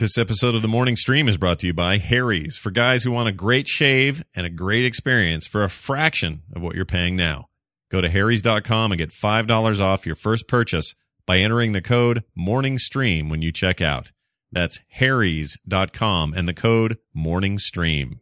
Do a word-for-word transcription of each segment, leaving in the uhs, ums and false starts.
This episode of the Morning Stream is brought to you by Harry's, for guys who want a great shave and a great experience for a fraction of what you're paying now. Go to harrys dot com and get five dollars off your first purchase by entering the code MORNINGSTREAM when you check out. That's harrys dot com and the code MORNINGSTREAM.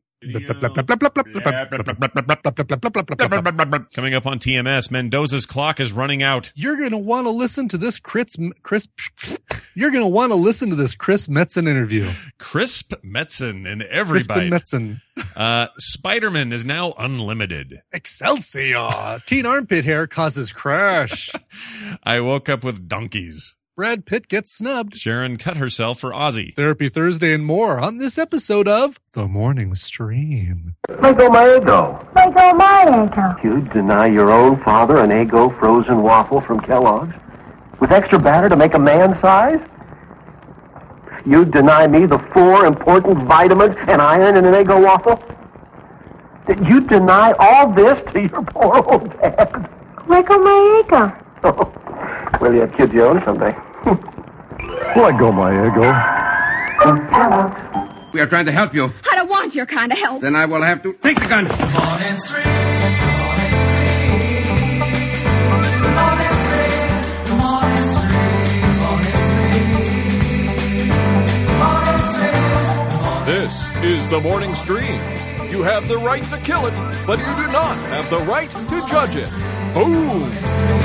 Coming up on T M S, Mendoza's clock is running out. You're going to want to listen to this Chris, Chris You're going to want to listen to this Chris Metzen interview. Crisp Metzen in every Crisp bite. Metzen. Uh, Spider-Man is now unlimited. Excelsior. Teen armpit hair causes crash. I woke up with donkeys. Brad Pitt gets snubbed. Sharon cut herself for Ozzy. Therapy Thursday and more on this episode of The Morning Stream. Let go my ego. Let go my ego. You deny your own father an Eggo frozen waffle from Kellogg's? With extra batter to make a man size? You deny me the four important vitamins and iron in an Eggo waffle? Did you deny all this to your poor old dad? Let go my ego. Oh, well, you have kids your own someday. Let go my ego. We are trying to help you. I don't want your kind of help. Then I will have to take the gun. Morning Stream, Morning Stream, Morning Stream, Morning Stream, Morning Stream. This is the Morning Stream. You have the right to kill it, but you do not have the right to judge it. Boom!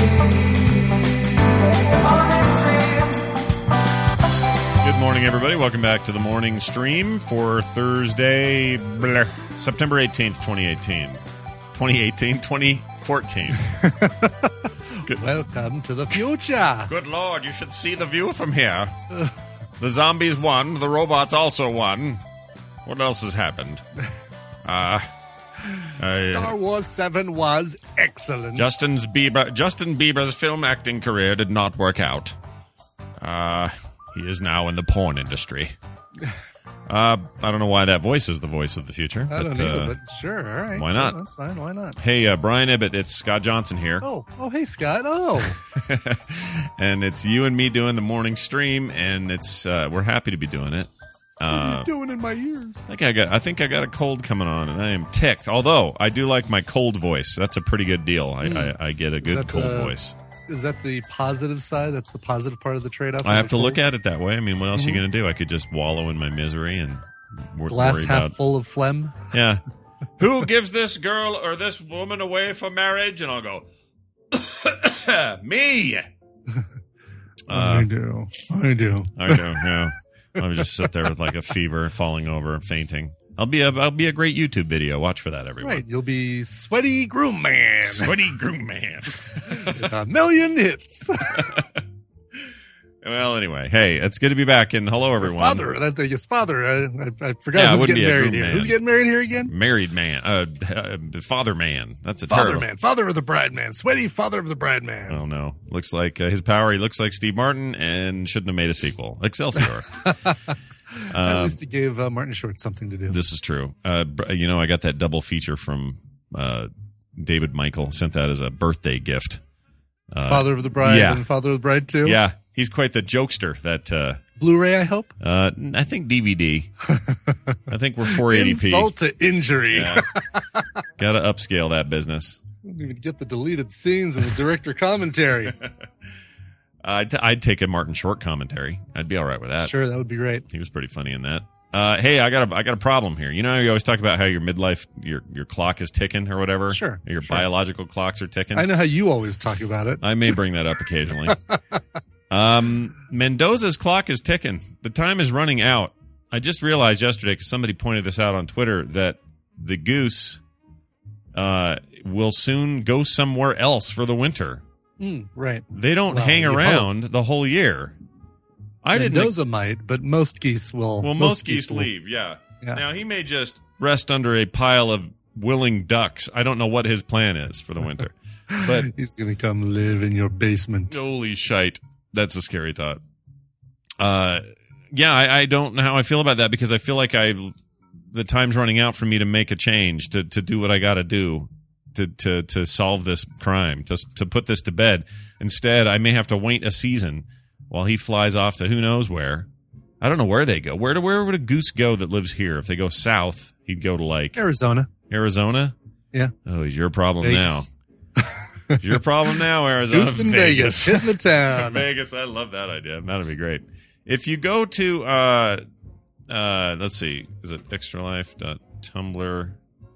Good morning, everybody. Welcome back to the Morning Stream for Thursday, blah, September eighteenth, twenty eighteen. twenty eighteen, twenty fourteen. Good. Welcome to the future. Good Lord, you should see the view from here. The zombies won. The robots also won. What else has happened? Uh, I, Star Wars seven was excellent. Justin's Bieber, Justin Bieber's film acting career did not work out. Uh, he is now in the porn industry. Uh, I don't know why that voice is the voice of the future. I but, don't either, uh, but sure. All right. why not? Yeah, that's fine. Why not? Hey, uh, Brian Ibbett, it's Scott Johnson here. Oh, oh, hey, Scott. Oh. And it's you and me doing the morning stream, and it's uh, we're happy to be doing it. What Uh, are you doing in my ears? I think I got. I think I got a cold coming on, and I am ticked. Although I do like my cold voice. That's a pretty good deal. I, Mm. I, I get a good that cold the- voice. Is that the positive side? That's the positive part of the trade-off? I have to look at it that way. I mean, what else are you going to do? I could just wallow in my misery and wor- Glass worry half about. full of phlegm. Yeah. Who gives this girl or this woman away for marriage? And I'll go, me. I do. I do. I do. Yeah. I'll just sit there with like a fever, falling over, and fainting. I'll be a I'll be a great YouTube video. Watch for that, everyone. Right. You'll be Sweaty Groom Man. Sweaty Groom Man. A million hits. Well, anyway, hey, it's good to be back, and hello, everyone. Father. That thing is father. I, I, I forgot Yeah, I who's wouldn't getting be a married groom here. man. Who's getting married here again? Married man. Uh, uh, father man. That's a Father terrible. man. Father of the bride man. Sweaty father of the bride man. Oh, no. Looks like uh, his power, he looks like Steve Martin and shouldn't have made a sequel. Excelsior. At least it gave uh, Martin Short something to do. This is true. Uh, br- you know, I got that double feature from uh, David Michael. Sent that as a birthday gift. Uh, Father of the bride yeah. and Father of the bride too? Yeah. He's quite the jokester. That uh, Blu-ray, I hope? uh, I think D V D. I think we're four eighty p. Insult to injury. Yeah. Got to upscale that business. Didn't even get the deleted scenes and the director commentary. I'd, t- I'd take a Martin Short commentary. I'd be all right with that. Sure, that would be great. He was pretty funny in that. Uh, hey, I got a I got a problem here. You know, you always talk about how your midlife your your clock is ticking or whatever. Sure, Your sure. biological clocks are ticking. I know how you always talk about it. I may bring that up occasionally. um, Mendoza's clock is ticking. The time is running out. I just realized yesterday, because somebody pointed this out on Twitter, that the goose uh, will soon go somewhere else for the winter. Mm, right. They don't Well, hang you around the whole year. I didn't. Mendoza might, but most geese will. Well, most, geese, will. leave, yeah. Yeah. Now, he may just rest under a pile of willing ducks. I don't know what his plan is for the winter. But he's going to come live in your basement. Holy shite. That's a scary thought. Uh, yeah, I, I don't know how I feel about that, because I feel like I the time's running out for me to make a change, to, to do what I got to do to, to, to solve this crime, to, to put this to bed. Instead, I may have to wait a season while he flies off to who knows where, I don't know where they go. Where do where would a goose go that lives here? If they go south, he'd go to like Arizona. Arizona. Yeah. Oh, he's your problem Vegas. now. It's your problem now, Arizona. Goose in Vegas, hitting the town. Vegas, I love that idea. That'd be great. If you go to, uh, uh, let's see, is it extralife.tumblr,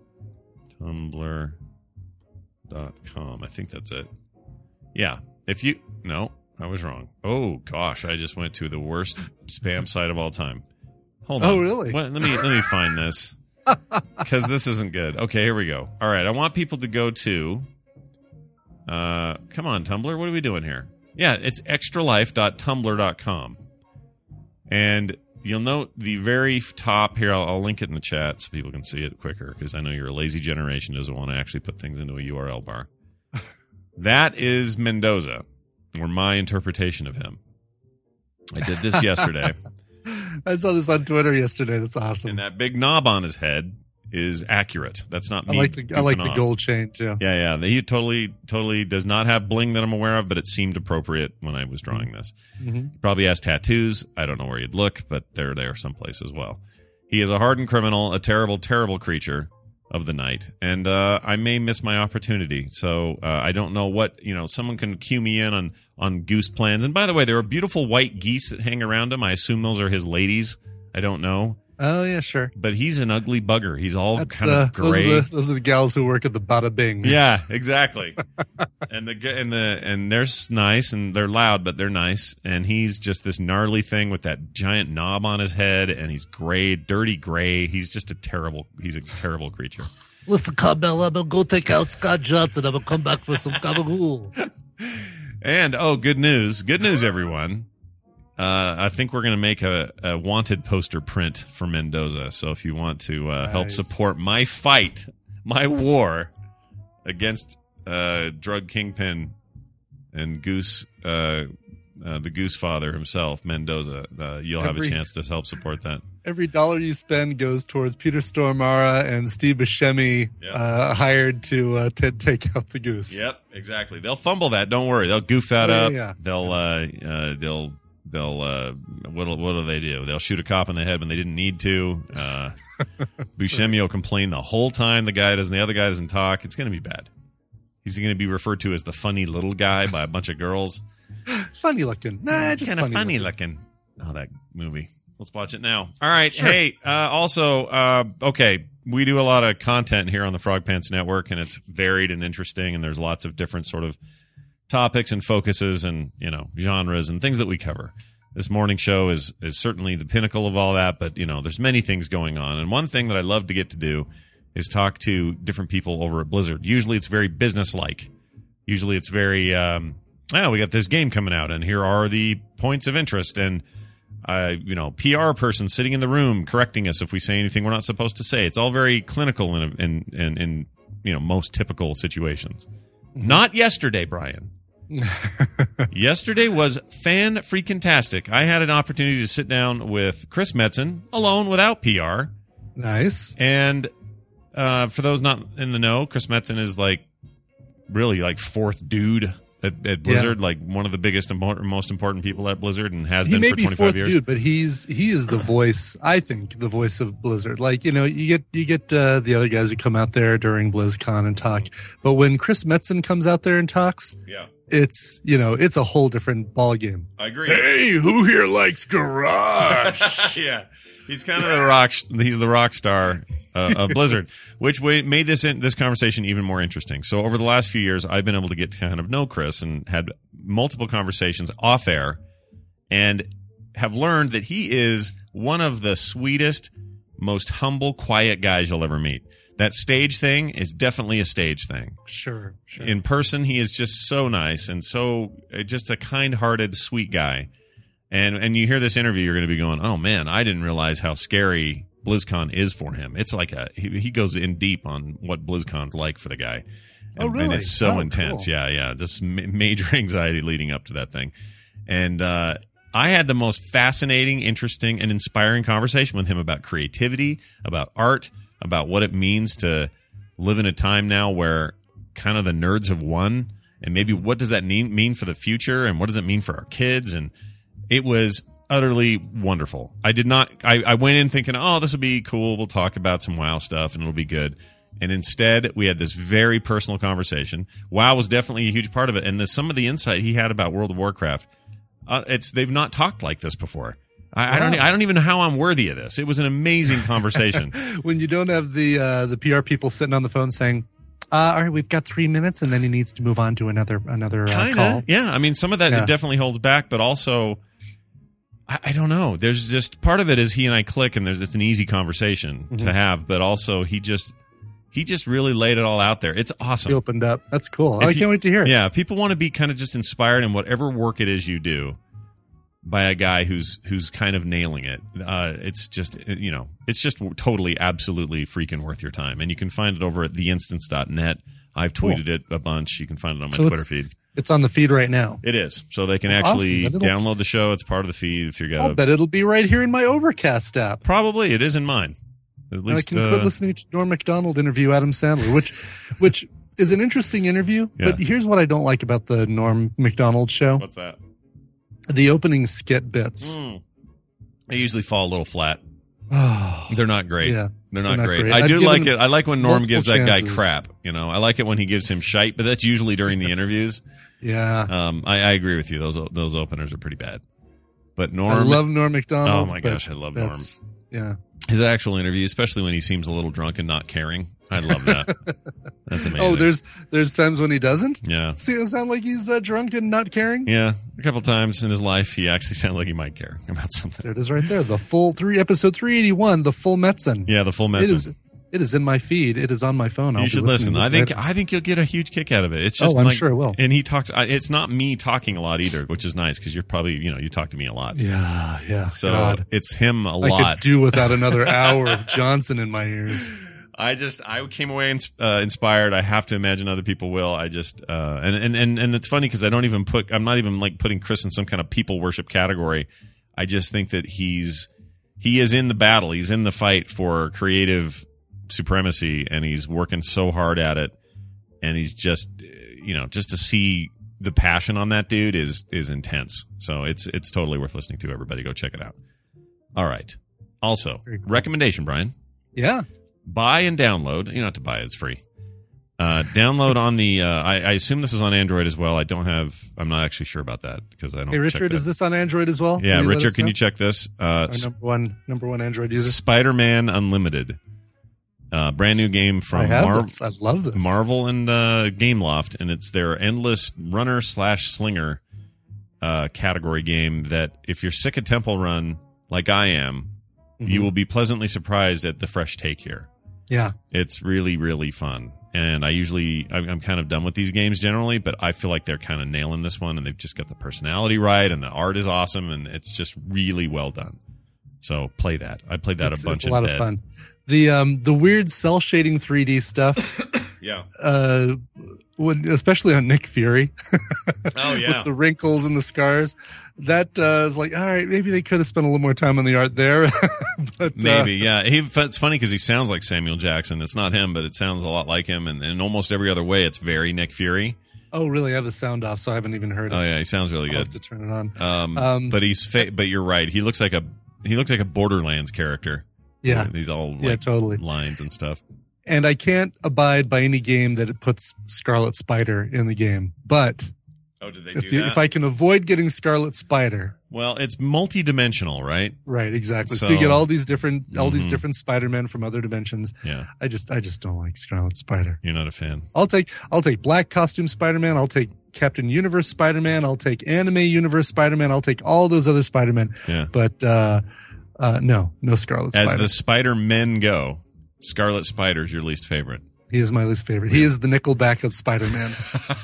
tumblr dot com? I think that's it. Yeah. If you, no, I was wrong. Oh gosh, I just went to the worst spam site of all time. Hold on. Oh, really? What, let me let me find this because this isn't good. Okay, here we go. All right, I want people to go to. Uh, come on, Tumblr. What are we doing here? Yeah, it's extralife dot tumblr dot com. And you'll note the very top here. I'll, I'll link it in the chat so people can see it quicker because I know you're a lazy generation doesn't want to actually put things into a U R L bar. That is Mendoza, or my interpretation of him. I did this yesterday. I saw this on Twitter yesterday. That's awesome. And that big knob on his head is accurate. That's not me. I like the I like goofing the off. gold chain too. Yeah, yeah. He totally, totally does not have bling that I'm aware of, but it seemed appropriate when I was drawing this. Mm-hmm. Probably has tattoos. I don't know where you'd look, but they're there someplace as well. He is a hardened criminal, a terrible, terrible creature of the night, and uh, I may miss my opportunity. So uh, I don't know what, you know, someone can cue me in on, on goose plans. And by the way, there are beautiful white geese that hang around him. I assume those are his ladies. I don't know. Oh yeah, sure. But he's an ugly bugger. He's all That's, kind uh, of those, gray. are the, those are the gals who work at the Bada Bing. Yeah, exactly. and the and the and they're s- nice and they're loud, but they're nice. And he's just this gnarly thing with that giant knob on his head, and he's gray, dirty gray. He's just a terrible. He's a terrible creature. Listen, Carmel, I'm gonna go take out Scott Johnson. I'm gonna come back for some gabagool. And oh, good news! Good news, everyone. Uh, I think we're going to make a, a wanted poster print for Mendoza. So if you want to uh, help Nice. support my fight, my war against uh, drug kingpin and Goose, uh, uh, the Goose Father himself, Mendoza, uh, you'll have Every- a chance to help support that. Every dollar you spend goes towards Peter Stormare and Steve Buscemi, Yep. uh, hired to uh, t- take out the goose. Yep, exactly. They'll fumble that. Don't worry. They'll goof that Oh, yeah, up. yeah. They'll uh, uh, they'll they'll uh, what what do they do? They'll shoot a cop in the head when they didn't need to. Uh, Buscemi will complain the whole time the guy doesn't. The other guy doesn't talk. It's going to be bad. He's going to be referred to as the funny little guy by a bunch of girls. Funny looking. Nah, just Kind of funny, funny looking. looking. Oh, that movie. Let's watch it now. All right. Sure. Hey, uh, also, uh, okay, we do a lot of content here on the Frog Pants Network, and it's varied and interesting, and there's lots of different sort of topics and focuses and, you know, genres and things that we cover. This morning show is is certainly the pinnacle of all that, but, you know, there's many things going on. And one thing that I love to get to do is talk to different people over at Blizzard. Usually it's very business-like. Usually it's very, um, oh, we got this game coming out, and here are the points of interest, and Uh, you know, P R person sitting in the room correcting us if we say anything we're not supposed to say. It's all very clinical in in in, in you know most typical situations. Not yesterday, Brian. Yesterday was fan freaking tastic. I had an opportunity to sit down with Chris Metzen alone without P R. Nice. And uh, for those not in the know, Chris Metzen is like really like fourth dude at, at Blizzard, Yeah. like one of the biggest and mo- most important people at Blizzard, and has He been may for be twenty-five fourth years. dude, but he's he is the voice. I think the voice of Blizzard. Like you know, you get you get uh, the other guys who come out there during BlizzCon and talk, but when Chris Metzen comes out there and talks, Yeah, it's you know it's a whole different ball game. I agree. Hey, who here likes garage? Yeah, he's kind of the rock. He's the rock star uh, of Blizzard, which wa- made this in, this conversation even more interesting. So over the last few years, I've been able to get to kind of know Chris and had multiple conversations off air, and have learned that he is one of the sweetest, most humble, quiet guys you'll ever meet. That stage thing is definitely a stage thing. Sure, sure. In person, he is just so nice and so uh, just a kind-hearted, sweet guy. And and you hear this interview, you're going to be going, "Oh man, I didn't realize how scary BlizzCon is for him." It's like a he, he goes in deep on what BlizzCon's like for the guy. And, Oh, really? And it's so Oh, intense. cool. Yeah, yeah. Just ma- major anxiety leading up to that thing. And uh, I had the most fascinating, interesting, and inspiring conversation with him about creativity, about art, about what it means to live in a time now where kind of the nerds have won, and maybe what does that mean mean for the future, and what does it mean for our kids. And it was utterly wonderful. I did not. I, I went in thinking, oh, this will be cool. We'll talk about some WoW stuff and it'll be good. And instead, we had this very personal conversation. WoW was definitely a huge part of it, and the, some of the insight he had about World of Warcraft, uh, it's they've not talked like this before. I, wow. I don't. I don't even know how I'm worthy of this. It was an amazing conversation. When you don't have the uh, the P R people sitting on the phone saying, uh, "All right, we've got three minutes," and then he needs to move on to another another uh, Kinda, call. Yeah, I mean, some of that Yeah. it definitely holds back, but also, I, I don't know. There's just part of it is he and I click, and there's it's an easy conversation Mm-hmm. to have, but also he just he just really laid it all out there. It's awesome. He opened up. That's cool. If I you- can't wait to hear it. Yeah, people want to be kind of just inspired in whatever work it is you do by a guy who's who's kind of nailing it. Uh, it's just you know, it's just totally, absolutely freaking worth your time. And you can find it over at the instance dot net. I've tweeted Cool. it a bunch. You can find it on my So Twitter it's- feed. It's on the feed right now. It is, so they can Awesome. actually That'll- download the show. It's part of the feed. If you're I'll gonna, bet it'll be right here in my Overcast app. probably it is in mine. At And I least can uh, quit listening to Norm Macdonald interview Adam Sandler, which which is an interesting interview. Yeah. But here's what I don't like about the Norm Macdonald show: what's that? the opening skit bits. Mm. They usually fall a little flat. Oh, They're not great. Yeah, They're not, they're not great. great. I I've do given like it. I like when Norm multiple gives that guy chances. crap. You know, I like it when he gives him shite, but that's usually during the interviews. yeah. Um, I, I agree with you. Those those openers are pretty bad. But Norm, I love Norm Macdonald. Oh my but gosh, I love Norm. that's- Yeah. his actual interview, especially when he seems a little drunk and not caring. I love that. That's amazing. Oh, there's there's times when he doesn't. yeah, See, it sound like he's uh, drunk and not caring. yeah. A couple times in his life, he actually sounds like he might care about something. There it is, right there. The full three episode three eighty one. The full Metzen. Yeah, the full It Metzen. is. It is in my feed. It is on my phone. I'll You be should listening listen. to I this think later. I think you'll get a huge kick out of it. It's just Oh, I'm like, sure it will. And he talks. I- It's not me talking a lot either, which is nice because you're probably you know you talk to me a lot. Yeah, yeah. So God. it's him a I lot. could do without another hour of Johnson in my ears. I just I came away ins- uh, inspired. I have to imagine other people will. I just uh, and and and and it's funny because I don't even put. I'm not even like putting Chris in some kind of people worship category. I just think that he's he is in the battle. He's in the fight for creative supremacy, and he's working so hard at it. And he's just you know just to see the passion on that dude is is intense. So it's it's totally worth listening to. Everybody, go check it out. All right. Also, Very cool. recommendation, Brian. Yeah. Buy and download. You don't have to buy it; it's free. Uh, download on the. Uh, I, I assume this is on Android as well. I don't have. I'm not actually sure about that because I don't. Hey, Richard, check that. is this on Android as well? Yeah, Will you let Richard, us can know? you check this? Uh, Our number one, number one Android user. Spider-Man Unlimited, uh, brand new game I from have Mar- this. I love this. Marvel and uh, Gameloft, and it's their endless runner slash slinger uh, category game. That if you're sick of Temple Run like I am, you Mhm. will be pleasantly surprised at the fresh take here. Yeah. It's really, really fun. And I usually, I'm I'm kind of done with these games generally, but I feel like they're kind of nailing this one and they've just got the personality right and the art is awesome and it's just really well done. So play that. I played that it's, a bunch it's a in lot bed. of fun. The um the weird cell shading three D stuff, Yeah. uh, when, especially on Nick Fury. Oh, yeah. With the wrinkles and the scars. That uh, is like, all right, maybe they could have spent a little more time on the art there. but uh, Maybe, yeah. He, it's funny because he sounds like Samuel Jackson. It's not him, but it sounds a lot like him. And in almost every other way, it's very Nick Fury. oh, really? I have the sound off, so I haven't even heard it. Oh, yeah. He sounds really I'll have good. to turn it on. Um, Um, but he's, fa- but you're right. He looks like a, he looks like a Borderlands character. Yeah. These all like Yeah, totally. lines and stuff. And I can't abide by any game that it puts Scarlet Spider in the game. But Oh, did they if, do you, that? if I can avoid getting Scarlet Spider, Well, it's multi-dimensional, right? right? Exactly. So, So- you get all these different, all these Mhm. different Spider-Men from other dimensions. Yeah. I just, I just don't like Scarlet Spider. You're not a fan. I'll take, I'll take Black Costume Spider-Man. I'll take Captain Universe Spider-Man. I'll take Anime Universe Spider-Man. I'll take all those other Spider-Men. Yeah. But uh, uh, no, no Scarlet As Spider. the Spider-Men go, Scarlet Spider's your least favorite. He is my least favorite. He is the Nickelback of Spider-Man.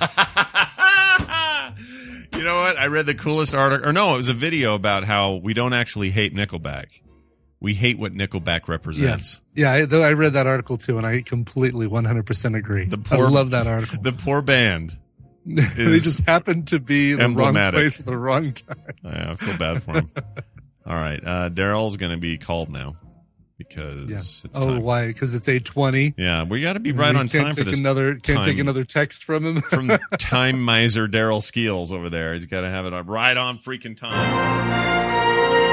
You know what? I read the coolest article, or no, it was a video about how we don't actually hate Nickelback. We hate what Nickelback represents. Yes. Yeah, I, though I read that article too, and I completely one hundred percent agree. The poor- I love that article. The poor band. they is just happened to be the wrong emblematic. place at the wrong time. Yeah, I feel bad for him. All right. Uh, Daryl's going to be called now because Yeah. it's Oh, time. why? Because it's eight twenty. Yeah, we got to be right on can't time for take this. Another can't take time. another text from him. From the time miser Daryl Skeels over there. He's got to have it right on freaking time.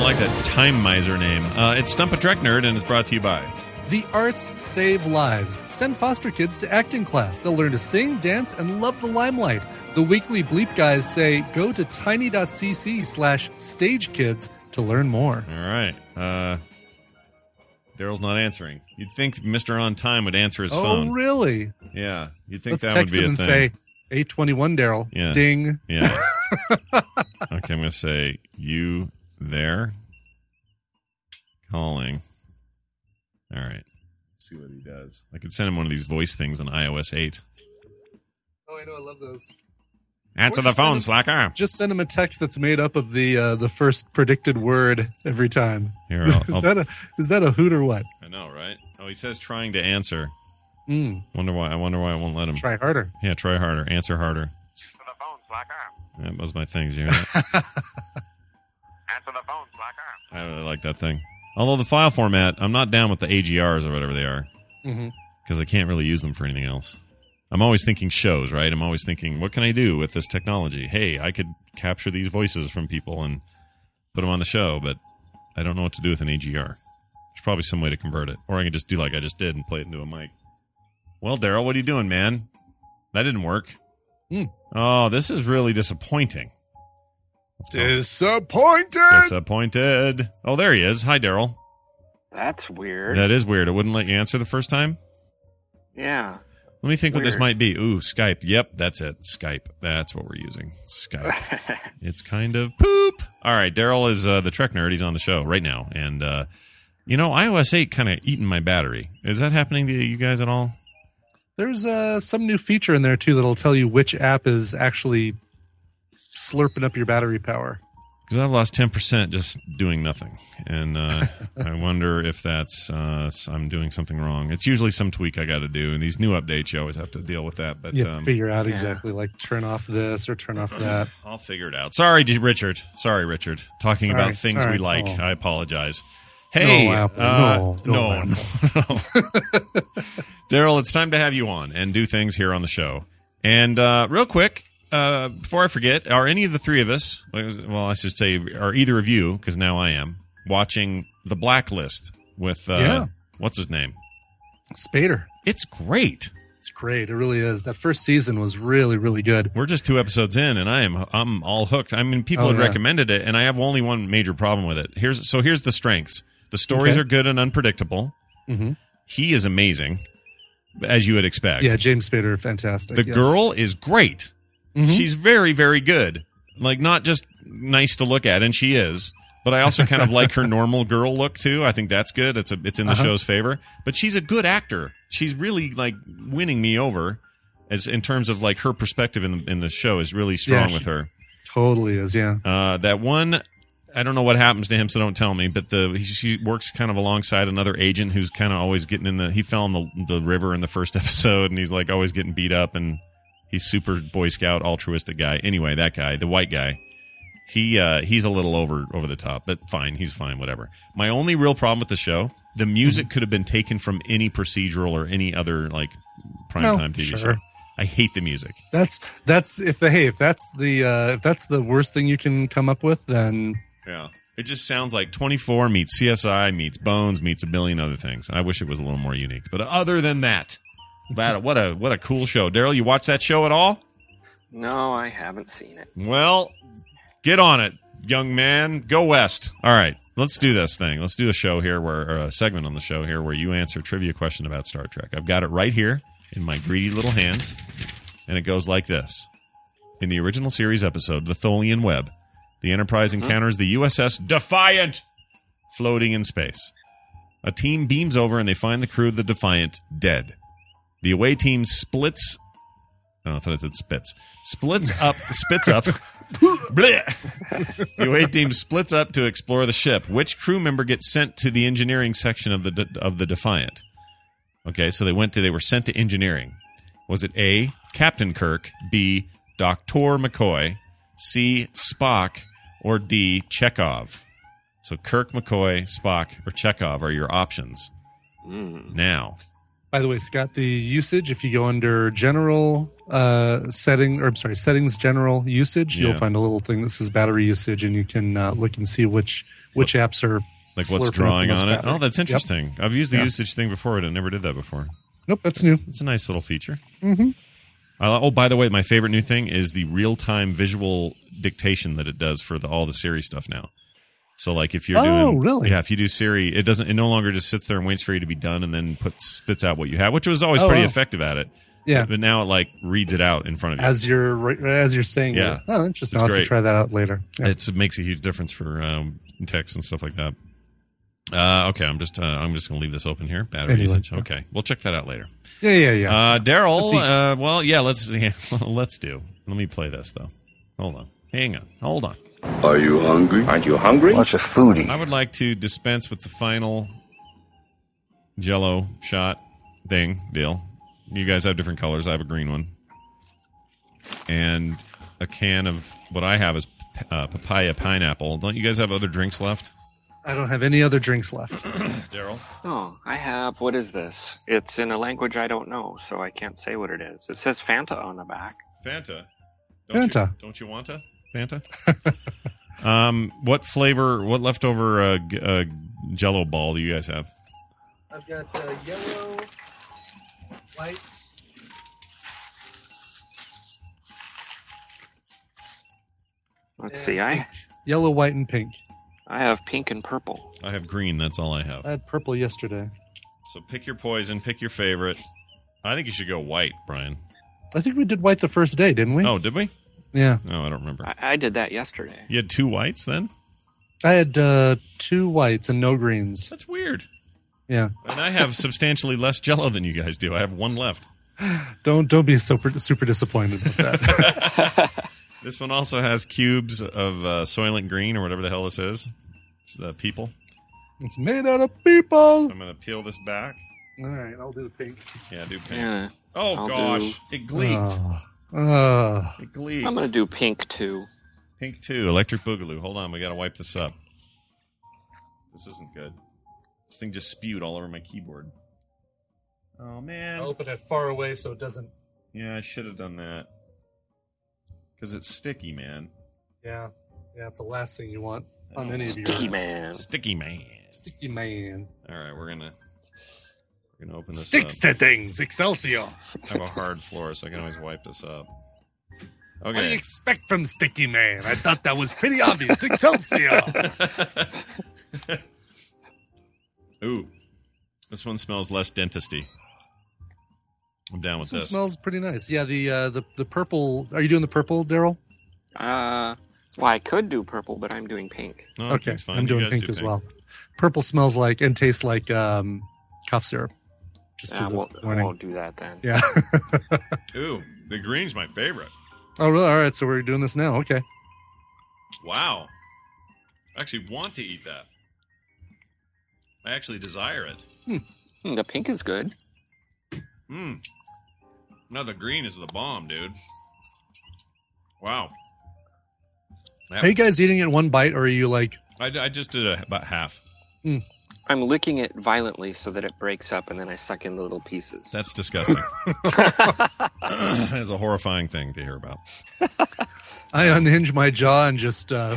of like that Time Miser name. Uh, it's Stump a Trek Nerd, and it's brought to you by... The arts save lives. Send foster kids to acting class. They'll learn to sing, dance, and love the limelight. The weekly Bleep guys say go to tiny.cc slash stagekids to learn more. All right. Uh, Daryl's not answering. You'd think Mister On Time would answer his oh, phone. Oh, really? Yeah. You'd think Let's that text would be him a and thing. say, eight twenty-one, Daryl. Yeah. Ding. Yeah. Okay, I'm going to say, you there? Calling. All right. Let's see what he does. I could send him one of these voice things on i O S eight. Oh, I know. I love those. Answer Or the just send phone, him- slacker. Just send him a text that's made up of the uh, the first predicted word every time. Here, I'll, is I'll- that a is that a hoot or what? I know, right? Oh, he says trying to answer. Mm, Wonder why? I wonder why I won't let him. try harder. Yeah, try harder. Answer harder. Answer the phone, slacker. That was my thing. Did you hear that? Answer the phone, slacker. I really like that thing. Although the file format, I'm not down with the A G Rs or whatever they are. Mm-hmm. Because I can't really use them for anything else. I'm always thinking shows, right? I'm always thinking, what can I do with this technology? Hey, I could capture these voices from people and put them on the show, but I don't know what to do with an A G R. There's probably some way to convert it. Or I can just do like I just did and play it into a mic. Well, Daryl, what are you doing, man? That didn't work. Hmm. Oh, this is really disappointing. Let's go. Disappointed. Disappointed. Oh, there he is. Hi, Daryl. That's weird. That is weird. It wouldn't let you answer the first time? Yeah. Let me think what this Weird. might be. Ooh, Skype. Yep, that's it. Skype. That's what we're using. Skype. It's kind of poop. All right, Daryl is uh, the Trek nerd. He's on the show right now. And, uh, you know, i O S eight kind of eating my battery. Is that happening to you guys at all? There's uh, some new feature in there too that'll tell you which app is actually slurping up your battery power. Because I've lost ten percent just doing nothing. And uh, I wonder if that's, uh, I'm doing something wrong. It's usually some tweak I got to do. And these new updates, you always have to deal with that. But You have um, to figure out exactly like turn off this or turn off that. I'll figure it out. Sorry, D- Richard. Sorry, Richard. Talking All about right, things all we right. like. Oh. I apologize. Hey, No, Apple. uh, No, no, no, no, no. Daryl, it's time to have you on and do things here on the show. And uh, real quick, uh, before I forget, are any of the three of us, well, I should say, are either of you, because now I am, watching The Blacklist with, uh, Yeah. what's his name? Spader. It's great. It's great. It really is. That first season was really, really good. We're just two episodes in, and I am I'm all hooked. I mean, people Oh, had yeah. recommended it, and I have only one major problem with it. Here's so here's the strengths. The stories Okay. are good and unpredictable. Mm-hmm. He is amazing, as you would expect. Yeah, James Spader, fantastic. the yes. girl is great. Mhm. She's very, very good. Like, not just nice to look at, and she is. But I also kind of like her normal girl look too. I think that's good. It's a, it's in the Uh-huh. show's favor. But she's a good actor. She's really like winning me over, as in terms of like her perspective in the, in the show is really strong Yeah, with she- her. Totally is, yeah. Uh, that one, I don't know what happens to him, so don't tell me. But the he, she works kind of alongside another agent who's kind of always getting in the. He fell in the the river in the first episode, and he's like always getting beat up, and he's super Boy Scout altruistic guy. Anyway, that guy, the white guy, he uh, he's a little over over the top, but fine, he's fine, whatever. My only real problem with the show, the music could have been taken from any procedural or any other like primetime No, T V sure. show. I hate the music. That's that's if the hey if that's the uh, if that's the worst thing you can come up with, then Yeah. It just sounds like twenty-four meets C S I meets Bones meets a billion other things. I wish it was a little more unique. But other than that, that what a what a cool show. Daryl, you watch that show at all? No, I haven't seen it. Well, get on it, young man. Go west. All right. Let's do this thing. Let's do a show here where or a segment on the show here where you answer trivia question about Star Trek. I've got it right here in my greedy little hands. And it goes like this. In the original series episode, The Tholian Web, the Enterprise encounters the U S S Defiant floating in space. A team beams over and they find the crew of the Defiant dead. The away team splits. Oh, I thought I said spits. Splits up, spits up. Blech. The away team splits up to explore the ship. Which crew member gets sent to the engineering section of the of the Defiant? Okay, so they went to they were sent to engineering. Was it A, Captain Kirk, B, Doctor McCoy, C, Spock, or D, Chekhov? So Kirk, McCoy, Spock, or Chekhov are your options. Mm. Now, By the way, Scott, the usage, if you go under general uh, setting, or I'm sorry, settings general usage, Yeah. you'll find a little thing that says battery usage, and you can uh, look and see which which apps are Like what's slurping up the drawing most on it. battery. Oh, that's Yep. interesting. I've used the Yeah. usage thing before, but I never did that before. Nope, that's new. It's a nice little feature. Mm-hmm. Uh, oh, by the way, my favorite new thing is the real-time visual dictation that it does for the, all the Siri stuff now. So, like, if you're Oh, doing, really? yeah, if you do Siri, it doesn't. It no longer just sits there and waits for you to be done, and then puts spits out what you have, which was always Oh, pretty wow. effective at it. Yeah. But now it like reads it out in front of you. As you're as you're saying, Yeah. it. Oh, interesting. It's I'll have great. to try that out later. Yeah. It's, it makes a huge difference for um, text and stuff like that. Uh, okay, I'm just uh, I'm just gonna leave this open here. Battery Anyway, usage. yeah. Okay, we'll check that out later. yeah, yeah, yeah. Uh, Daryl. Let's see. Uh, well, yeah. Let's yeah, let's do. Let me play this though. Hold on. Hang on. Hold on. Are you hungry? Aren't you hungry? What's a foodie? I would like to dispense with the final Jello shot thing deal. You guys have different colors. I have a green one, and a can of what I have is uh, papaya pineapple. Don't you guys have other drinks left? I don't have any other drinks left. Daryl. Oh, I have. What is this? It's in a language I don't know, so I can't say what it is. It says Fanta on the back. Fanta. Don't Fanta. You, don't you want to? Fanta? um, what flavor, what leftover uh, g- uh, Jello ball do you guys have? I've got uh, yellow, white. Let's and see. I pink. Yellow, white, and pink. I have pink and purple. I have green. That's all I have. I had purple yesterday. So pick your poison. Pick your favorite. I think you should go white, Brian. I think we did white the first day, didn't we? Oh, did we? Yeah. No, I don't remember. I, I did that yesterday. You had two whites then? I had uh, two whites and no greens. That's weird. Yeah. And I have substantially less Jello than you guys do. I have one left. Don't don't be super super disappointed with that. This one also has cubes of uh, Soylent Green or whatever the hell this is. It's the people. It's made out of people. I'm going to peel this back. All right, I'll do pink. Yeah, do pink. Yeah. Oh, I'll gosh. do- It gleeds. Oh. Uh, It gleeds. I'm going to do pink too. Pink two, Electric Boogaloo. Hold on, we got to wipe this up. This isn't good. This thing just spewed all over my keyboard. Oh, man. I'll open it far away so it doesn't. Yeah, I should have done that. Because it's sticky, man. Yeah, yeah, it's the last thing you want on Oh, any of your Sticky man. Sticky, man. Sticky man. All right, we're gonna we're gonna open this Sticks up. to things, Excelsior. I have a hard floor, so I can always wipe this up. What do you Okay. expect from Sticky Man? I thought that was pretty obvious. Excelsior. Ooh, this one smells less dentisty. I'm down with This one this. smells pretty nice. Yeah, the uh, the the purple. Are you doing the purple, Daryl? Uh, well, I could do purple, but I'm doing pink. Oh, Okay, pink's fine. I'm You doing guys pink do as well. Purple smells like and tastes like um, cough syrup. Just Yeah, as a we'll, warning. we'll do that then. Yeah. Ooh, the green's my favorite. Oh, really? All right. So we're doing this now. Okay. Wow. I actually want to eat that. I actually desire it. Hmm, the pink is good. Hmm. No, the green is the bomb, dude. Wow. Are you guys eating it in one bite, or are you like? I, I just did a, about half. I'm licking it violently so that it breaks up, and then I suck in the little pieces. That's disgusting. That's a horrifying thing to hear about. I unhinge my jaw and just uh,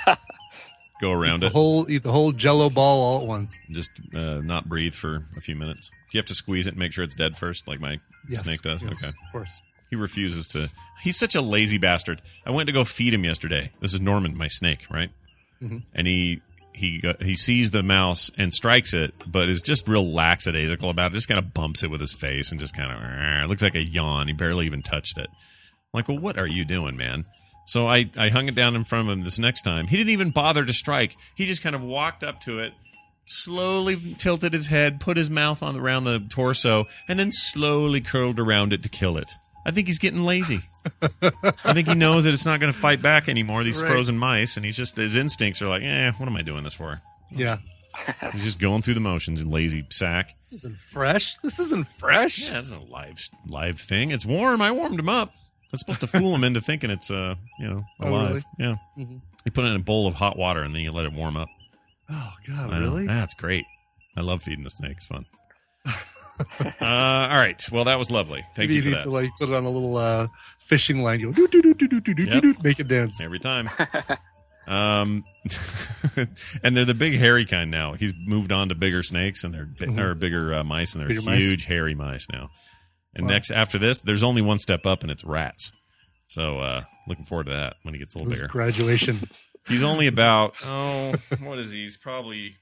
Go around the it. whole eat the whole Jello ball all at once. Just uh, not breathe for a few minutes. Do you have to squeeze it, make sure it's dead first, like my Yes, snake does? yes, Okay. of course. He refuses to. He's such a lazy bastard. I went to go feed him yesterday. This is Norman, my snake, right? Mhm. And he he uh, he sees the mouse and strikes it, but is just real lackadaisical about it. Just kind of bumps it with his face and just kind of it looks like a yawn. He barely even touched it. I'm like, well, what are you doing, man? So I, I hung it down in front of him this next time. He didn't even bother to strike. He just kind of walked up to it, slowly tilted his head, put his mouth on around the torso, and then slowly curled around it to kill it. I think he's getting lazy. I think he knows that it's not going to fight back anymore, these Right. frozen mice, and he's just, his instincts are like, eh, what am I doing this for? Yeah. He's just going through the motions, you lazy sack. This isn't fresh. This isn't fresh. Yeah, it's a live, live thing. It's warm. I warmed him up. That's supposed to fool him into thinking it's, uh, you know, Oh, alive. really? Yeah. Mhm. You put it in a bowl of hot water, and then you let it warm up. Oh God, I know. really? That's great. I love feeding the snake. It's fun. Uh, all right. Well, that was lovely. Thank Maybe you you for need that. to like put it on a little uh, fishing line. You go doo doo doo doo doo doo Yep. doo doo, make it dance. Every time. um, and they're the big hairy kind now. He's moved on to bigger snakes and they're bi- Mhm. or bigger uh, mice, and they're Bigger mice. huge hairy mice now. And Wow. next after this, there's only one step up, and it's rats. So uh, looking forward to that when he gets a little This is bigger. graduation. He's only about oh, what is he? He's probably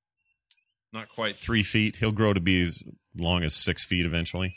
not quite three feet. He'll grow to be as long as six feet eventually.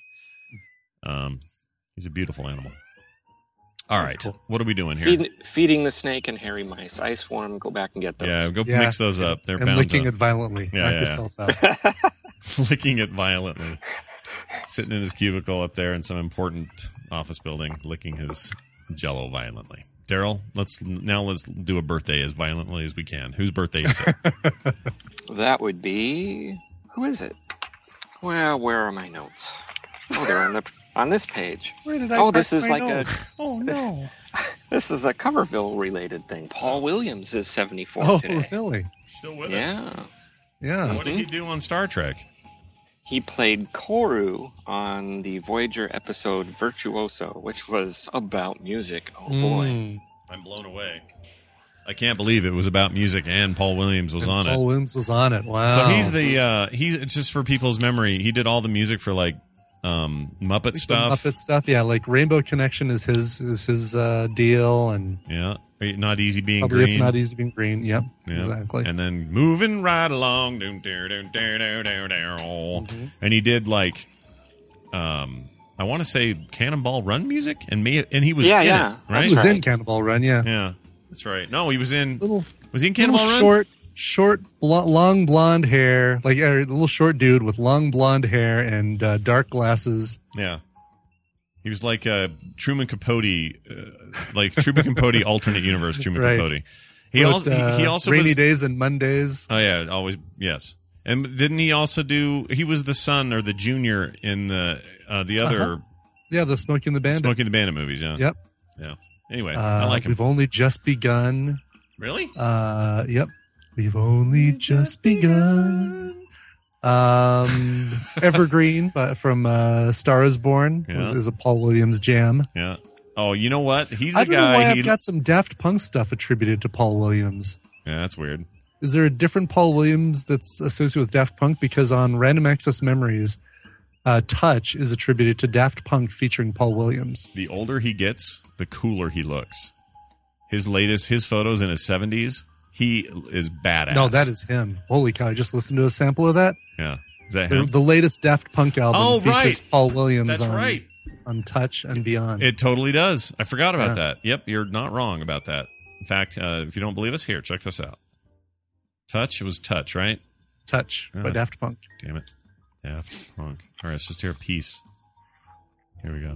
Um, he's a beautiful animal. All right, Cool. what are we doing here? Feed, feeding the snake and hairy mice. I swarm. Go back and get those. Yeah, go Yeah. mix those up. They're and bound licking to it violently. Yeah, Knock yeah, yourself out. licking it violently. Sitting in his cubicle up there in some important office building, licking his Jello violently. Daryl, let's now let's do a birthday as violently as we can. Whose birthday is it? That would be who is it? Well, where are my notes? Oh, they're on the on this page. Where did I Oh, this park is my like notes? Oh, no. a this is a Coverville related thing. Paul Williams is seventy-four Oh, today. really? Still with us. Yeah, Yeah. What did he do on Star Trek? he played Koru on the Voyager episode Virtuoso, which was about music. Oh boy. Mm. I'm blown away. I can't believe it was about music and Paul Williams was And on Paul it. Williams was on it. Wow. So he's the uh he's it's just for people's memory. He did all the music for like um Muppet Like the stuff. Muppet stuff. Yeah, like Rainbow Connection is his is his uh, deal, and Yeah. Not easy being probably green. it's not easy being green. Yep, Yeah. exactly. And then moving right along, doom, doom, doom, doom, doom, doom, doom. Mm-hmm. and he did like, um, I want to say Cannonball Run music, and me, and he was Yeah, in yeah. it, right? he was right. in Cannonball Run. Yeah, Yeah, that's right. No, he was in. little Was he in little Cannonball Run? short, short, blo- long blonde hair, like a little short dude with long blonde hair and uh, dark glasses. Yeah. He was like uh, Truman Capote, uh, like Truman Capote alternate universe Truman Right. Capote. He Wrote, also uh, he, he also Rainy was, Days and Mondays. Oh yeah, always yes. And didn't he also do? He was the son or the junior in the uh, the other Uh-huh. Yeah, the Smokey and the Bandit. Smokey and the Bandit movies. Yeah. Yep. Yeah. Anyway, Uh, I like him. We've only just begun. Really? Uh, yep. We've only just begun. Um, Evergreen, but from uh, Star Is Born is, Yeah. is a Paul Williams jam. Yeah. Oh, you know what? He's I the don't know why guy. I've He, got some Daft Punk stuff attributed to Paul Williams. yeah, that's weird. Is there a different Paul Williams that's associated with Daft Punk? Because on Random Access Memories, uh, Touch is attributed to Daft Punk featuring Paul Williams. The older he gets, the cooler he looks. His latest, his photos in his seventies, he is badass. No, that is him. Holy cow! I just listened to a sample of that. Yeah. Is that The, him? the latest Daft Punk album Oh, features right. Paul Williams That's on, right. on Touch and Beyond. It totally does. I forgot about Yeah. that. Yep, you're not wrong about that. In fact, uh, if you don't believe us, here, check this out. Touch, it was Touch, right? Touch by Oh. Daft Punk. Damn it. Daft Punk. All right, let's just hear a piece. Here we go.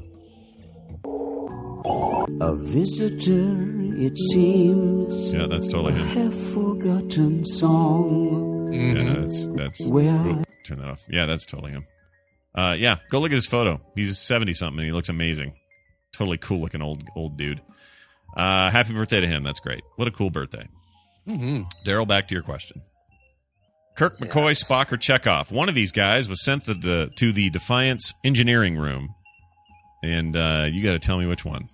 A visitor, it seems. Yeah, that's totally A him. half-forgotten song. Yeah, that's that's. Well- Oop, turn that off. Yeah, that's totally him. Uh, yeah, go look at his photo. He's seventy something, and he looks amazing. Totally cool looking old old dude. Uh, happy birthday to him. That's great. What a cool birthday. Mm-hmm. Daryl, back to your question. Kirk, McCoy, Yes. Spock, or Chekhov. One of these guys was sent to the, to the Defiance engineering room, and uh, you got to tell me which one.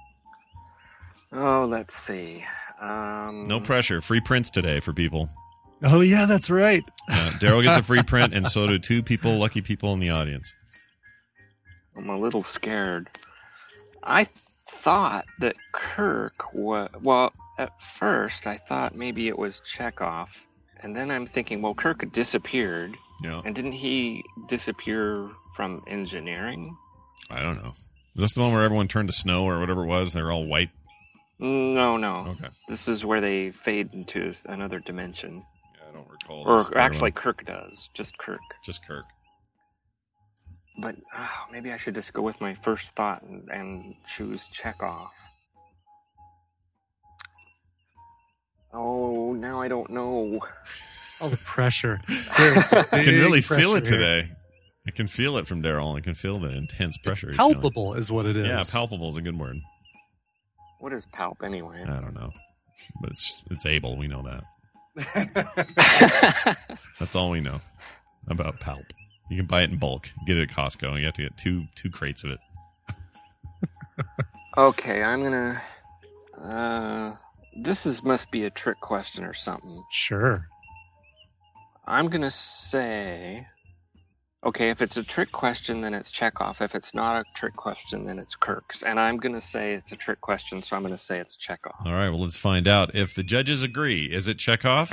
Oh, let's see. Um, No pressure. Free prints today for people. Oh yeah, that's right. Uh, Daryl gets a free print, and so do two people, lucky people in the audience. I'm a little scared. I thought that Kirk was. Well, at first, I thought maybe it was Chekhov. And then I'm thinking, well, Kirk had disappeared. Yeah, And didn't he disappear from engineering? I don't know. Was this the one where everyone turned to snow or whatever it was? They were all white. No, no. Okay. This is where they fade into another dimension. Yeah, I don't recall. this Or very actually, well. Kirk does. Just Kirk. just Kirk. But oh, maybe I should just go with my first thought and, and choose Chekhov. Oh, now I don't know. Oh, the pressure. There's I can big really feel it pressure here. today. I can feel it from Daryl. I can feel the intense pressure. he's feeling. Palpable is what it is. Yeah, palpable is a good word. What is palp anyway? I don't know, but it's it's able. We know that. That's all we know about palp. You can buy it in bulk. Get it at Costco. You have to get two two crates of it. Okay, I'm gonna. Uh, this is must be a trick question or something. Sure. I'm gonna say. Okay, if it's a trick question, then it's Chekhov. If it's not a trick question, then it's Kirk's. And I'm gonna say it's a trick question, so I'm gonna say it's Chekhov. All right, well, let's find out. If the judges agree, is it Chekhov?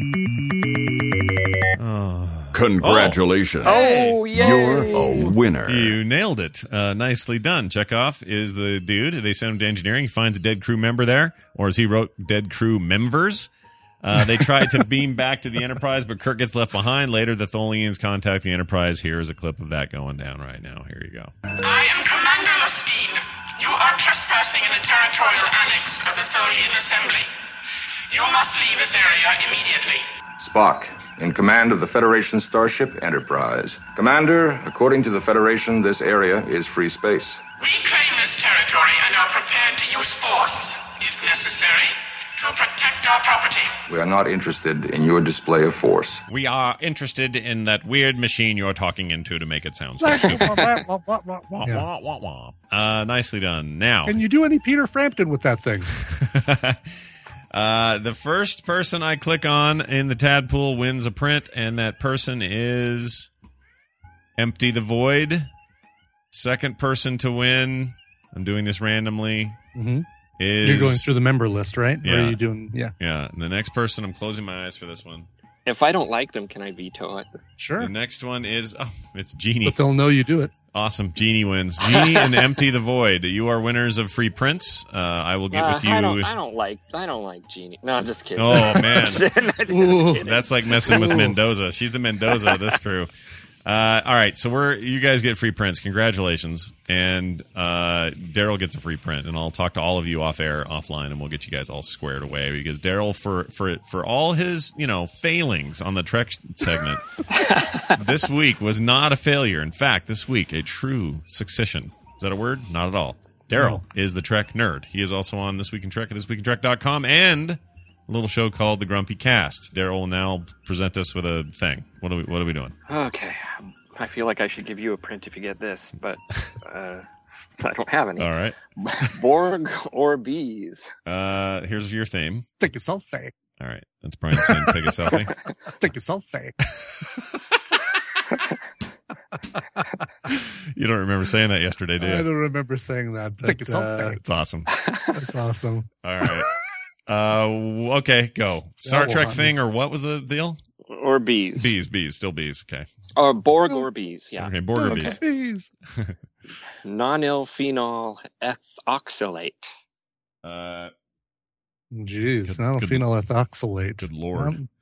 Oh. Congratulations. Oh, yay. You're a winner. You nailed it. Uh, nicely done. Chekhov is the dude. They send him to engineering. He finds a dead crew member there, or as he wrote, dead crew members. Uh, they try to beam back to the Enterprise, but Kirk gets left behind. Later, the Tholians contact the Enterprise. Here is a clip of that going down right now. Here you go. I am Commander Laskin. You are trespassing in the territorial annex of the Tholian Assembly. You must leave this area immediately. Spock, in command of the Federation starship Enterprise. Commander, according to the Federation, this area is free space. We claim this territory and are prepared to use force, if necessary, to protect our property. We are not interested in your display of force. We are interested in that weird machine you're talking into to make it sound so stupid. Yeah. Wah, wah, wah. Uh, nicely done. Now, Can you do any Peter Frampton with that thing? uh, the first person I click on in the Tadpool wins a print, and that person is Empty the Void. Second person to win, I'm doing this randomly, Mm-hmm. is... You're going through the member list, right? Yeah. Or are you doing? Yeah. Yeah, and the next person, I'm closing my eyes for this one. If I don't like them, can I veto it? Sure. The next one is, oh, it's Genie. But they'll know you do it. Awesome. Genie wins. Genie and Empty the Void. You are winners of free prints. Uh, I will get Uh, with you. I don't. I don't like. I don't like Genie. No, I'm just kidding. Oh, man. Just Ooh. kidding. That's like messing with Mendoza. She's the Mendoza of this crew. Uh, all right, so we're you guys get free prints. Congratulations, and uh, Daryl gets a free print, and I'll talk to all of you off air, offline, and we'll get you guys all squared away because Daryl, for for for all his you know failings on the Trek segment, this week was not a failure. In fact, this week a true succession. Is that a word? Not at all. Daryl No. is the Trek nerd. He is also on This Week in Trek at this week in trek dot com and a little show called The Grumpy Cast. Daryl will now present us with a thing. What are we What are we doing? Okay, I feel like I should give you a print if you get this, but uh, I don't have any. All right. Borg or bees? Uh, here's your theme. Take yourself, Faye. All right. That's Brian saying take a selfie. Take yourself, Faye. You don't remember saying that yesterday, do you? I don't remember saying that. But, Take yourself, uh, It's awesome. That's awesome. All right. Uh, okay, go. Star well, Trek honey. thing, or what was the deal? Or bees? Bees, bees, still bees. Okay. Or Borg or bees? Yeah. Okay, Borg or Okay. bees. Bees. Nonyl phenol ethoxylate. Uh, Jeez, Good- not a good- phenol ethoxylate. good Lord. Um,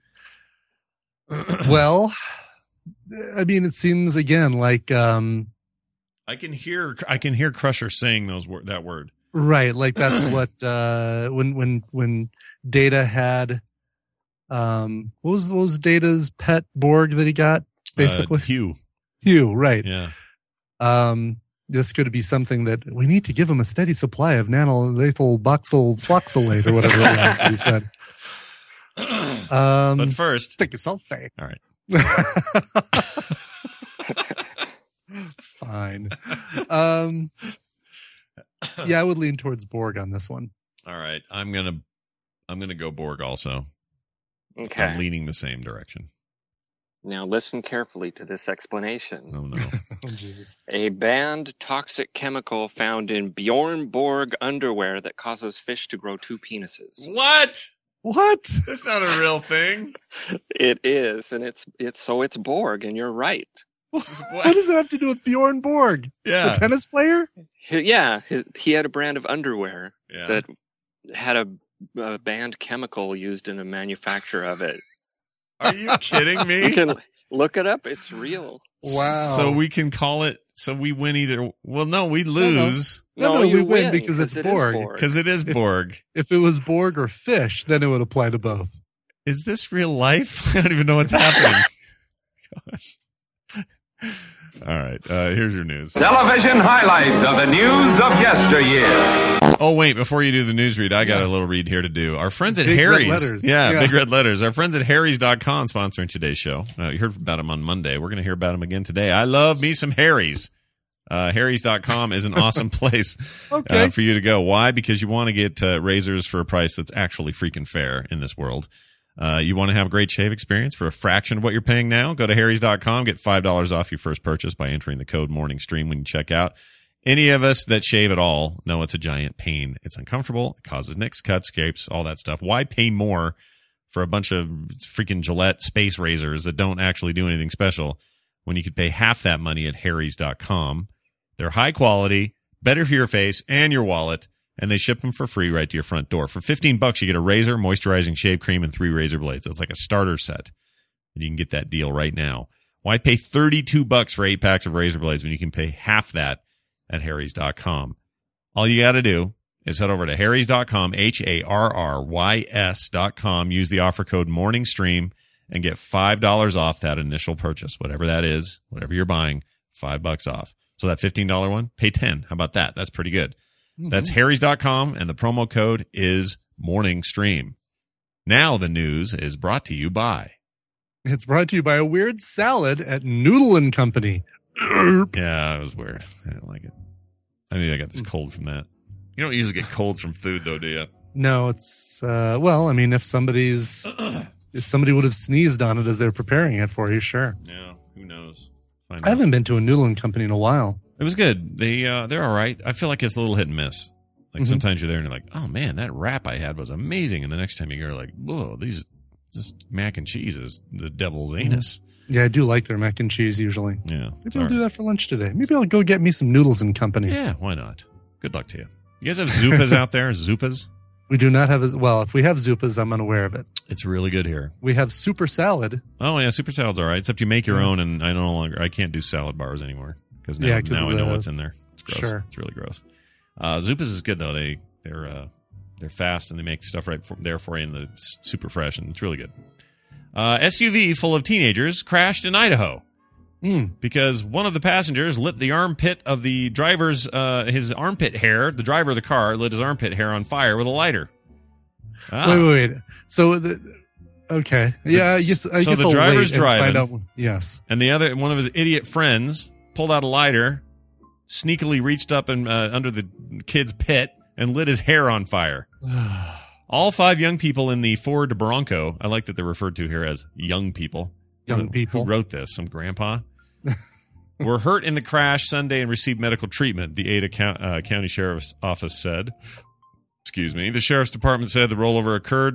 well, I mean, it seems again like um, I can hear I can hear Crusher saying those wor- that word. right, like that's what uh, when when when Data had um, what was what was Data's pet Borg that he got basically Uh, Hugh. Hugh, right? Yeah. Um, this could be something that we need to give him a steady supply of nanolethyl boxyl floxylate or whatever it was that he said. Um, But first, take yourself, Faye. all right. Fine. Um, yeah, I would lean towards Borg on this one. All right. I'm gonna I'm gonna go Borg also. Okay. I'm leaning the same direction. Now listen carefully to this explanation. Oh no. Oh, jeez. A banned toxic chemical found in Bjorn Borg underwear that causes fish to grow two penises. What? What? That's not a real thing. It is, and it's it's so it's Borg, and you're right. What does it have to do with Bjorn Borg? Yeah. The tennis player? He- yeah, he, he had a brand of underwear Yeah. that had a, a banned chemical used in the manufacture of it. Are you kidding You me? can look it up; it's real. Wow. So we can call it. So we win either. Well, no, we lose No, no, you we win because it's it is Borg. because it is Borg. If it was Borg or fish, then it would apply to both. Is this real life? I don't even know what's happening. Gosh. All right, uh, here's your news. Television highlights of the news of yesteryear. Oh, wait, before you do the news read, I got yeah. a little read here to do. Our friends at big Harry's. Red letters. Yeah, yeah, big red letters. Our friends at Harry's dot com sponsoring today's show. Uh, you heard about them on Monday. We're going to hear about them again today. I love me some Harry's. Uh, Harry's dot com is an awesome place okay. uh, for you to go. Why? Because you want to get uh, razors for a price that's actually freaking fair in this world. Uh, you want to have a great shave experience for a fraction of what you're paying now? Go to Harry's dot com. Get five dollars off your first purchase by entering the code MorningStream when you check out. Any of us that shave at all know it's a giant pain. It's uncomfortable. It causes nicks, cuts, scrapes, all that stuff. Why pay more for a bunch of freaking Gillette space razors that don't actually do anything special when you could pay half that money at Harry's dot com? They're high quality, better for your face and your wallet, and they ship them for free right to your front door. For fifteen bucks, you get a razor, moisturizing shave cream, and three razor blades. It's like a starter set. And you can get that deal right now. Why pay thirty-two bucks for eight packs of razor blades when you can pay half that at Harry's dot com? All you got to do is head over to Harry's dot com, H A R R Y S dot com. Use the offer code MorningStream and get five dollars off that initial purchase, whatever that is, whatever you're buying, five bucks off. So that fifteen dollars one, pay ten. How about that? That's pretty good. Mm-hmm. That's Harry's dot com, and the promo code is MorningStream. Now the news is brought to you by... It's brought to you by a weird salad at Noodle and Company. Yeah, it was weird. I didn't like it. I mean, I got this cold from that. You don't usually get colds from food, though, do you? No, it's, uh, well, I mean, if somebody's, if somebody would have sneezed on it as they're preparing it for you, sure. Yeah, who knows? I haven't been to a Noodle and Company in a while. It was good. They, uh, they're all right. I feel like it's a little hit and miss. Like mm-hmm. sometimes you're there and you're like, oh man, that wrap I had was amazing. And the next time you go, like, whoa, these, this mac and cheese is the devil's anus. Mm-hmm. Yeah, I do like their mac and cheese usually. Yeah. Maybe I'll right. do that for lunch today. Maybe I'll go get me some Noodles and Company. Yeah, why not? Good luck to you. You guys have Zupas out there? Zupas? We do not have, a, well, if we have Zupas, I'm unaware of it. It's really good here. We have Super Salad. Oh, yeah, Super Salad's all right, except you make your yeah. own, and I no longer, I can't do salad bars anymore, because now, yeah, now I know what's in there. It's gross. Sure. It's really gross. Uh, Zupas is good, though. They, they're, uh, they're fast, and they make stuff right for, there for you, and it's super fresh, and it's really good. Uh, S U V full of teenagers crashed in Idaho. Mm. Because one of the passengers lit the armpit of the driver's, uh, his armpit hair, the driver of the car lit his armpit hair on fire with a lighter. Ah. Wait, wait, wait. So, the, okay. Yeah, I guess, I so guess the I'll driver's wait driving. And find out, yes. And the other, one of his idiot friends pulled out a lighter, sneakily reached up and uh, under the kid's pit and lit his hair on fire. All five young people in the Ford Bronco, I like that they're referred to here as young people. Young who, people. Who wrote this? Some grandpa? Were hurt in the crash Sunday and received medical treatment, the Ada Co- uh, County Sheriff's Office said. Excuse me. The Sheriff's Department said the rollover occurred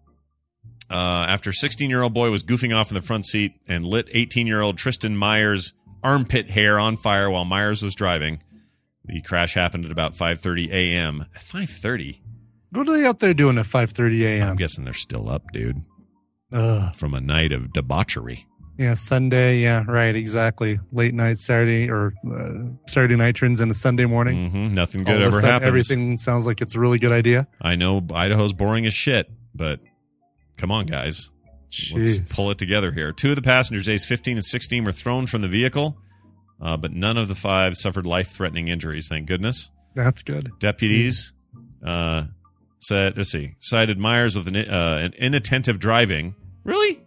uh, after a sixteen-year-old boy was goofing off in the front seat and lit eighteen-year-old Tristan Myers' armpit hair on fire while Myers was driving. The crash happened at about five thirty a.m. five thirty? What are they out there doing at five thirty a.m.? I'm guessing they're still up, dude. Ugh. From a night of debauchery. Yeah, Sunday. Yeah, right. Exactly. Late night Saturday or uh, Saturday night turns into Sunday morning. Mm-hmm. Nothing good All ever sudden, happens. Everything sounds like it's a really good idea. I know Idaho's boring as shit, but come on, guys. Jeez. Let's pull it together here. Two of the passengers, aged fifteen and sixteen, were thrown from the vehicle, uh, but none of the five suffered life-threatening injuries, thank goodness. That's good. Deputies uh, said, let's see, cited Myers with an, uh, an inattentive driving. Really?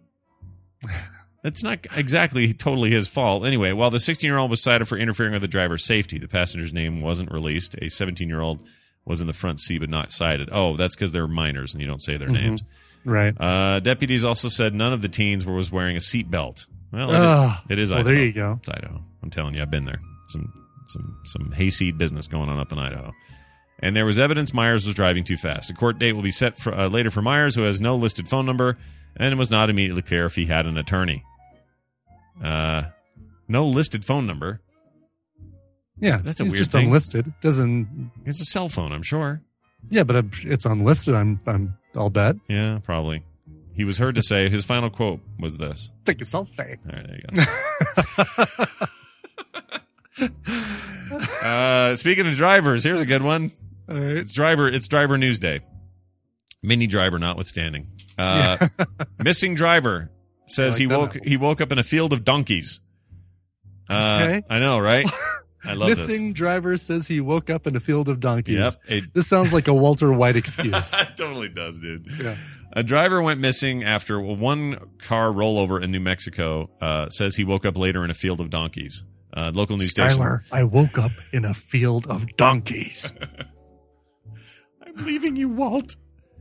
It's not exactly totally his fault. Anyway, while the sixteen-year-old was cited for interfering with the driver's safety, the passenger's name wasn't released. A seventeen-year-old was in the front seat but not cited. Oh, that's because they're minors and you don't say their Mm-hmm. names. Right. Uh, deputies also said none of the teens was wearing a seatbelt. Well, it, oh, is, it is well, Idaho. there you go. It's Idaho. I'm telling you, I've been there. Some some some hayseed business going on up in Idaho. And there was evidence Myers was driving too fast. A court date will be set for, uh, later for Myers, who has no listed phone number, and it was not immediately clear if he had an attorney. Uh, no listed phone number. Yeah, that's a he's weird just thing. unlisted. Doesn't. It's a cell phone, I'm sure. Yeah, but it's unlisted. I'm. I'm. I'll bet. Yeah, probably. He was heard to say his final quote was this: "Take a selfie." All right, there you go. uh, speaking of drivers, here's a good one. All right. It's driver. It's driver news day. Mini driver notwithstanding. Uh, yeah. Missing driver says like he woke. He woke up in a field of donkeys. Uh, Okay. I know, right? I love Missing this. driver says he woke up in a field of donkeys. Yep. It- This sounds like a Walter White excuse. It totally does, dude. Yeah. A driver went missing after one car rollover in New Mexico. Uh, says he woke up later in a field of donkeys. Uh, local news station. Skylar, I woke up in a field of donkeys. I'm leaving you, Walt.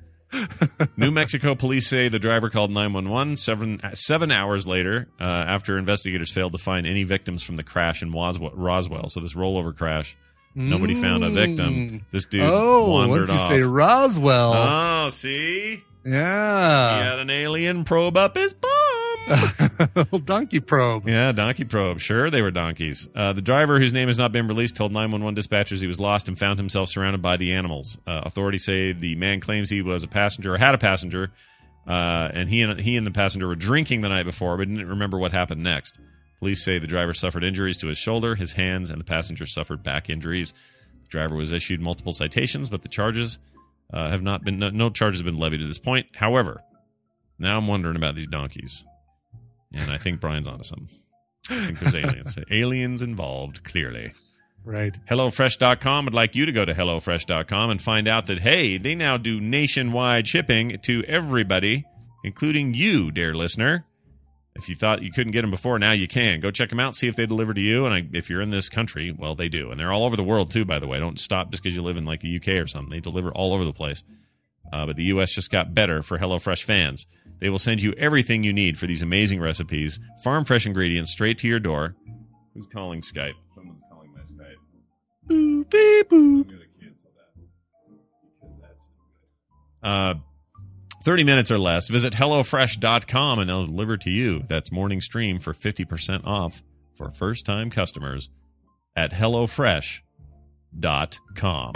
New Mexico police say the driver called nine one one seven, seven hours later uh, after investigators failed to find any victims from the crash in Waswell, Roswell. So this rollover crash, nobody found a victim. This dude Oh, wandered once you off. say Roswell. Oh, see? He yeah. had an alien probe up his bum. Little donkey probe. Yeah, donkey probe. Sure, they were donkeys. Uh, the driver, whose name has not been released, told nine one one dispatchers he was lost and found himself surrounded by the animals. Uh, authorities say the man claims he was a passenger or had a passenger, uh, and he and he and the passenger were drinking the night before, but didn't remember what happened next. Police say the driver suffered injuries to his shoulder, his hands, and the passenger suffered back injuries. The driver was issued multiple citations, but the charges uh, have not been no, no charges have been levied at this point. However, now I'm wondering about these donkeys. And I think Brian's onto something. I think there's aliens. Aliens involved, clearly. Right. HelloFresh dot com would like you to go to HelloFresh dot com and find out that, hey, they now do nationwide shipping to everybody, including you, dear listener. If you thought you couldn't get them before, now you can. Go check them out, see if they deliver to you. And I, if you're in this country, well, they do. And they're all over the world, too, by the way. Don't stop just because you live in, like, the U K or something. They deliver all over the place. Uh, but the U S just got better for HelloFresh fans. They will send you everything you need for these amazing recipes, farm fresh ingredients straight to your door. Who's calling Skype? Someone's calling my Skype. Boop, beep, boop. I'm going to cancel that. Because that's good. Uh, thirty minutes or less. Visit HelloFresh dot com and they'll deliver to you. That's Morning Stream for fifty percent off for first-time customers at HelloFresh dot com.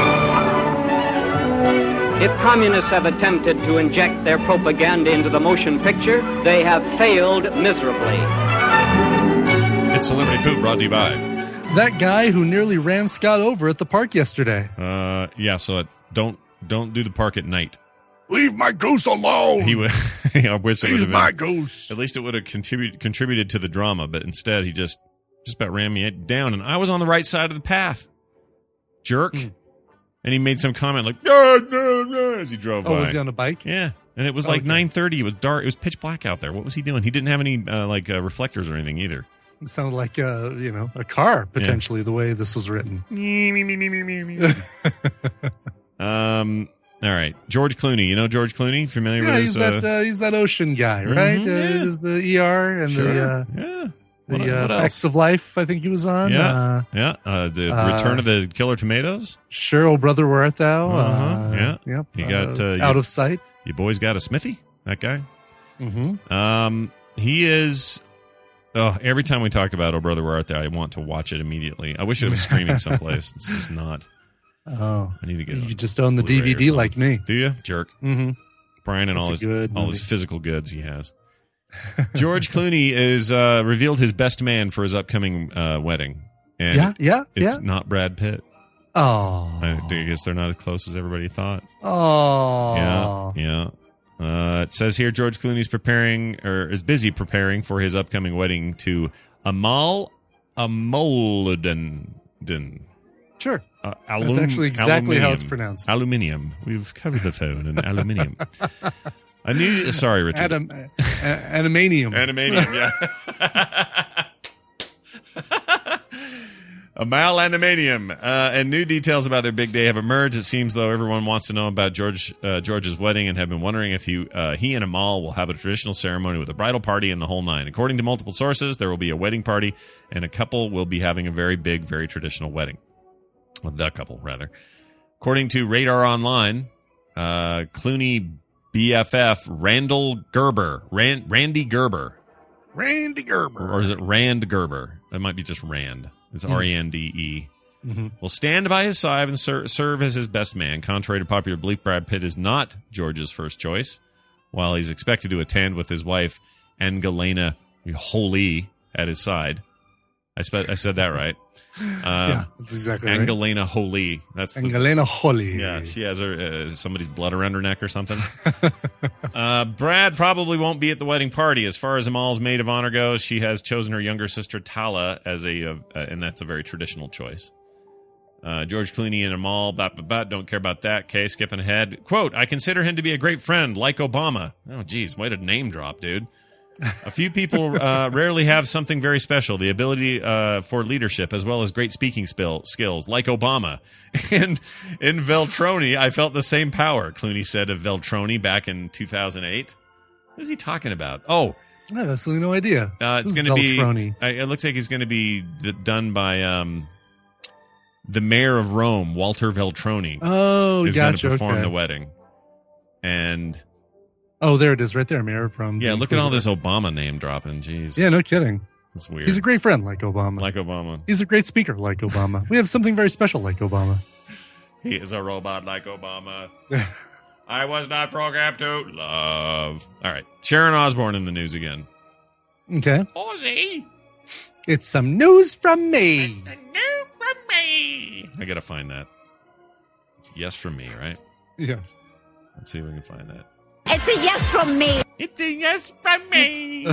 If communists have attempted to inject their propaganda into the motion picture, they have failed miserably. It's Celebrity Poop brought to you by. That guy who nearly ran Scott over at the park yesterday. Uh, yeah, so it, don't don't do the park at night. Leave my goose alone. He would. I wish it would He's have been. my goose. At least it would have contributed contributed to the drama, but instead he just just about ran me down, and I was on the right side of the path. Jerk. Mm. And he made some comment like, "No, no, no," as he drove Oh, by. was he on a bike? Yeah, and it was like Okay. nine thirty. It was dark. It was pitch black out there. What was he doing? He didn't have any uh, like uh, reflectors or anything either. It sounded like uh, you know, a car potentially the way this was written. um. All right, George Clooney. You know George Clooney? Familiar Yeah, with he's his? Uh, that uh, he's that ocean guy, right? Mhm, uh, yeah. He's the E R and Sure. the uh, yeah. the What- uh, what else? Facts of Life. I think he was on. Yeah, Uh, yeah. Uh, the uh, Return of the Killer Tomatoes. Sure, oh brother, where art thou? Uh-huh, Uh, yeah. Yep. You got, uh, uh, Out you- of Sight. Your boy's got a Smithy. That guy. Mm-hmm. Um, he is. Oh, every time we talk about Oh Brother Where Art Thou, I want to watch it immediately. I wish it was streaming someplace. It's just not. Oh, I need to get. you it just own the Blu-ray D V or D something. like me. Do you, jerk? Mm-hmm. Brian and That's all a his good all his movie. physical goods he has. George Clooney is uh, revealed his best man for his upcoming uh, wedding, and Yeah, yeah, it's yeah. not Brad Pitt. Oh, I, I guess they're not as close as everybody thought. oh, Yeah, yeah. Uh, it says here George Clooney's preparing or is busy preparing for his upcoming wedding to Amal Amolden. Sure. Uh, That's alum- actually exactly how it's aluminium. pronounced. Aluminium. We've covered the phone in aluminium. I knew. Sorry, Richard. Adam, uh, Animanium. Animanium. Yeah. Amal Animanium. Uh, and new details about their big day have emerged. It seems though everyone wants to know about George uh, George's wedding and have been wondering if he uh, he and Amal will have a traditional ceremony with a bridal party and the whole nine. According to multiple sources, there will be a wedding party and a couple will be having a very big, very traditional wedding. Well, the couple, rather. According to Radar Online, uh, Clooney B F F Randall Gerber, Rand, Randy Gerber, Randy Gerber. or is it Rand Gerber? That might be just Rand. It's Mm. R E N D E. Mm-hmm. Will stand by his side and ser- serve as his best man. Contrary to popular belief, Brad Pitt is not George's first choice. While he's expected to attend with his wife, Angelina Jolie, at his side. I, spe- I said that right. Uh, yeah, that's exactly Angelina right. Jolie. That's Angelina the, Jolie. Yeah, she has her uh, somebody's blood around her neck or something. uh, Brad probably won't be at the wedding party. As far as Amal's maid of honor goes, she has chosen her younger sister Tala as a, uh, uh, and that's a very traditional choice. Uh, George Clooney and Amal, but, but, but, don't care about that. Okay, skipping ahead. Quote, I consider him to be a great friend, like Obama. Oh, geez, way to name drop, dude. A few people uh, rarely have something very special, the ability uh, for leadership as well as great speaking spill, skills, like Obama. And in Veltroni, I felt the same power, Clooney said of Veltroni back in two thousand eight. What is he talking about? Oh. I have absolutely no idea. Uh, it's going to be, uh, it looks like it's going to be d- done by um, the mayor of Rome, Walter Veltroni. Oh, is gotcha. going to perform okay. the wedding. And... Oh, there it is, right there, Mayor from. Yeah, look at all this Obama name dropping. Jeez. Yeah, no kidding. That's weird. He's a great friend, like Obama. Like Obama. He's a great speaker, like Obama. We have something very special, like Obama. He is a robot like Obama. I was not programmed to love. All right, Sharon Osbourne in the news again. Okay. Ozzy. It's some news from me. It's a news from me. I gotta find that. It's a yes from me, right? Yes. Let's see if we can find that. It's a yes from me. It's a yes from me.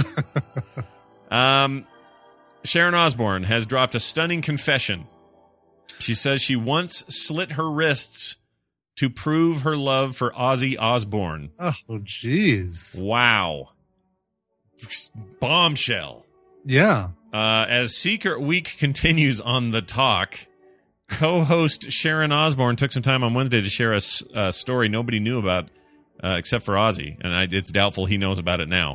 um, Sharon Osbourne has dropped a stunning confession. She says she once slit her wrists to prove her love for Ozzy Osbourne. Oh, jeez. Wow. Bombshell. Yeah. Uh, as Secret Week continues on The Talk, co-host Sharon Osbourne took some time on Wednesday to share a, a story nobody knew about uh, except for Ozzy, and I, it's doubtful he knows about it now.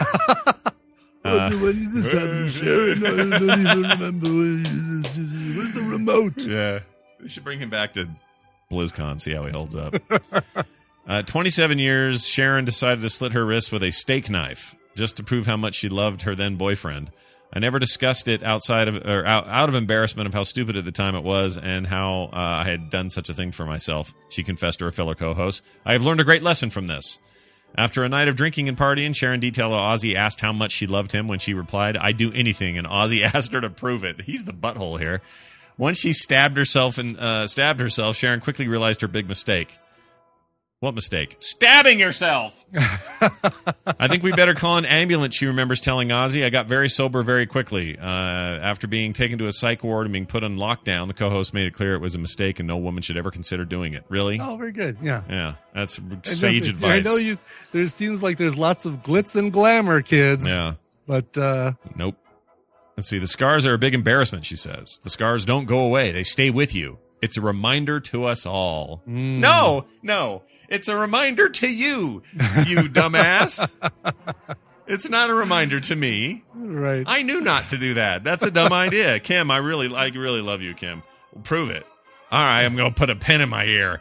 Uh, when did this happen, Sharon? I don't even remember. Where's the remote? Yeah. We should bring him back to BlizzCon, see how he holds up. uh, twenty-seven years, Sharon decided to slit her wrist with a steak knife just to prove how much she loved her then boyfriend. I never discussed it outside of or out, out of embarrassment of how stupid at the time it was and how uh, I had done such a thing for myself, she confessed to her fellow co-host. I have learned a great lesson from this. After a night of drinking and partying, Sharon detailed how Ozzy asked how much she loved him when she replied, I'd do anything, and Ozzy asked her to prove it. He's the butthole here. Once she stabbed herself and uh, stabbed herself, Sharon quickly realized her big mistake. What mistake? Stabbing yourself! I think we better call an ambulance, she remembers telling Ozzy. I got very sober very quickly. Uh, after being taken to a psych ward and being put on lockdown, the co-host made it clear it was a mistake and no woman should ever consider doing it. Really? Oh, very good. Yeah. Yeah, that's sage I know, advice. I know you. There seems like there's lots of glitz and glamour, kids. Yeah. But, uh. Nope. Let's see. The scars are a big embarrassment, she says. The scars don't go away. They stay with you. It's a reminder to us all. Mm. No, no. It's a reminder to you, you dumbass. It's not a reminder to me. Right. I knew not to do that. That's a dumb idea. Kim, I really, I really love you, Kim. Prove it. All right, I'm going to put a pen in my ear.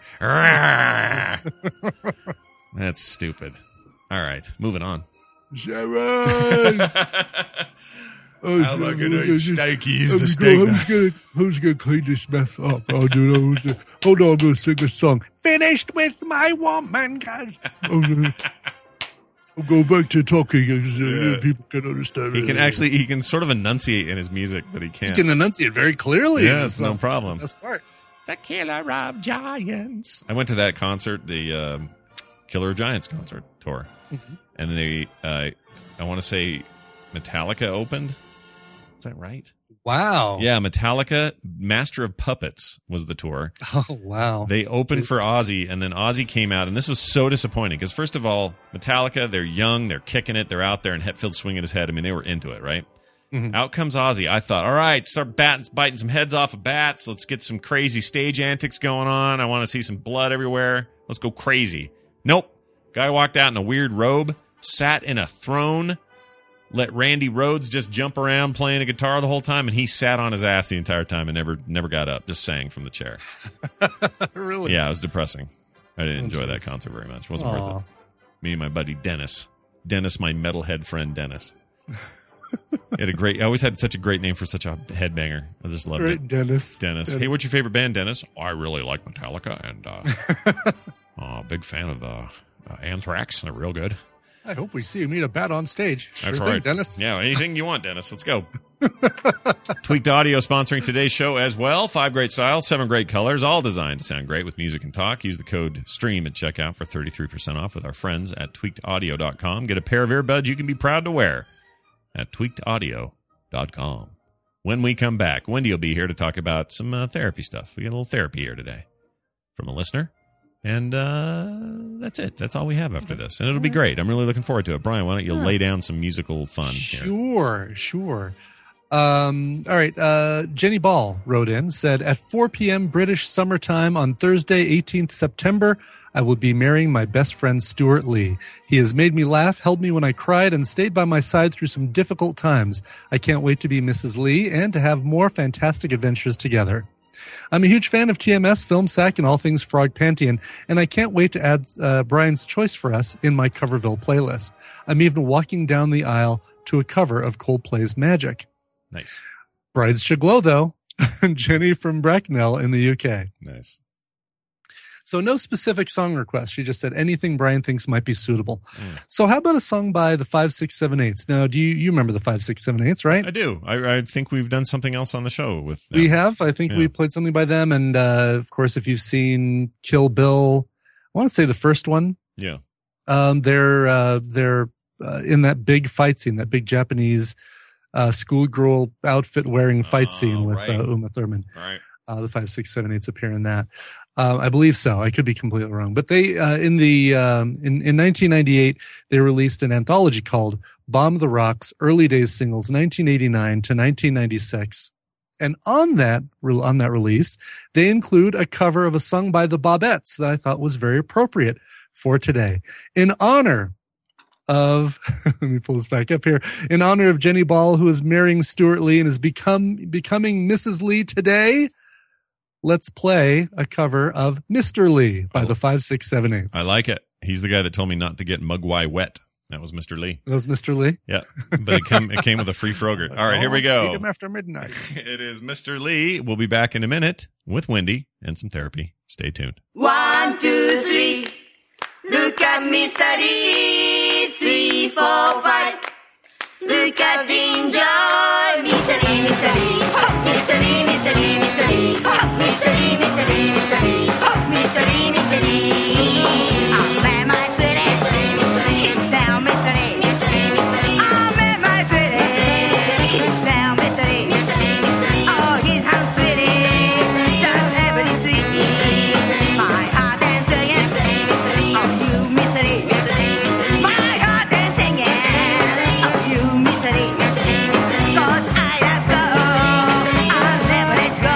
That's stupid. All right, moving on. Sharon! Oh, How am I going to eat steak? He I'm used the gonna- steak Who's knife. gonna, who's gonna clean this mess up? Oh, dude, oh, who's gonna- hold on, I'm gonna sing a song. Finished with my woman, guys. Oh, no. I'll go back to talking so Yeah. people can understand. He can actually, he can sort of enunciate in his music, but he He can't. can enunciate very clearly. Yeah, it's So, no problem. That's part. The Killer of Giants. I went to that concert, the um, Killer of Giants concert tour. Mhm. And they, uh, I want to say Metallica opened. Is that right? Wow. Yeah, Metallica, Master of Puppets was the tour. Oh, wow. They opened It's- for Ozzy, and then Ozzy came out, and this was so disappointing because, first of all, Metallica, they're young, they're kicking it, they're out there, and Hetfield's swinging his head. I mean, they were into it, right? Mhm. Out comes Ozzy. I thought, all right, start batting, biting some heads off of bats. Let's get some crazy stage antics going on. I want to see some blood everywhere. Let's go crazy. Nope. Guy walked out in a weird robe, sat in a throne, let Randy Rhoads just jump around playing a guitar the whole time, and he sat on his ass the entire time and never never got up, just sang from the chair. Really? Yeah, it was depressing. I didn't Oh, enjoy that geez. concert very much. It wasn't worth Aw. it. Me and my buddy Dennis. Dennis, my metalhead friend Dennis. He had a great, I always had such a great name for such a headbanger. I just loved Right, it. Dennis. Dennis. Dennis. Hey, what's your favorite band, Dennis? I really like Metallica, and uh, uh big fan of the uh, Anthrax. They're real good. I hope we see you meet a bat on stage. That's Sure right, thing, Dennis. Yeah, anything you want, Dennis. Let's go. Tweaked Audio sponsoring today's show as well. Five great styles, seven great colors, all designed to sound great with music and talk. Use the code STREAM at checkout for thirty-three percent off with our friends at tweaked audio dot com. Get a pair of earbuds you can be proud to wear at tweaked audio dot com. When we come back, Wendy will be here to talk about some uh, therapy stuff. We got a little therapy here today from a listener. And uh, that's it. That's all we have after this. And it'll be great. I'm really looking forward to it. Brian, why don't you lay down some musical fun here? Sure, sure. Um, all right. Uh, Jenny Ball wrote in, said, at four p.m. British summertime on Thursday, eighteenth September, I will be marrying my best friend, Stuart Lee. He has made me laugh, held me when I cried, and stayed by my side through some difficult times. I can't wait to be Missus Lee and to have more fantastic adventures together. I'm a huge fan of T M S, Film Sack, and all things Frog Pantheon, and I can't wait to add uh, Brian's choice for us in my Coverville playlist. I'm even walking down the aisle to a cover of Coldplay's Magic. Nice. Brides should glow, though. Jenny from Bracknell in the U K. Nice. So no specific song request. She just said anything Brian thinks might be suitable. Mm. So how about a song by the five six seven eights? Now, do you, you remember the five six seven eights, right? I do. I, I think we've done something else on the show with them. We have. I think Yeah. we played something by them. And, uh, of course, if you've seen Kill Bill, I want to say the first one. Yeah. Um, they're, uh, they're, uh, in that big fight scene, that big Japanese, uh, schoolgirl outfit wearing fight scene with, right. uh, Uma Thurman. Right. Uh, the five six seven eights appear in that. Uh, I believe so. I could be completely wrong, but they, uh, in the, um, in, in nineteen ninety-eight, they released an anthology called Bomb the Rocks Early Days Singles nineteen eighty-nine to nineteen ninety-six. And on that, on that release, they include a cover of a song by the Bobettes that I thought was very appropriate for today. In honor of, let me pull this back up here, in honor of Jenny Ball, who is marrying Stuart Lee and is become, becoming Missus Lee today, let's play a cover of Mister Lee by Oh. the five six seven eights. I like it. He's the guy that told me not to get Mugwai wet. That was Mister Lee. That was Mister Lee? Yeah. But it came, it came with a free Froger. All right, here we go. Freedom after midnight. It is Mister Lee. We'll be back in a minute with Wendy and some therapy. Stay tuned. One, two, three. Look at Mister Lee. Three, four, five. Look at Enjoy. Mister Lee, Mister Lee. Mister Lee, Mister Lee, Mister Lee. Mister Lee, Mister Lee, Mister Lee. Mister Lee, Mister Lee. I'm at my city. Hit down, Mister Lee. I'm at my city. Hit down, Mister Lee. Oh, his house city. Does everything sweet. My heart and singing. Oh, you, Mister Lee. My heart and singing. Oh, you, Mister Lee. 'Cause I love so. I'll never let go.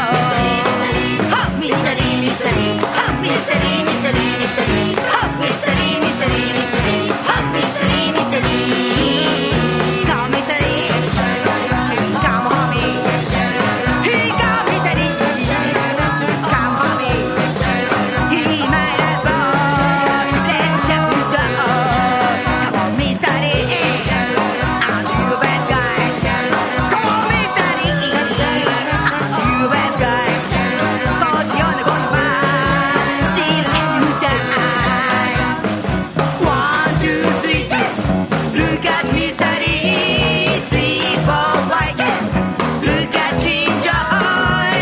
Oh, Mister Lee, Mister Lee. Oh, Mister Lee, Mister Lee, Mister Lee. Oh, Mister Lee, Mister Lee, Mister Lee. Oh, Mister Lee, Mister Lee. Come, Mister Lee. Come on, me. He come, Mister Lee. Come on, me. He might have gone. Let's jump to jump. Come on, Mister Lee. I'm your best guy. Come on, Mister Lee. I'm your best guy. 'Cause you're not gonna find still and you die. One, two, three. Look at Mister Lee. Three, four, five. Look at King Joy.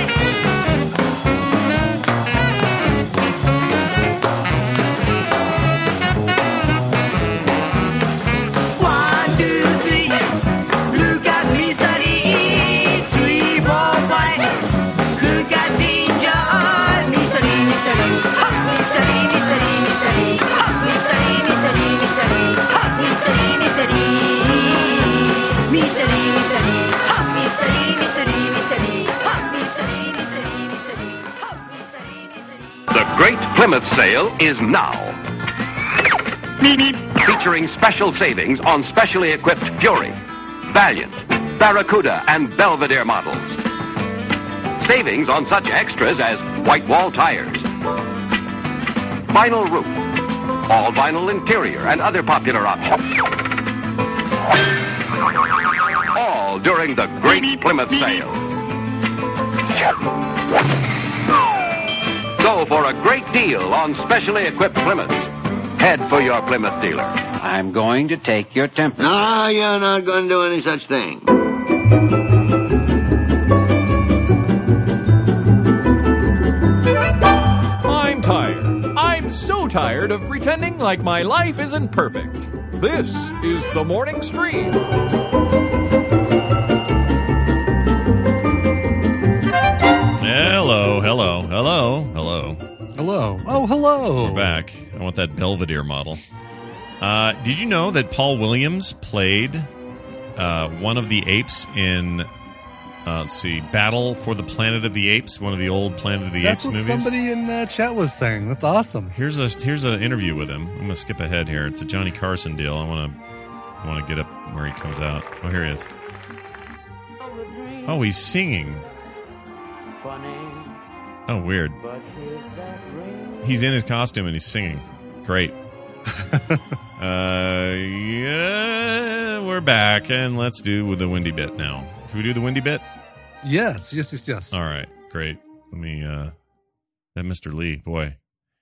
One, two, three. Look at Mister Lee. Three, four, five. Look at King Joy. Mister Lee, Mister Lee. Mister Lee, Mister Lee, Mister Lee. Mister Lee, Mister Lee, Mister Lee. Mister Lee, Mister Lee. Mister Lee, Mister Lee. Mister Lee, Mister Lee, Mister Lee. Mister Lee, Mister Lee, Mister Lee. Mister Lee, Mister Lee. The Great Plymouth Sale is now. Beep, beep. Featuring special savings on specially equipped Fury, Valiant, Barracuda, and Belvedere models. Savings on such extras as white wall tires, vinyl roof, all vinyl interior, and other popular options. All during the Great Plymouth Sale. So for a great deal on specially equipped Plymouths, head for your Plymouth dealer. I'm going to take your temperature. No, you're not going to do any such thing. tired of pretending like my life isn't perfect. This is the Morning Stream. Hello, hello, hello, hello. Hello. Oh, hello. We're back. I want that Belvedere model. Uh, did you know that Paul Williams played uh, one of the apes in, uh, let's see, Battle for the Planet of the Apes, one of the old Planet of the That's Apes what movies? somebody in uh, chat was saying. That's awesome. Here's a here's an interview with him. I'm gonna skip ahead here. It's a Johnny Carson deal. I want to I want to get up where he comes out. Oh, here he is. Oh, he's singing. Oh, weird. He's in his costume and he's singing. Great. uh, yeah, we're back, and let's do the windy bit now. Should we do the windy bit? Yes, yes, yes, yes. All right, great. Let me, uh, that Mister Lee, boy.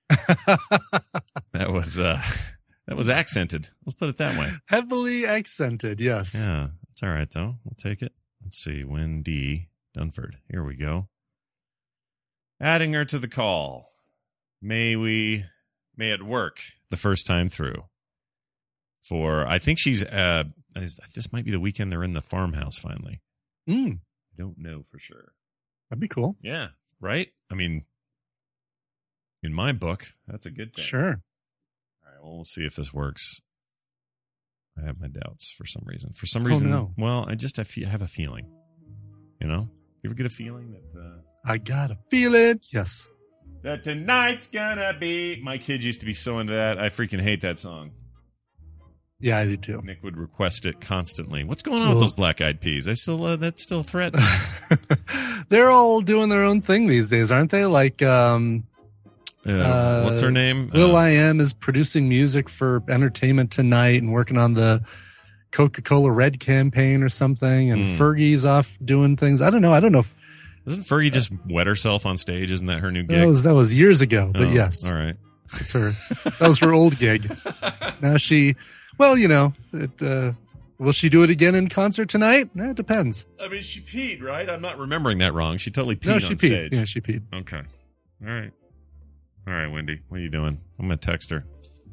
that was, uh, that was accented. Let's put it that way. Heavily accented, yes. Yeah, it's all right, though. We'll take it. Let's see, Wendy Dunford. Here we go. Adding her to the call. May we, may it work the first time through. For, I think she's, uh, this might be the weekend they're in the farmhouse finally. Mm. I don't know for sure. That'd be cool. Yeah, right? I mean, in my book, that's a good thing. Sure. All right, well, we'll see if this works. I have my doubts for some reason. For some Oh, reason, no. well, I just I fe- have a feeling. You know? You ever get a feeling that... Uh, I gotta feel it. Yes. That tonight's gonna be... My kids used to be so into that. I freaking hate that song. Yeah, I do too. Nick would request it constantly. What's going on Well- with those Black Eyed Peas? I still uh, that's still a threat. They're all doing their own thing these days, aren't they? Like, um, uh, what's her name? Will Uh, I Am is producing music for Entertainment Tonight and working on the Coca-Cola Red campaign or something. And Mm. Fergie's off doing things. I don't know. I don't know if Doesn't Fergie just wet herself on stage? Isn't that her new gig? that was, that was years ago, but Oh, yes. All right. It's her. That was her old gig. Now she, well, you know, it, uh, will she do it again in concert tonight? Eh, it depends. I mean, she peed, right? I'm not remembering that wrong. She totally peed No, on she peed. stage. Yeah, she peed. Okay. All right. All right, Wendy. What are you doing? I'm going to text her.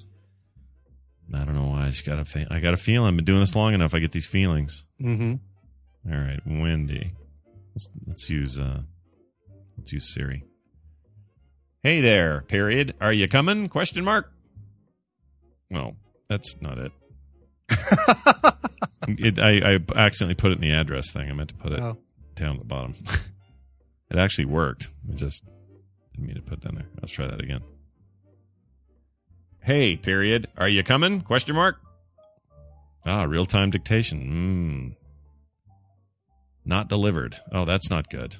I don't know why. I just got a fe- I got a feeling. I've been doing this long enough. I get these feelings. Mm-hmm. All right, Wendy. Let's, let's use uh, let's use Siri. Hey there, period. Are you coming? Question mark. No, that's not it. it I, I accidentally put it in the address thing. I meant to put it Oh. down at the bottom. It actually worked. I just didn't mean to put it down there. Let's try that again. Hey, period. Are you coming? Question mark. Ah, real-time dictation. Hmm. Not delivered. Oh, that's not good.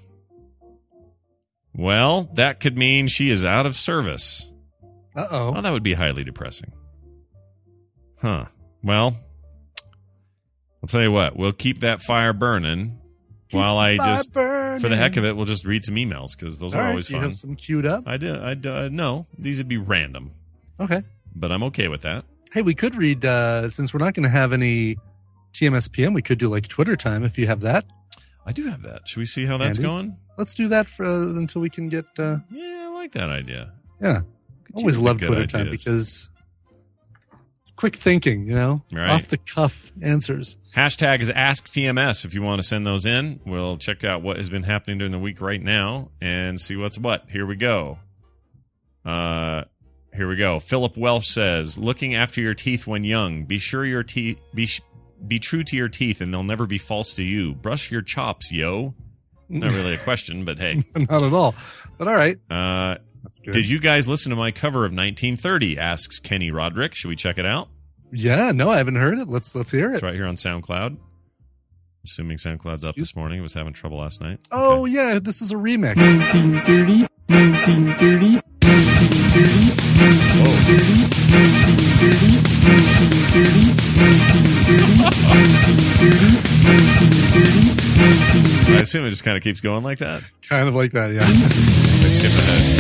Well, that could mean she is out of service. Uh-oh. Oh, that would be highly depressing. Huh. Well, I'll tell you what. We'll keep that fire burning while I fire just, burning. for the heck of it, we'll just read some emails because those All are right, always you fun. have some queued up? I do. I do. Uh, no, these would be random, Okay. but I'm okay with that. Hey, we could read, uh, since we're not going to have any T M S P M, we could do like Twitter time if you have that. I do have that. Should we see how that's Andy? going? Let's do that for, uh, until we can get, uh, Yeah, I like that idea. yeah. Always with the love good Twitter time ideas. because it's quick thinking, you know? Right. Off the cuff answers. Hashtag is Ask T M S if you want to send those in. We'll check out what has been happening during the week right now and see what's what. Here we go. Uh, here we go. Philip Welsh says, looking after your teeth when young. Be sure your teeth, be, sh- be true to your teeth and they'll never be false to you. Brush your chops, yo. It's not really a question, but hey. Not at all. But all right. Uh, That's good. did you guys listen to my cover of nineteen thirty? Asks Kenny Roderick. Should we check it out? Yeah, no, I haven't heard it. Let's let's hear It's it. right here on SoundCloud. Assuming SoundCloud's up this morning. It was having trouble last night. Oh, yeah, this is a remix. nineteen thirty, nineteen thirty, nineteen thirty, nineteen thirty, nineteen thirty, nineteen thirty, nineteen thirty, nineteen thirty, nineteen thirty, nineteen thirty. I assume it just kind of keeps going like that. Kind of like that, yeah. I skip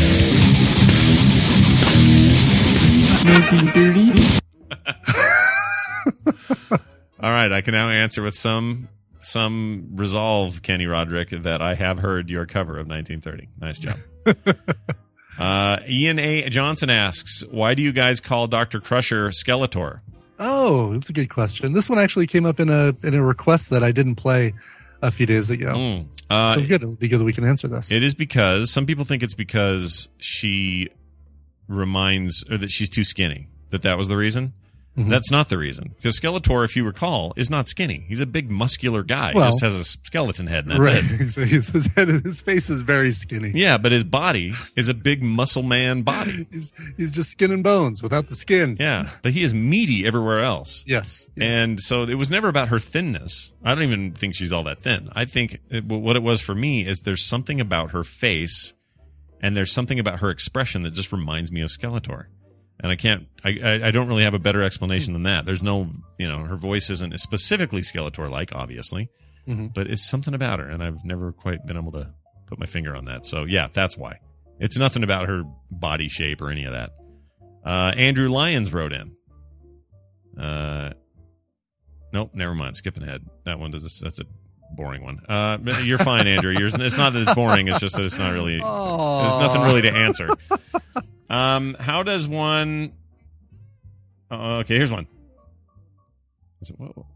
ahead. nineteen thirty. All right, I can now answer with some some resolve, Kenny Roderick, that I have heard your cover of nineteen thirty. Nice job. Uh, Ian A. Johnson asks, why do you guys call Doctor Crusher Skeletor? Oh, that's a good question. This one actually came up in a in a request that I didn't play a few days ago. Mm. Uh, so good. It'll be good that we can answer this. It is because some people think it's because she reminds, or that she's too skinny, that that was the reason. Mm-hmm. That's not the reason. Because Skeletor, if you recall, is not skinny. He's a big muscular guy. Well, he just has a skeleton head, and that's right. it. So his, his, head, his face is very skinny. Yeah, but his body is a big muscle man body. he's, he's just skin and bones without the skin. Yeah, but he is meaty everywhere else. Yes, yes. And so it was never about her thinness. I don't even think she's all that thin. I think it, what it was for me is there's something about her face, and there's something about her expression that just reminds me of Skeletor. And I can't, I, I, I don't really have a better explanation than that. There's no, you know, her voice isn't specifically Skeletor-like, obviously, mm-hmm. but it's something about her, and I've never quite been able to put my finger on that. So, yeah, that's why. It's nothing about her body shape or any of that. Uh, Andrew Lyons wrote in. Uh, nope, never mind. Skipping ahead. That one does this. That's a boring one. Uh, you're fine, Andrew. You're, it's not that it's boring. It's just that it's not really. Aww. There's nothing really to answer. Um, how does one? Uh, okay, here's one. Is it, whoa.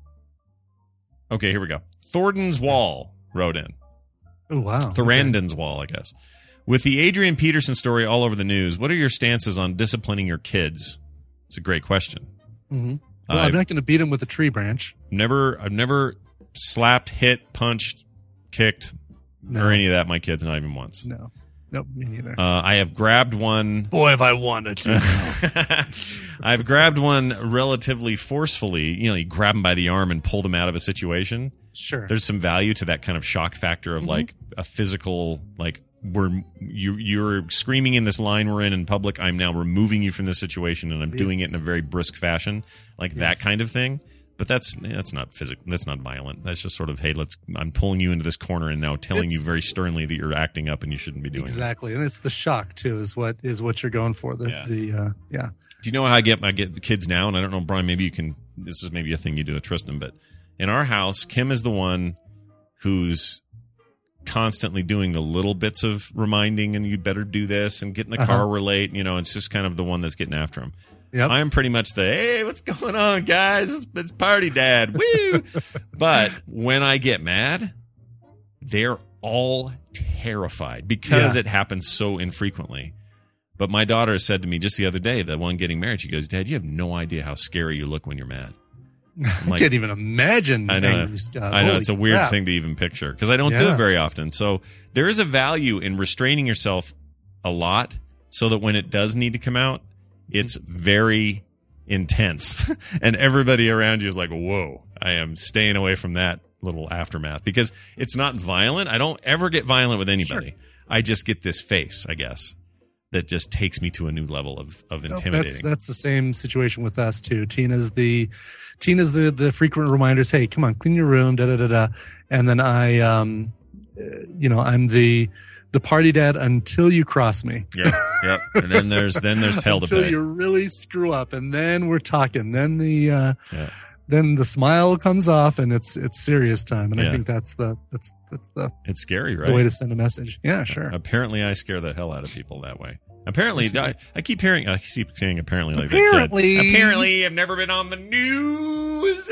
Okay, here we go. Thornton's Wall wrote in. Oh wow. Thornton's okay. Wall, I guess. With the Adrian Peterson story all over the news, what are your stances on disciplining your kids? It's a great question. Mm-hmm. Well, uh, I'm not going to beat him with a tree branch. Never, I've never slapped, hit, punched, kicked, no. or any of that. My kids, not even once. No. Nope, me neither. Uh, I have grabbed one. Boy, if I wanted to. I've grabbed one relatively forcefully. You know, you grab him by the arm and pull them out of a situation. Sure. There's some value to that kind of shock factor of mm-hmm. like a physical, like we're you you're screaming in this line we're in in public. I'm now removing you from this situation, and I'm yes. doing it in a very brisk fashion, like yes. that kind of thing. But that's that's not physical. That's not violent. That's just sort of, hey, let's. I'm pulling you into this corner and now telling it's, you very sternly that you're acting up and you shouldn't be doing exactly. this. And it's the shock too, is what is what you're going for. The yeah. the uh, yeah. Do you know how I get I get the kids now? And I don't know, Brian. Maybe you can. This is maybe a thing you do at Tristan, but in our house, Kim is the one who's constantly doing the little bits of reminding, and you better do this, and get in the uh-huh. car, we're late. You know, it's just kind of the one that's getting after him. Yep. I'm pretty much the, hey, what's going on, guys? It's, it's party dad. Woo! But when I get mad, they're all terrified because yeah. it happens so infrequently. But my daughter said to me just the other day, the one getting married, she goes, Dad, you have no idea how scary you look when you're mad. I like, can't even imagine. I know. Angry Scott. I know. Holy it's a weird crap. thing to even picture because I don't yeah. do it very often. So there is a value in restraining yourself a lot so that when it does need to come out, it's very intense. And everybody around you is like, whoa, I am staying away from that little aftermath because it's not violent. I don't ever get violent with anybody. Sure. I just get this face, I guess, that just takes me to a new level of, of intimidating. That's, that's the same situation with us too. Tina's the, Tina's the, the frequent reminders. Hey, come on, clean your room, da, da, da, da. And then I, um, you know, I'm the, the party dad until you cross me. Yeah, yep. And then there's then there's hell to pay. Until you really screw up, and then we're talking. Then the uh, yeah. then the smile comes off, and it's it's serious time. And yeah. I think that's the that's that's the it's scary, right? The way to send a message. Yeah, sure. Apparently, I scare the hell out of people that way. Apparently, I, I keep hearing I keep saying apparently like apparently. that kid. Apparently, I've never been on the news.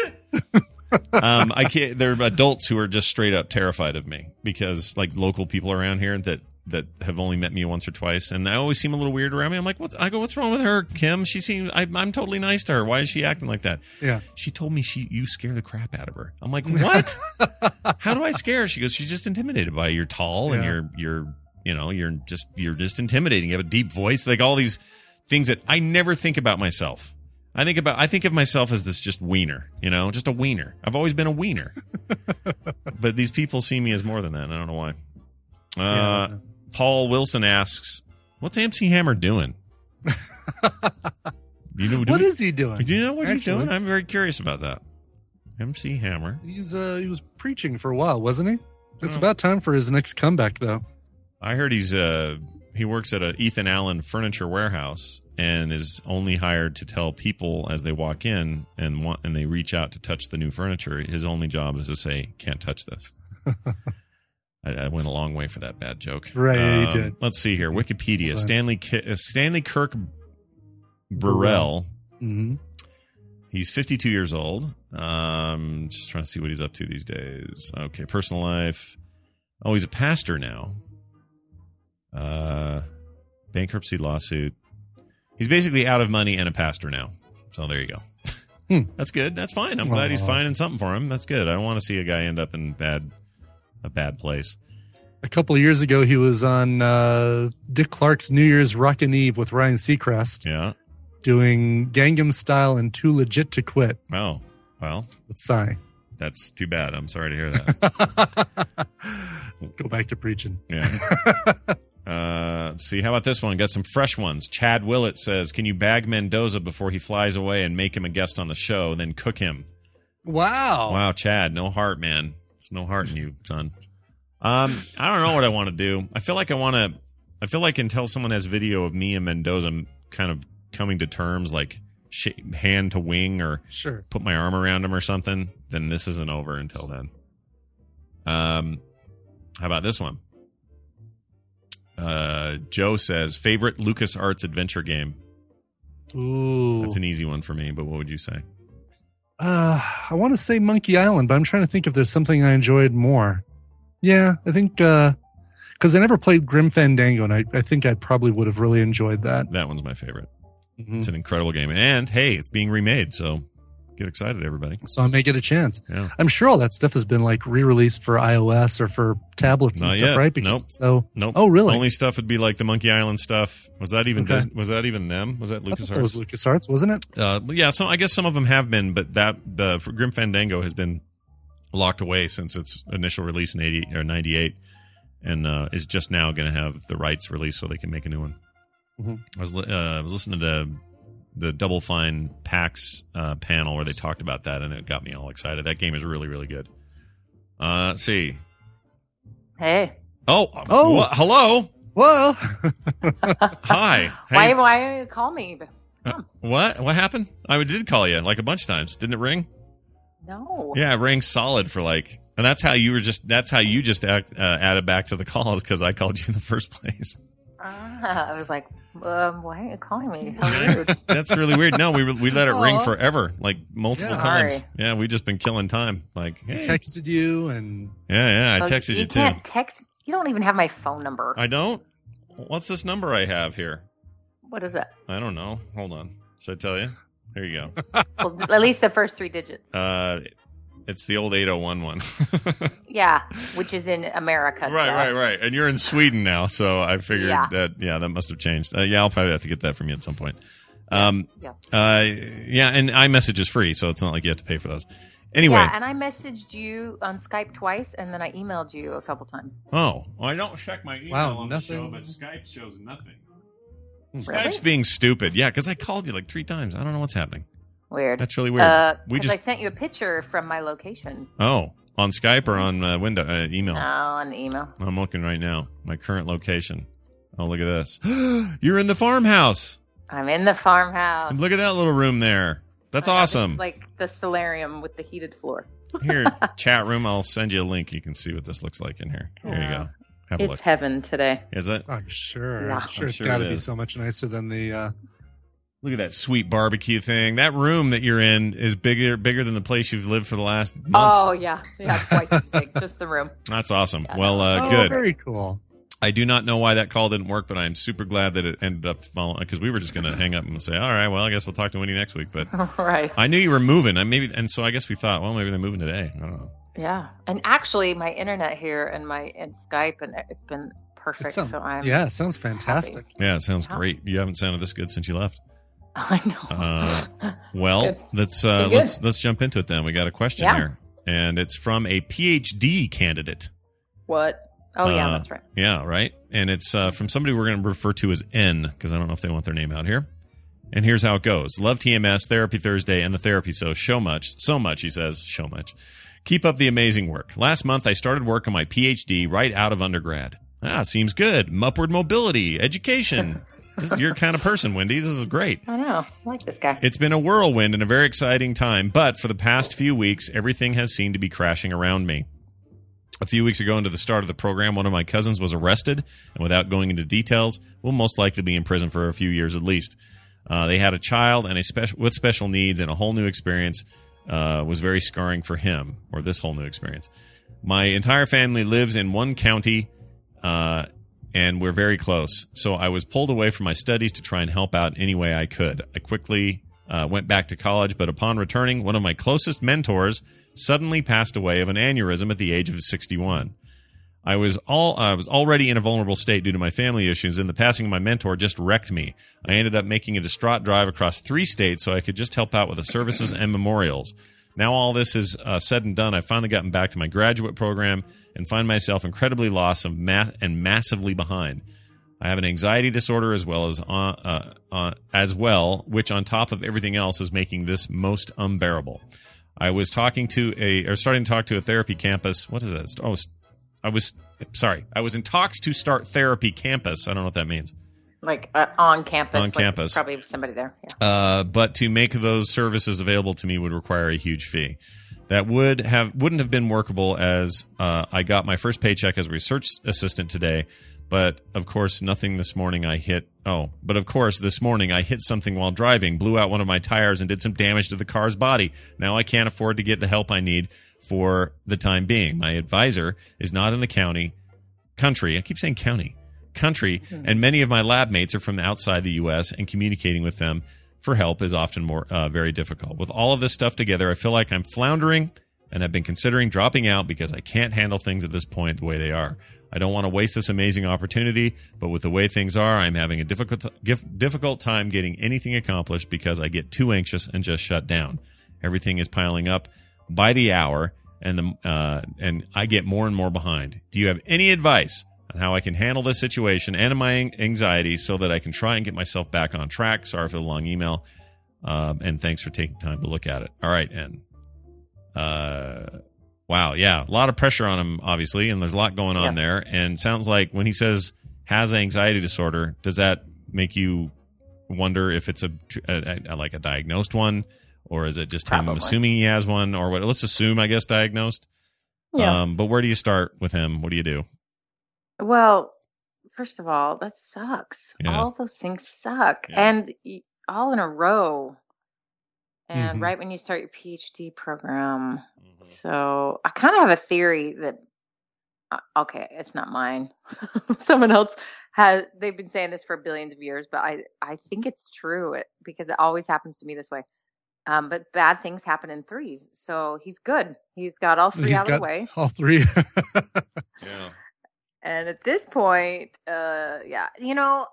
um, I can't. There are adults who are just straight up terrified of me because, like, local people around here that that have only met me once or twice, and I always seem a little weird around me. I'm like, what? I go, what's wrong with her, Kim? She seems. I, I'm totally nice to her. Why is she acting like that? Yeah. She told me she you scare the crap out of her. I'm like, what? How do I scare her? She goes, she's just intimidated by you. You're tall yeah. and you're you're you know you're just you're just intimidating. You have a deep voice, like all these things that I never think about myself. I think about I think of myself as this just wiener, you know, just a wiener. I've always been a wiener. But these people see me as more than that. I don't know why. Uh, yeah. Paul Wilson asks, what's M C Hammer doing? you know, do what we, is he doing? Do you know what Actually, he's doing? I'm very curious about that. M C Hammer. He's uh he was preaching for a while, wasn't he? It's oh. about time for his next comeback, though. I heard he's uh he works at a Ethan Allen furniture warehouse and is only hired to tell people as they walk in and want and they reach out to touch the new furniture. His only job is to say, "Can't touch this." I, I went a long way for that bad joke. Right, um, you did. Let's see here. Wikipedia. Stanley Ki- uh, Stanley Kirk Burrell. Mm-hmm. He's fifty-two years old. Um, just trying to see what he's up to these days. Okay, personal life. Oh, he's a pastor now. Uh, bankruptcy lawsuit. He's basically out of money and a pastor now. So there you go. Hmm. That's good. That's fine. I'm glad he's Aww. finding something for him. That's good. I don't want to see a guy end up in bad, a bad place. A couple of years ago, he was on uh, Dick Clark's New Year's Rockin' Eve with Ryan Seacrest. Yeah. Doing Gangnam Style and Too Legit to Quit. Oh, well. With Psy. That's too bad. I'm sorry to hear that. Go back to preaching. Yeah. Uh, let's see. How about this one? Got some fresh ones. Chad Willett says, can you bag Mendoza before he flies away and make him a guest on the show, then cook him? Wow. Wow, Chad. No heart, man. There's no heart in you, son. Um, I don't know what I want to do. I feel like I want to, I feel like until someone has video of me and Mendoza kind of coming to terms, like sh- hand to wing or sure. put my arm around him or something, then this isn't over until then. Um, how about this one? Uh, Joe says, favorite LucasArts adventure game. Ooh. That's an easy one for me, but what would you say? Uh, I want to say Monkey Island, but I'm trying to think if there's something I enjoyed more. Yeah, I think, uh, because I never played Grim Fandango, and I, I think I probably would have really enjoyed that. That one's my favorite. Mm-hmm. It's an incredible game. And, hey, it's being remade, so get excited, everybody. So I may get a chance. Yeah. I'm sure all that stuff has been, like, re-released for iOS or for tablets and Not stuff, yet. right? Because Nope. it's so... Nope. Oh, really? Only stuff would be like the Monkey Island stuff. Was that even Okay. Dis- was that even them? Was that I thought LucasArts? that was LucasArts, wasn't it? Uh, but yeah, so I guess some of them have been, but that the for Grim Fandango has been locked away since its initial release in eighty or ninety-eight, and uh, is just now going to have the rights released so they can make a new one. Mm-hmm. I was li- uh, I was listening to the Double Fine PAX uh, panel where they talked about that, and it got me all excited. That game is really really good. Uh, let's see. Hey. Oh, Oh. wha- hello. Well, Hi. Why, Hey, why don't you call me? uh, what? What happened? I did call you like a bunch of times. Didn't it ring? No. Yeah, it rang solid for like, and that's how you were just. That's how you just act, uh, added back to the call because I called you in the first place. Ah, I was like, um, why are you calling me? How rude. That's really weird. No, we we let it ring Aw. forever, like multiple Yeah. times. Sorry. Yeah, we just been killing time. Like, I hey. texted you, and yeah, yeah, I Oh, texted you, you too. can't text. You don't even have my phone number. I don't. What's this number I have here? What is it? I don't know. Hold on. Should I tell you? Here you go. Well, at least the first three digits. Uh, it's the old eight oh one one. Yeah, which is in America. Right, duh. right, right. And you're in Sweden now, so I figured Yeah. that, yeah, that must have changed. Uh, yeah, I'll probably have to get that from you at some point. Um, Yeah. Uh, yeah, and iMessage is free, so it's not like you have to pay for those. Anyway. Yeah, and I messaged you on Skype twice, and then I emailed you a couple times. Oh, well, I don't check my email Wow, on nothing. the show, but Skype shows nothing. Really? Skype's being stupid. Yeah, because I called you like three times. I don't know what's happening. Weird. That's really weird. Uh, we because I just sent you a picture from my location. oh on Skype or on uh, window uh, email. Oh, on email. I'm looking right now. My current location. Oh, look at this. You're in the farmhouse. I'm in the farmhouse. Look at that little room there. That's I know, awesome. It's like the solarium with the heated floor. Here, chat room. I'll send you a link. You can see what this looks like in here. Here you go. Have a It's look. heaven today. Is it? I'm sure. Yeah. I'm sure I'm it's sure got to it be is. so much nicer than the. Uh, Look at that sweet barbecue thing. That room that you're in is bigger bigger than the place you've lived for the last month. Oh, yeah. Yeah, twice as big. Just the room. That's awesome. Yeah, well, uh, oh, good. very cool. I do not know why that call didn't work, but I'm super glad that it ended up following because we were just going to hang up and say, all right, well, I guess we'll talk to Wendy next week. But Right. I knew you were moving. I maybe, and so I guess we thought, well, maybe they're moving today. I don't know. Yeah. And actually, my internet here and my and Skype, and it's been perfect. It sounds- so I'm yeah, it sounds fantastic. happy. Yeah, it sounds Yeah. great. You haven't sounded this good since you left. I know. Uh, well, Good. let's uh, Pretty good. let's let's jump into it then. We got a question Yeah. here, and it's from a P H D candidate. What? Oh, yeah, Uh, that's right. Yeah, right. And it's uh, from somebody we're going to refer to as N because I don't know if they want their name out here. And here's how it goes: Love T M S, Therapy Thursday, and the Therapy So. So much, so much. He says, so much. Keep up the amazing work. Last month, I started work on my P H D right out of undergrad. Ah, seems good. Upward mobility, education. This is your kind of person, Wendy. This is great. I know. I like this guy. It's been a whirlwind and a very exciting time, but for the past few weeks, everything has seemed to be crashing around me. A few weeks ago into the start of the program, one of my cousins was arrested, and without going into details, will most likely be in prison for a few years at least. Uh, they had a child and a special with special needs, and a whole new experience uh, was very scarring for him, or this whole new experience. My entire family lives in one county, uh, and we're very close. So I was pulled away from my studies to try and help out any way I could. I quickly uh, went back to college, but upon returning, one of my closest mentors suddenly passed away of an aneurysm at the age of sixty-one. I was all I was already in a vulnerable state due to my family issues, and the passing of my mentor just wrecked me. I ended up making a distraught drive across three states so I could just help out with the services and memorials. Now all this is uh, said and done, I've finally gotten back to my graduate program and find myself incredibly lost and, ma- and massively behind. I have an anxiety disorder as well as uh, uh, uh, as well, which on top of everything else is making this most unbearable. I was talking to a, or starting to talk to a therapy campus. What is that? Oh, I was, sorry. I was in talks to start therapy campus. I don't know what that means. Like uh, on campus. On like campus. Probably somebody there. Yeah. Uh, but to make those services available to me would require a huge fee. That would have, wouldn't have been workable as uh, I got my first paycheck as a research assistant today. But of course, nothing this morning I hit. Oh, but of course, this morning I hit something while driving, blew out one of my tires, and did some damage to the car's body. Now I can't afford to get the help I need for the time being. My advisor is not in the county, country. I keep saying county, country, mm-hmm. and many of my lab mates are from outside the U S, and communicating with them for help is often more uh, very difficult. With all of this stuff together, I feel like I'm floundering, and I've been considering dropping out because I can't handle things at this point the way they are. I don't want to waste this amazing opportunity, but with the way things are, I'm having a difficult difficult time getting anything accomplished because I get too anxious and just shut down. Everything is piling up by the hour, and the uh, and I get more and more behind. Do you have any advice on how I can handle this situation and my anxiety so that I can try and get myself back on track? Sorry for the long email, um, and thanks for taking time to look at it. All right, and uh. Wow, yeah, a lot of pressure on him, obviously, and there's a lot going on yeah. there. And sounds like when he says has anxiety disorder, does that make you wonder if it's a, a, a like a diagnosed one, or is it just Probably. him assuming he has one, or what? Let's assume, I guess, diagnosed. Yeah. Um, but where do you start with him? What do you do? Well, first of all, that sucks. Yeah. All those things suck, Yeah. and all in a row. And Mhm. right when you start your PhD program. So I kind of have a theory that, uh, okay, it's not mine. Someone else has, they've been saying this for billions of years, but I, I think it's true it, because it always happens to me this way. Um, but bad things happen in threes. So he's good. He's got all three He's out got of the way. all three. Yeah. And at this point, uh, yeah, you know,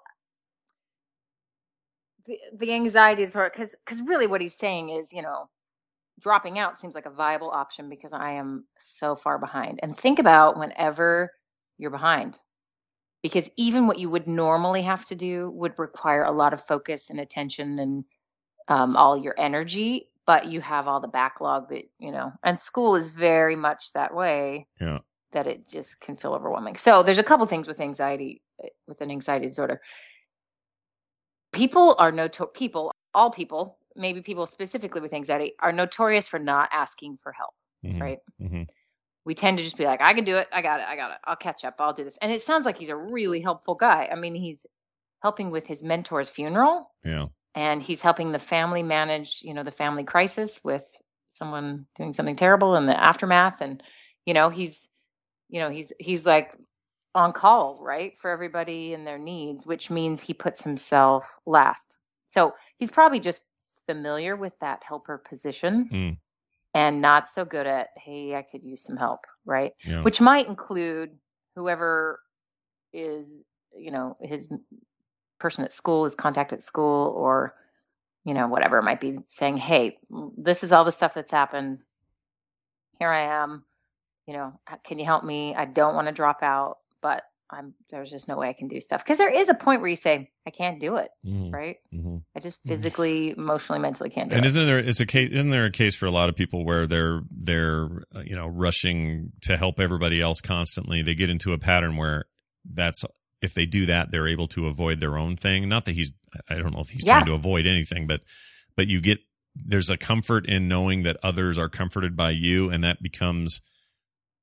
the, the anxiety disorder, because because really what he's saying is, you know, dropping out seems like a viable option because I am so far behind. And think about whenever you're behind, because even what you would normally have to do would require a lot of focus and attention and um, all your energy, but you have all the backlog that, you know, and school is very much that way. Yeah. That it just can feel overwhelming. So there's a couple things with anxiety, with an anxiety disorder. People are no people, all people, maybe people specifically with anxiety, are notorious for not asking for help, Mhm. right? Mm-hmm. We tend to just be like, I can do it. I got it. I got it. I'll catch up. I'll do this. And it sounds like he's a really helpful guy. I mean, he's helping with his mentor's funeral, Yeah. and he's helping the family manage, you know, the family crisis with someone doing something terrible in the aftermath. And, you know, he's, you know, he's, he's like on call, right, for everybody and their needs, which means he puts himself last. So he's probably just familiar with that helper position Mm. and not so good at, hey, I could use some help, right? Yeah. Which might include whoever is, you know, his person at school, his contact at school, or, you know, whatever it might be, saying, hey, this is all the stuff that's happened. Here I am. You know, can you help me? I don't want to drop out, but I'm, there's just no way I can do stuff. Because there is a point where you say, I can't do it, Mhm. right? Mm-hmm. I just physically, emotionally, mentally can't do And it. isn't there is a case isn't there a case for a lot of people where they're they're uh, you know rushing to help everybody else constantly? They get into a pattern where that's if they do that, they're able to avoid their own thing. Not that he's I don't know if he's Yeah. trying to avoid anything, but but you get there's a comfort in knowing that others are comforted by you, and that becomes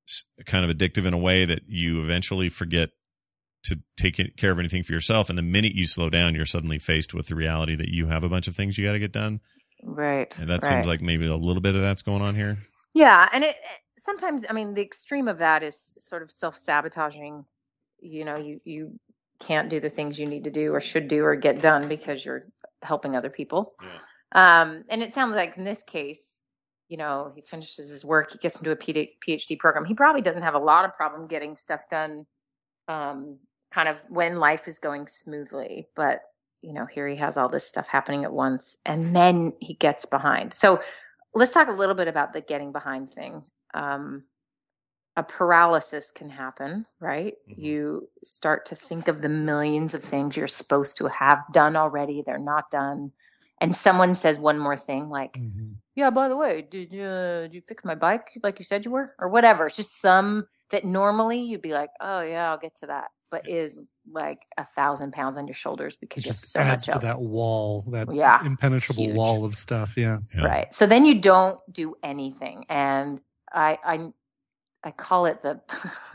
s- kind of addictive in a way that you eventually forget to take care of anything for yourself. And the minute you slow down, you're suddenly faced with the reality that you have a bunch of things you got to get done. Right. And that right. seems like maybe a little bit of that's going on here. Yeah. And it sometimes, I mean, the extreme of that is sort of self-sabotaging. You know, you, you can't do the things you need to do or should do or get done because you're helping other people. Yeah. Um, and it sounds like in this case, you know, he finishes his work, he gets into a PhD program. He probably doesn't have a lot of problem getting stuff done, um, kind of when life is going smoothly. But, you know, here he has all this stuff happening at once, and then he gets behind. So let's talk a little bit about the getting behind thing. Um, a paralysis can happen, right? Mm-hmm. You start to think of the millions of things you're supposed to have done already. They're not done. And someone says one more thing like, mm-hmm. yeah, by the way, did you, uh, did you fix my bike like you said you were? Or whatever. It's just some that normally you'd be like, oh, yeah, I'll get to that. But is like a thousand pounds on your shoulders because it you have just so adds much to else. that wall, that yeah, impenetrable wall of stuff. Yeah. yeah. Right. So then you don't do anything. And I I, I call it the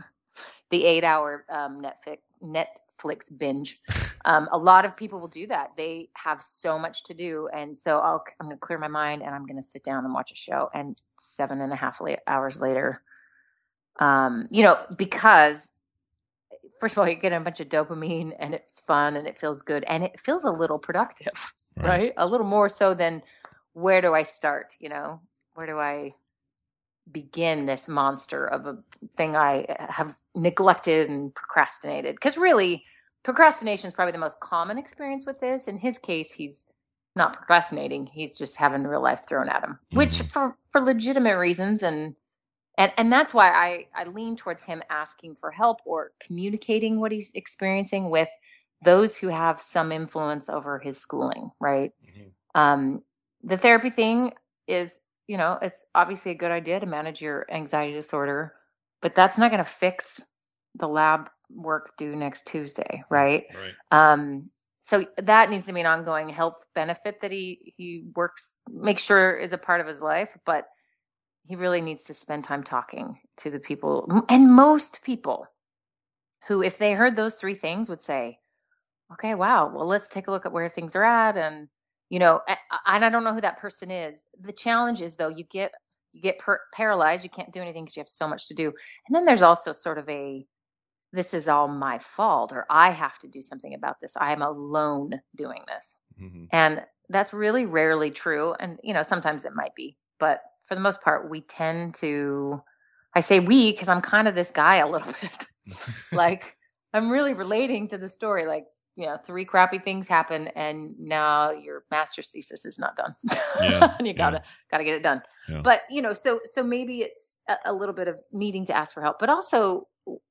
the eight hour um, Netflix Netflix binge. Um, a lot of people will do that. They have so much to do. And so I'll, I'm going to clear my mind and I'm going to sit down and watch a show. And seven and a half la- hours later, um, you know, because first of all, you get a bunch of dopamine and it's fun and it feels good and it feels a little productive, right? right? A little more so than where do I start? You know, where do I begin this monster of a thing I have neglected and procrastinated? Because really, procrastination is probably the most common experience with this. In his case, he's not procrastinating. He's just having real life thrown at him, mm-hmm. which for, for legitimate reasons. And, and, and that's why I, I lean towards him asking for help or communicating what he's experiencing with those who have some influence over his schooling, right? Mm-hmm. Um, the therapy thing is, you know, it's obviously a good idea to manage your anxiety disorder, but that's not going to fix the lab work due next Tuesday, right? Right. Um, so that needs to be an ongoing health benefit that he, he works, makes sure is a part of his life, but he really needs to spend time talking to the people. And most people who, if they heard those three things, would say, okay, wow, well, let's take a look at where things are at. And, you know, and I don't know who that person is. The challenge is, though, you get, you get per- paralyzed. You can't do anything because you have so much to do. And then there's also sort of a, this is all my fault, or I have to do something about this. I am alone doing this. Mm-hmm. And that's really rarely true. And, you know, sometimes it might be, but for the most part, we tend to, I say we, because I'm kind of this guy a little bit. Like, I'm really relating to the story. Like, you know, three crappy things happen and now your master's thesis is not done. Yeah, and you gotta, yeah. gotta get it done. Yeah. But, you know, so, so maybe it's a, a little bit of needing to ask for help, but also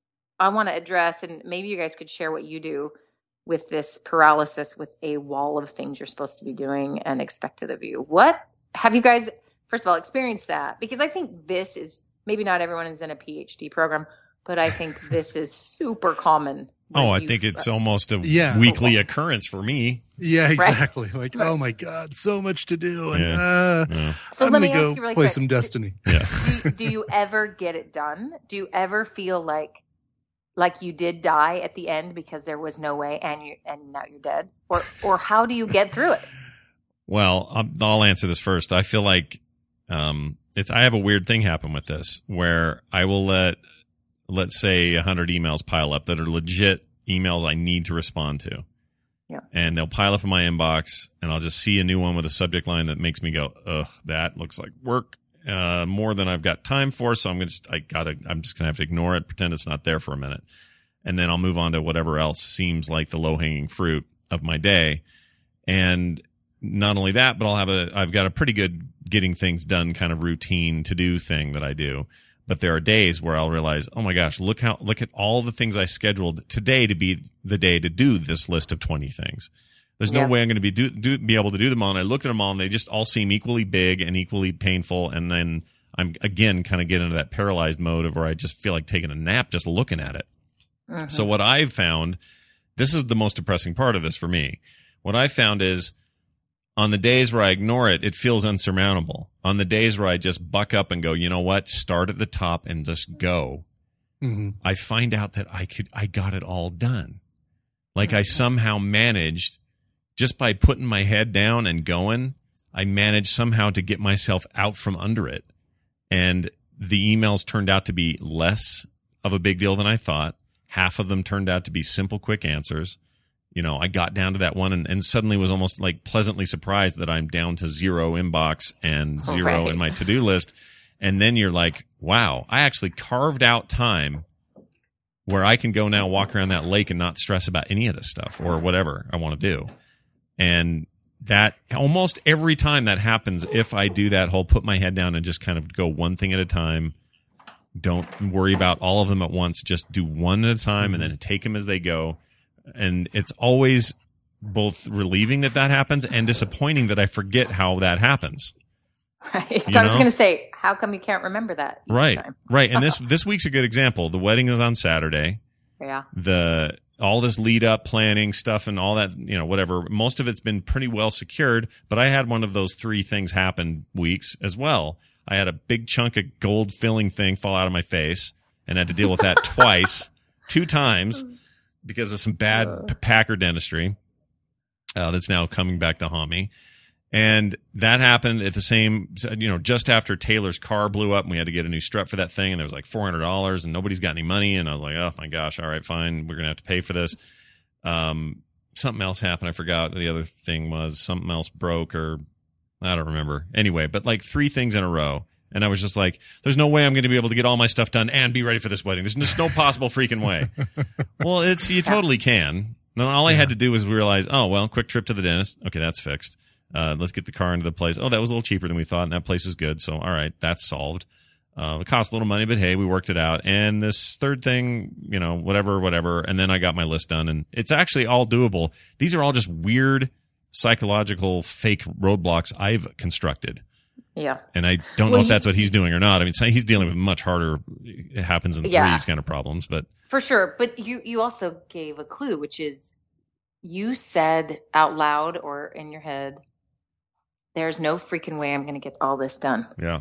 I want to address, and maybe you guys could share what you do with this paralysis with a wall of things you're supposed to be doing and expected of you. What have you guys, first of all, experienced that? Because I think this is, maybe not everyone is in a PhD program, but I think this is super common. Oh, I think it's almost a yeah. weekly occurrence for me. Yeah, exactly. Right. Like, right. oh my God, so much to do. And, yeah. uh, yeah. So I'm let me gonna ask go you really play quick. some Destiny. Yeah. do, do you ever get it done? Do you ever feel like, like you did die at the end because there was no way and you, and now you're dead? Or, or how do you get through it? Well, I'll, I'll answer this first. I feel like, um, it's, I have a weird thing happen with this where I will let, let's say a hundred emails pile up that are legit emails I need to respond to. Yeah. And they'll pile up in my inbox and I'll just see a new one with a subject line that makes me go, ugh, that looks like work, uh, more than I've got time for. So I'm going to just, I gotta, I'm just going to have to ignore it, pretend it's not there for a minute. And then I'll move on to whatever else seems like the low hanging fruit of my day. And not only that, but I'll have a, I've got a pretty good getting things done kind of routine to do thing that I do. But there are days where I'll realize, oh my gosh, look how, look at all the things I scheduled today to be the day to do this list of twenty things. There's no Yeah. way I'm going to be do, do, be able to do them all. And I looked at them all and they just all seem equally big and equally painful. And then I'm again kind of get into that paralyzed mode of where I just feel like taking a nap just looking at it. Mm-hmm. So what I've found, this is the most depressing part of this for me. What I found is On the days where I ignore it, it feels unsurmountable. On the days where I just buck up and go, you know what? Start at the top and just go. Mm-hmm. I find out that I could, I got it all done. Like I somehow managed, just by putting my head down and going, I managed somehow to get myself out from under it. And the emails turned out to be less of a big deal than I thought. Half of them turned out to be simple, quick answers. You know, I got down to that one and, and suddenly was almost like pleasantly surprised that I'm down to zero inbox and zero Right. in my to-do list. And then you're like, wow, I actually carved out time where I can go now walk around that lake and not stress about any of this stuff or whatever I want to do. And that almost every time that happens, if I do that whole put my head down and just kind of go one thing at a time, don't worry about all of them at once, just do one at a time and then take them as they go. And it's always both relieving that that happens and disappointing that I forget how that happens. Right. You So I was know? going to say, how come you can't remember that? each Right. time? Right. And this, this week's a good example. The wedding is on Saturday. Yeah. The, all this lead up planning stuff and all that, you know, whatever. Most of it's been pretty well secured, but I had one of those three things happen weeks as well. I had a big chunk of gold filling thing fall out of my face and had to deal with that twice, two times because of some bad uh. Packer dentistry. Uh, that's now coming back to haunt me. And that happened at the same, you know, just after Taylor's car blew up and we had to get a new strut for that thing. And there was like four hundred dollars and nobody's got any money. And I was like, oh my gosh. All right, fine. We're going to have to pay for this. Um, something else happened. I forgot what the other thing was. Something else broke or I don't remember. Anyway, but like three things in a row. And I was just like, there's no way I'm going to be able to get all my stuff done and be ready for this wedding. There's just no possible freaking way. Well, it's, you totally can. And all I had to do was realize, oh, well, quick trip to the dentist. Okay, that's fixed. Uh, let's get the car into the place. Oh, that was a little cheaper than we thought, and that place is good. So, all right, that's solved. Uh, it cost a little money, but hey, we worked it out. And this third thing, you know, whatever, whatever. And then I got my list done, and it's actually all doable. These are all just weird psychological fake roadblocks I've constructed. Yeah. And I don't Well, know if you- that's what he's doing or not. I mean, he's dealing with much harder, it happens in Yeah. threes kind of problems, but For sure. But you, you also gave a clue, which is you said out loud or in your head, there's no freaking way I'm going to get all this done. yeah.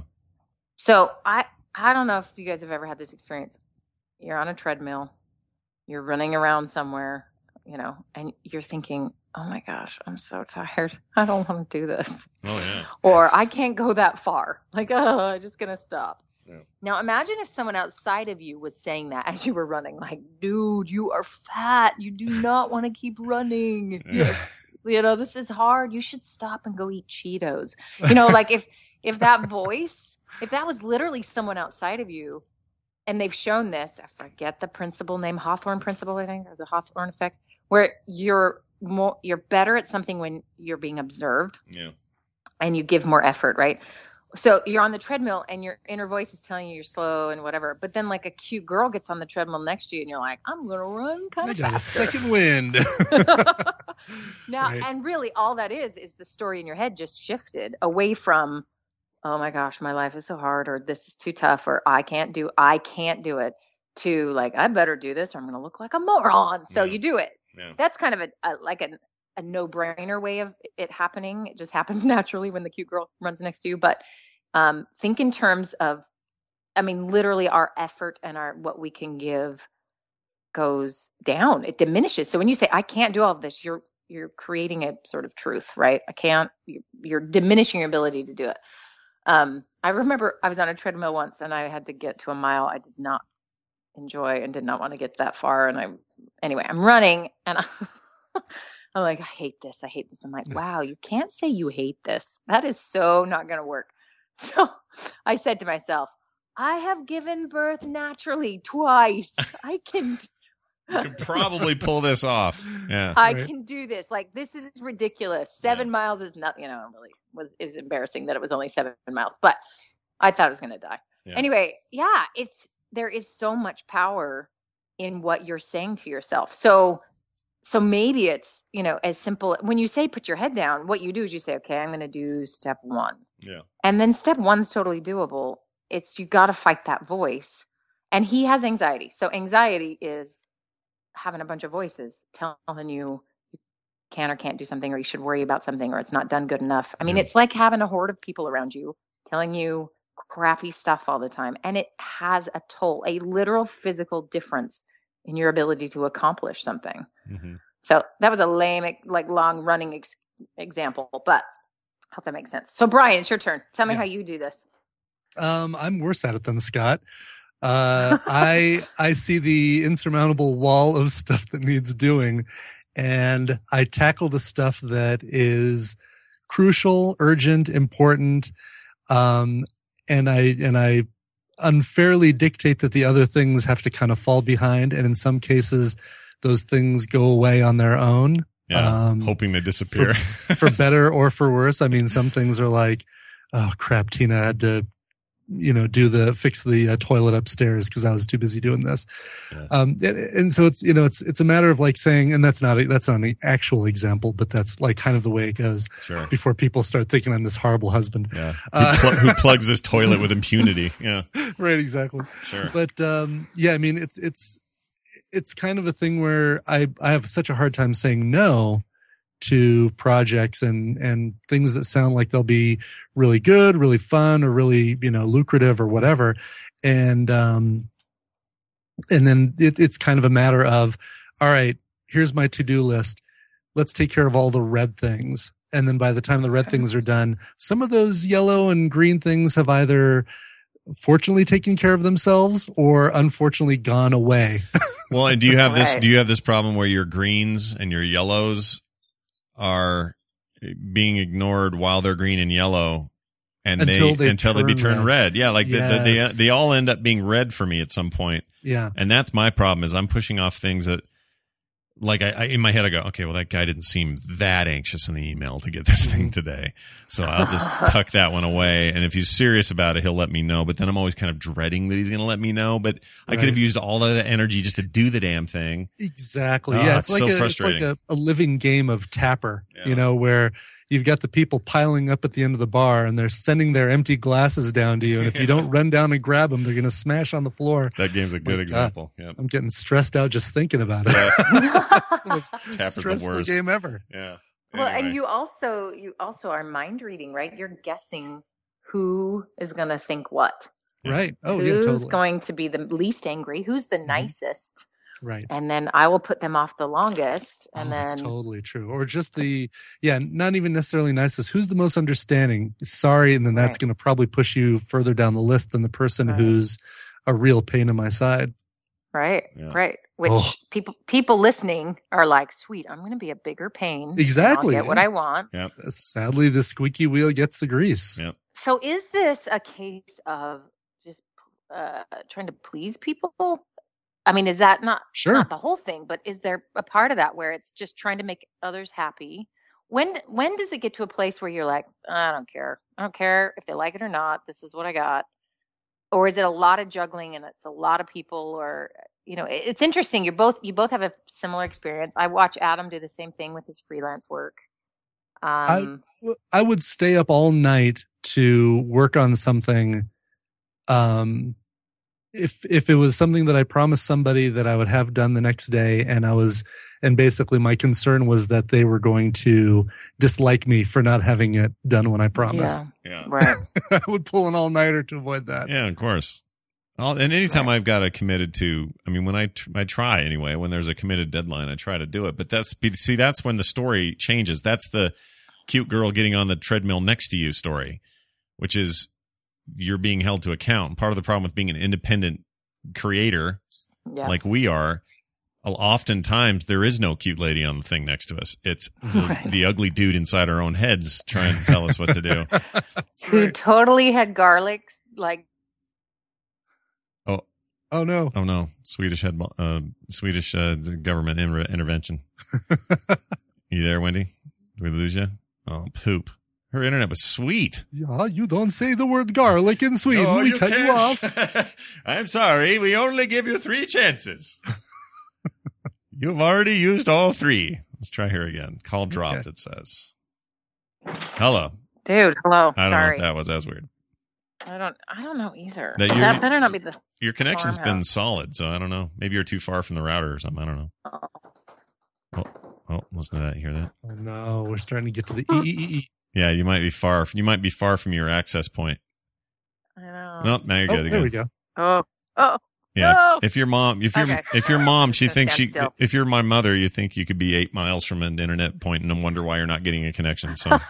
So I, I don't know if you guys have ever had this experience. You're on a treadmill, you're running around somewhere, you know, and you're thinking, oh my gosh, I'm so tired. I don't want to do this. Oh, yeah. Or I can't go that far. Like, oh, I'm just going to stop. Yeah. Now imagine if someone outside of you was saying that as you were running, like, dude, you are fat. You do not want to keep running. Yes. You know, this is hard. You should stop and go eat Cheetos. You know, like if, if that voice, if that was literally someone outside of you and they've shown this, I forget the principle name, Hawthorne principle, I think, or the Hawthorne effect, where you're more, you're better at something when you're being observed. Yeah. And you give more effort, right? So you're on the treadmill and your inner voice is telling you you're slow and whatever. But then like a cute girl gets on the treadmill next to you and you're like, I'm going to run kind I of got faster. a second wind. Now, Right. and really all that is, is the story in your head just shifted away from, oh my gosh, my life is so hard, or this is too tough, or I can't do, I can't do it, to like, I better do this or I'm going to look like a moron. So Yeah. you do it. Yeah. That's kind of a, a like a, a no-brainer way of it happening. It just happens naturally when the cute girl runs next to you. But um, think in terms of, I mean, literally our effort and our what we can give goes down. It diminishes. So when you say, I can't do all of this, you're you're creating a sort of truth, right? I can't, you- you're diminishing your ability to do it. Um, I remember I was on a treadmill once and I had to get to a mile I did not enjoy and did not want to get that far. And I, anyway, I'm running and I, I'm like, I hate this. I hate this. I'm like, wow, you can't say you hate this. That is so not going to work. So I said to myself, I have given birth naturally twice. I can, You could probably pull this off. Yeah. I can do this. Like, this is ridiculous. Seven miles is not, you know, really was, is embarrassing that it was only seven miles, but I thought I was going to die. Yeah. Anyway. Yeah. It's, there is so much power in what you're saying to yourself. So, so maybe it's, you know, as simple, when you say, put your head down, what you do is you say, okay, I'm going to do step one. Yeah. And then step one's totally doable. It's, you got to fight that voice. And he has anxiety. So anxiety is having a bunch of voices telling you can or can't do something, or you should worry about something, or it's not done good enough. I mean, Yeah. it's like having a horde of people around you telling you crappy stuff all the time. And it has a toll, a literal physical difference in your ability to accomplish something. Mm-hmm. So that was a lame, like long running ex- example, but I hope that makes sense. So Brian, it's your turn. Tell me Yeah. how you do this. Um, I'm worse at it than Scott. Uh, I I see the insurmountable wall of stuff that needs doing, and I tackle the stuff that is crucial, urgent, important, um, and I and I unfairly dictate that the other things have to kind of fall behind, and in some cases, those things go away on their own. Yeah, um, hoping they disappear. for, for better or for worse. I mean, some things are like, oh crap, Tina had to, you know, do the fix the uh, toilet upstairs because I was too busy doing this. Yeah. Um, and, and so it's, you know, it's, it's a matter of like saying, and that's not, a, that's not an actual example, but that's like kind of the way it goes Sure. before people start thinking I'm this horrible husband. Yeah. Who, Uh, pl- who plugs his toilet with impunity? Yeah. right. Exactly. Sure. But, um, yeah, I mean, it's, it's, it's kind of a thing where I, I have such a hard time saying no to projects and, and things that sound like they'll be really good, really fun, or really, you know, lucrative or whatever. And, um, and then it, it's kind of a matter of, all right, here's my to-do list. Let's take care of all the red things. And then by the time the red things are done, some of those yellow and green things have either fortunately taken care of themselves or unfortunately gone away. Well, and do you have this, Right. do you have this problem where your greens and your yellows are being ignored while they're green and yellow, and Until they, they until they be turn turned red? red. Yeah. Like Yes. they, they, they all end up being red for me at some point. Yeah. And that's my problem is I'm pushing off things that, like I, I in my head, I go, okay, well, that guy didn't seem that anxious in the email to get this thing today. So I'll just tuck that one away. And if he's serious about it, he'll let me know. But then I'm always kind of dreading that he's going to let me know. But I could Right. have used all of the energy just to do the damn thing. Exactly. Oh, yeah. it's It's, so like, a, it's frustrating. like a, a living game of Tapper, Yeah. you know, where you've got the people piling up at the end of the bar and they're sending their empty glasses down to you. And if you don't run down and grab them, they're going to smash on the floor. That game's a good Like, example. uh, Yeah. I'm getting stressed out just thinking about it. It's the most Tapper's the stressful worst. game ever. Yeah. Well, Anyway. and you also you also are mind reading, right? You're guessing who is going to think what. Right. Oh, who's yeah, totally. going to be the least angry? Who's the nicest? Right. And then I will put them off the longest, and Oh, then that's totally true. Or just the, yeah, not even necessarily nicest. Who's the most understanding? Sorry. And then that's Right. going to probably push you further down the list than the person Right. who's a real pain in my side. right, Yeah. right. Which Oh. people people listening are like, sweet, I'm going to be a bigger pain. and Exactly, I'll get what yeah. I want. Yep. Sadly, the squeaky wheel gets the grease. Yep. So is this a case of just uh, trying to please people? I mean, is that not Sure. not the whole thing, but is there a part of that where it's just trying to make others happy? When when does it get to a place where you're like, I don't care. I don't care if they like it or not. This is what I got. Or is it a lot of juggling and it's a lot of people? Or you know, it- it's interesting. You're both you both have a similar experience. I watch Adam do the same thing with his freelance work. Um, I would stay up all night to work on something. Um, if, if it was something that I promised somebody that I would have done the next day, and I was, and basically my concern was that they were going to dislike me for not having it done when I promised. Yeah. right. I would pull an all nighter to avoid that. Yeah, of course. All, and anytime I've got a committed to, I mean, when I, tr- I try anyway, when there's a committed deadline, I try to do it. But that's, see, that's when the story changes. That's the cute girl getting on the treadmill next to you story, which is you're being held to account. Part of the problem with being an independent creator Yeah. like we are, oftentimes there is no cute lady on the thing next to us. It's the, Right. the ugly dude inside our own heads trying to tell us what to do. Who totally had garlic like Oh, Oh no. oh no! Swedish head, uh, Swedish uh, government inter- intervention. You there, Wendy? Did we lose you? Oh, poop! Her internet was sweet. Yeah, you don't say the word garlic in Sweden. No, we you cut you can't. off. I'm sorry. We only give you three chances. You've already used all three. Let's try here again. Call dropped. Okay. It says. Hello. dude, hello. I don't Sorry. know what that was. That was weird. I don't I don't know either. That That, you're- better not be the Your connection's been farmhouse. solid, so I don't know. Maybe you're too far from the router or something. I don't know. Oh. Oh, Oh, listen to that. You hear that? Oh no, we're starting to get to the e e e. Yeah, you might be far. You might be far from your access point. I know. Nope, now you're Oh, good again. there we go. Oh, oh. Yeah. No. If your mom, if your Okay. if your mom, she Just thinks she. stand still. If you're my mother, you think you could be eight miles from an internet point and wonder why you're not getting a connection. So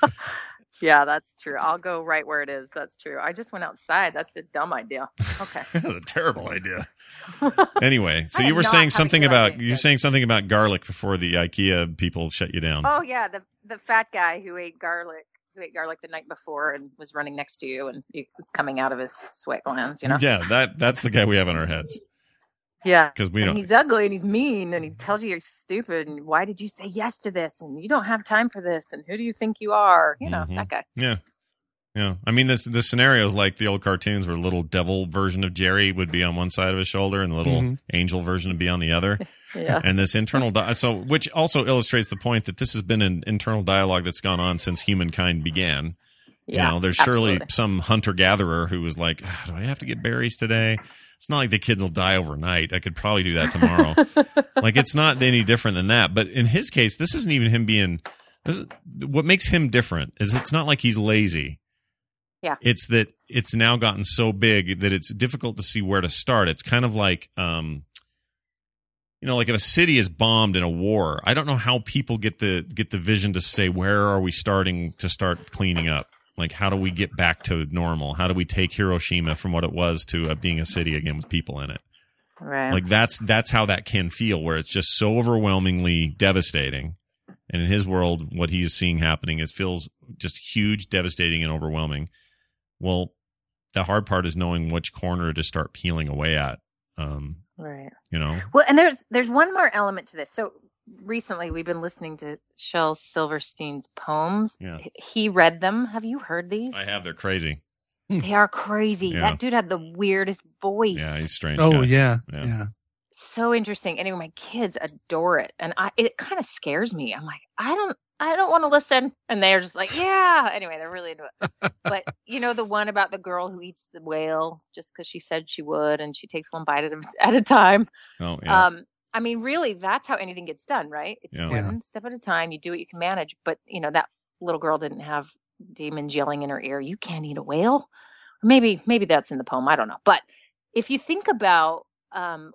Yeah, that's true. I'll go right where it is. That's true. I just went outside. That's a dumb idea. Okay. that's a terrible idea. Anyway, so I you am were not saying having something good about ideas, you were guys. saying something about garlic before the IKEA people shut you down. Oh yeah, the the fat guy who ate garlic, who ate garlic the night before and was running next to you, and it's coming out of his sweat glands. You know. Yeah, that that's the guy we have in our heads. Yeah. 'Cause we and don't- he's ugly and he's mean and he tells you you're stupid and why did you say yes to this and you don't have time for this and who do you think you are? You know, Mhm. that guy. Yeah. Yeah. I mean, this the scenario is like the old cartoons where the little devil version of Jerry would be on one side of his shoulder and the little Mhm. angel version would be on the other. Yeah. And this internal, di- so which also illustrates the point that this has been an internal dialogue that's gone on since humankind began. Yeah, you know, there's surely absolutely. some hunter gatherer who was like, "Ah, do I have to get berries today? It's not like the kids will die overnight. I could probably do that tomorrow. Like, it's not any different than that. But in his case, this isn't even him being, this is- what makes him different is it's not like he's lazy. Yeah. It's that it's now gotten so big that it's difficult to see where to start. It's kind of like, um, you know, like if a city is bombed in a war, I don't know how people get the get the vision to say, where are we starting to start cleaning up? Like, how do we get back to normal? How do we take Hiroshima from what it was to uh, being a city again with people in it? Right. Like that's that's how that can feel, where it's just so overwhelmingly devastating. And in his world, what he's seeing happening is feels just huge, devastating, and overwhelming. Well, the hard part is knowing which corner to start peeling away at. Um, Right. You know. Well, and there's there's one more element to this. So recently we've been listening to Shel Silverstein's poems. Yeah. He read them. Have you heard these? I have. They're crazy. They are crazy. Yeah. That dude had the weirdest voice. Yeah, he's strange. Oh guy. yeah, Yeah. yeah. So interesting. Anyway, my kids adore it, and I it kind of scares me. I'm like, I don't, I don't want to listen, and they're just like, yeah. Anyway, they're really into it. But you know, the one about the girl who eats the whale just because she said she would, and she takes one bite at a, at a time. Oh yeah. Um, I mean, really, that's how anything gets done, right? It's Yeah. one Yeah. step at a time. You do what you can manage. But you know, that little girl didn't have demons yelling in her ear, "You can't eat a whale." Or maybe, maybe that's in the poem. I don't know. But if you think about um,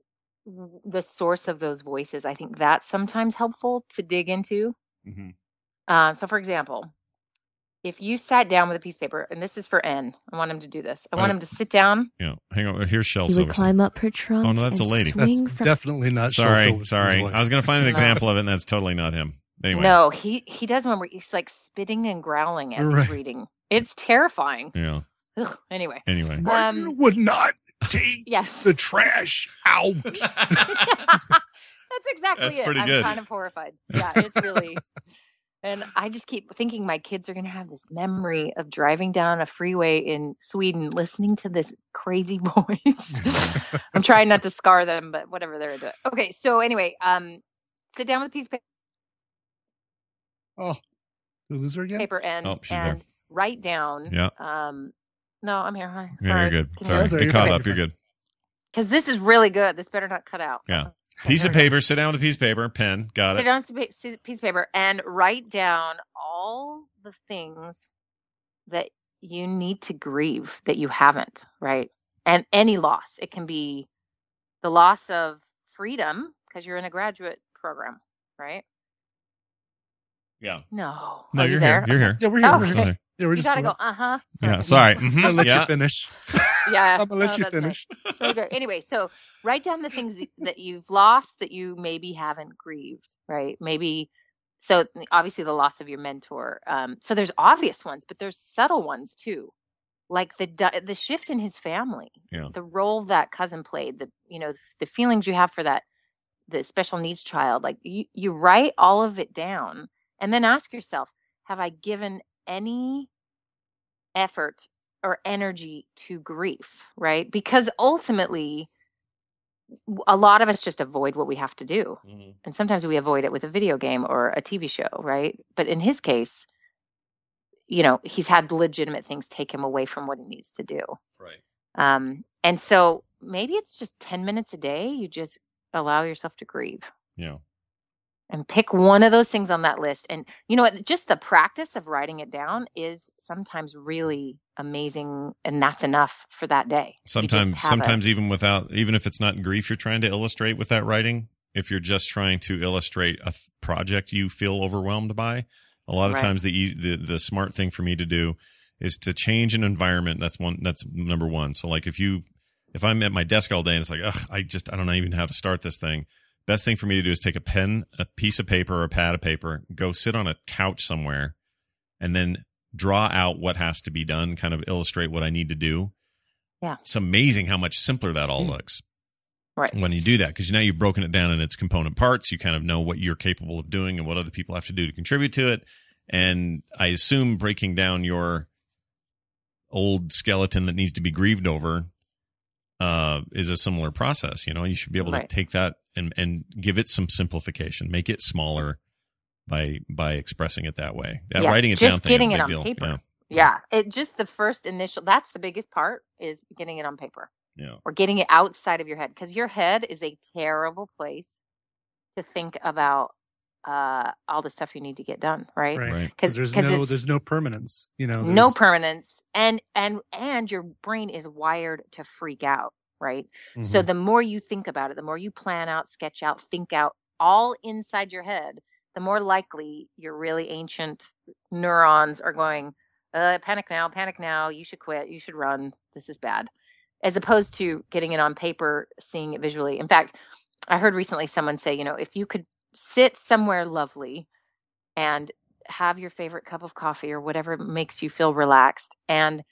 w- the source of those voices, I think that's sometimes helpful to dig into. Mm-hmm. Uh, so, for example, if you sat down with a piece of paper, and this is for N, I want him to do this. I want Right. him to sit down. Yeah. Hang on. Here's Shel He would Silverstein. climb up her trunk. Oh, no, that's and a lady. Swing That's from- definitely not. Shel Sorry, Silverstein's sorry. voice. I was going to find an No. example of it, and that's totally not him. Anyway. No, he he does one where he's like spitting and growling as Right. he's reading. It's terrifying. Yeah. Ugh, anyway, Anyway. um, would not take yes, the trash out. that's exactly That's it. pretty I'm good. kind of horrified. Yeah, it's really. And I just keep thinking my kids are going to have this memory of driving down a freeway in Sweden listening to this crazy voice. I'm trying not to scar them, but whatever, they're into it. Okay, so anyway, um, sit down with a piece of Oh, did we lose her again? paper and Oh, she's and there. write down. Yeah. Um, no, I'm here. Hi. Yeah, Sorry. you're good. Can you- Sorry. Sorry, It you're caught fine, up. you're You're good. Because this is really good. This better not cut out. Yeah. Okay, Piece here of we go. paper. Sit down with a piece of paper. Pen. Got Sit it. down with a piece of paper and write down all the things that you need to grieve that you haven't, right? And any loss. It can be the loss of freedom because you're in a graduate program, right? Yeah. No. No, Are you're you there? here. You're here. Yeah, we're here. Oh, we're okay. here. Yeah, we're You just. gotta go. Uh huh. Yeah. Sorry. Mhm. I'll let Yeah. you finish. Yeah. I'm gonna let Oh, you that's finish. nice. Okay. Anyway, so write down the things that you've lost that you maybe haven't grieved, right? Maybe. So obviously the loss of your mentor. Um, so there's obvious ones, but there's subtle ones too, like the di- the shift in his family, Yeah. the role that cousin played, the you know the feelings you have for that the special needs child. Like you you write all of it down, and then ask yourself, have I given any effort or energy to grief, right? Because ultimately, w- a lot of us just avoid what we have to do. Mhm. And sometimes we avoid it with a video game or a T V show, right? But in his case, you know, he's had legitimate things take him away from what he needs to do. Right. Um, and so maybe it's just ten minutes a day. You just allow yourself to grieve. Yeah. and pick one of those things on that list. And you know what? Just the practice of writing it down is sometimes really amazing. And that's enough for that day. Sometimes, sometimes even without, even if it's not grief you're trying to illustrate with that writing, if you're just trying to illustrate a th- project you feel overwhelmed by, a lot of Right. times the, e- the the smart thing for me to do is to change an environment. That's one. That's number one. So like if you, if I'm at my desk all day and it's like, ugh, I just I don't know even how to start this thing. Best thing for me to do is take a pen, a piece of paper, or a pad of paper, go sit on a couch somewhere, and then draw out what has to be done. Kind of illustrate what I need to do. Yeah, it's amazing how much simpler that all mm. looks. Right. When you do that, because now you've broken it down in its component parts, you kind of know what you're capable of doing and what other people have to do to contribute to it. And I assume breaking down your old skeleton that needs to be grieved over uh, is a similar process. You know, you should be able Right. to take that and, and give it some simplification, make it smaller by by expressing it that way. That Yeah, writing it just down thing is getting a it big on deal. paper. Yeah. Yeah, it just the first initial. That's the biggest part is getting it on paper. Yeah. Or getting it outside of your head, because your head is a terrible place to think about uh, all the stuff you need to get done. Right. Right. Because there's no there's no permanence. You know. no there's- permanence, and and and your brain is wired to freak out. Right. So Mhm. the more you think about it, the more you plan out, sketch out, think out, all inside your head, the more likely your really ancient neurons are going, uh, panic now, panic now, you should quit, you should run, this is bad. As opposed to getting it on paper, seeing it visually. In fact, I heard recently someone say, you know, if you could sit somewhere lovely and have your favorite cup of coffee or whatever makes you feel relaxed, and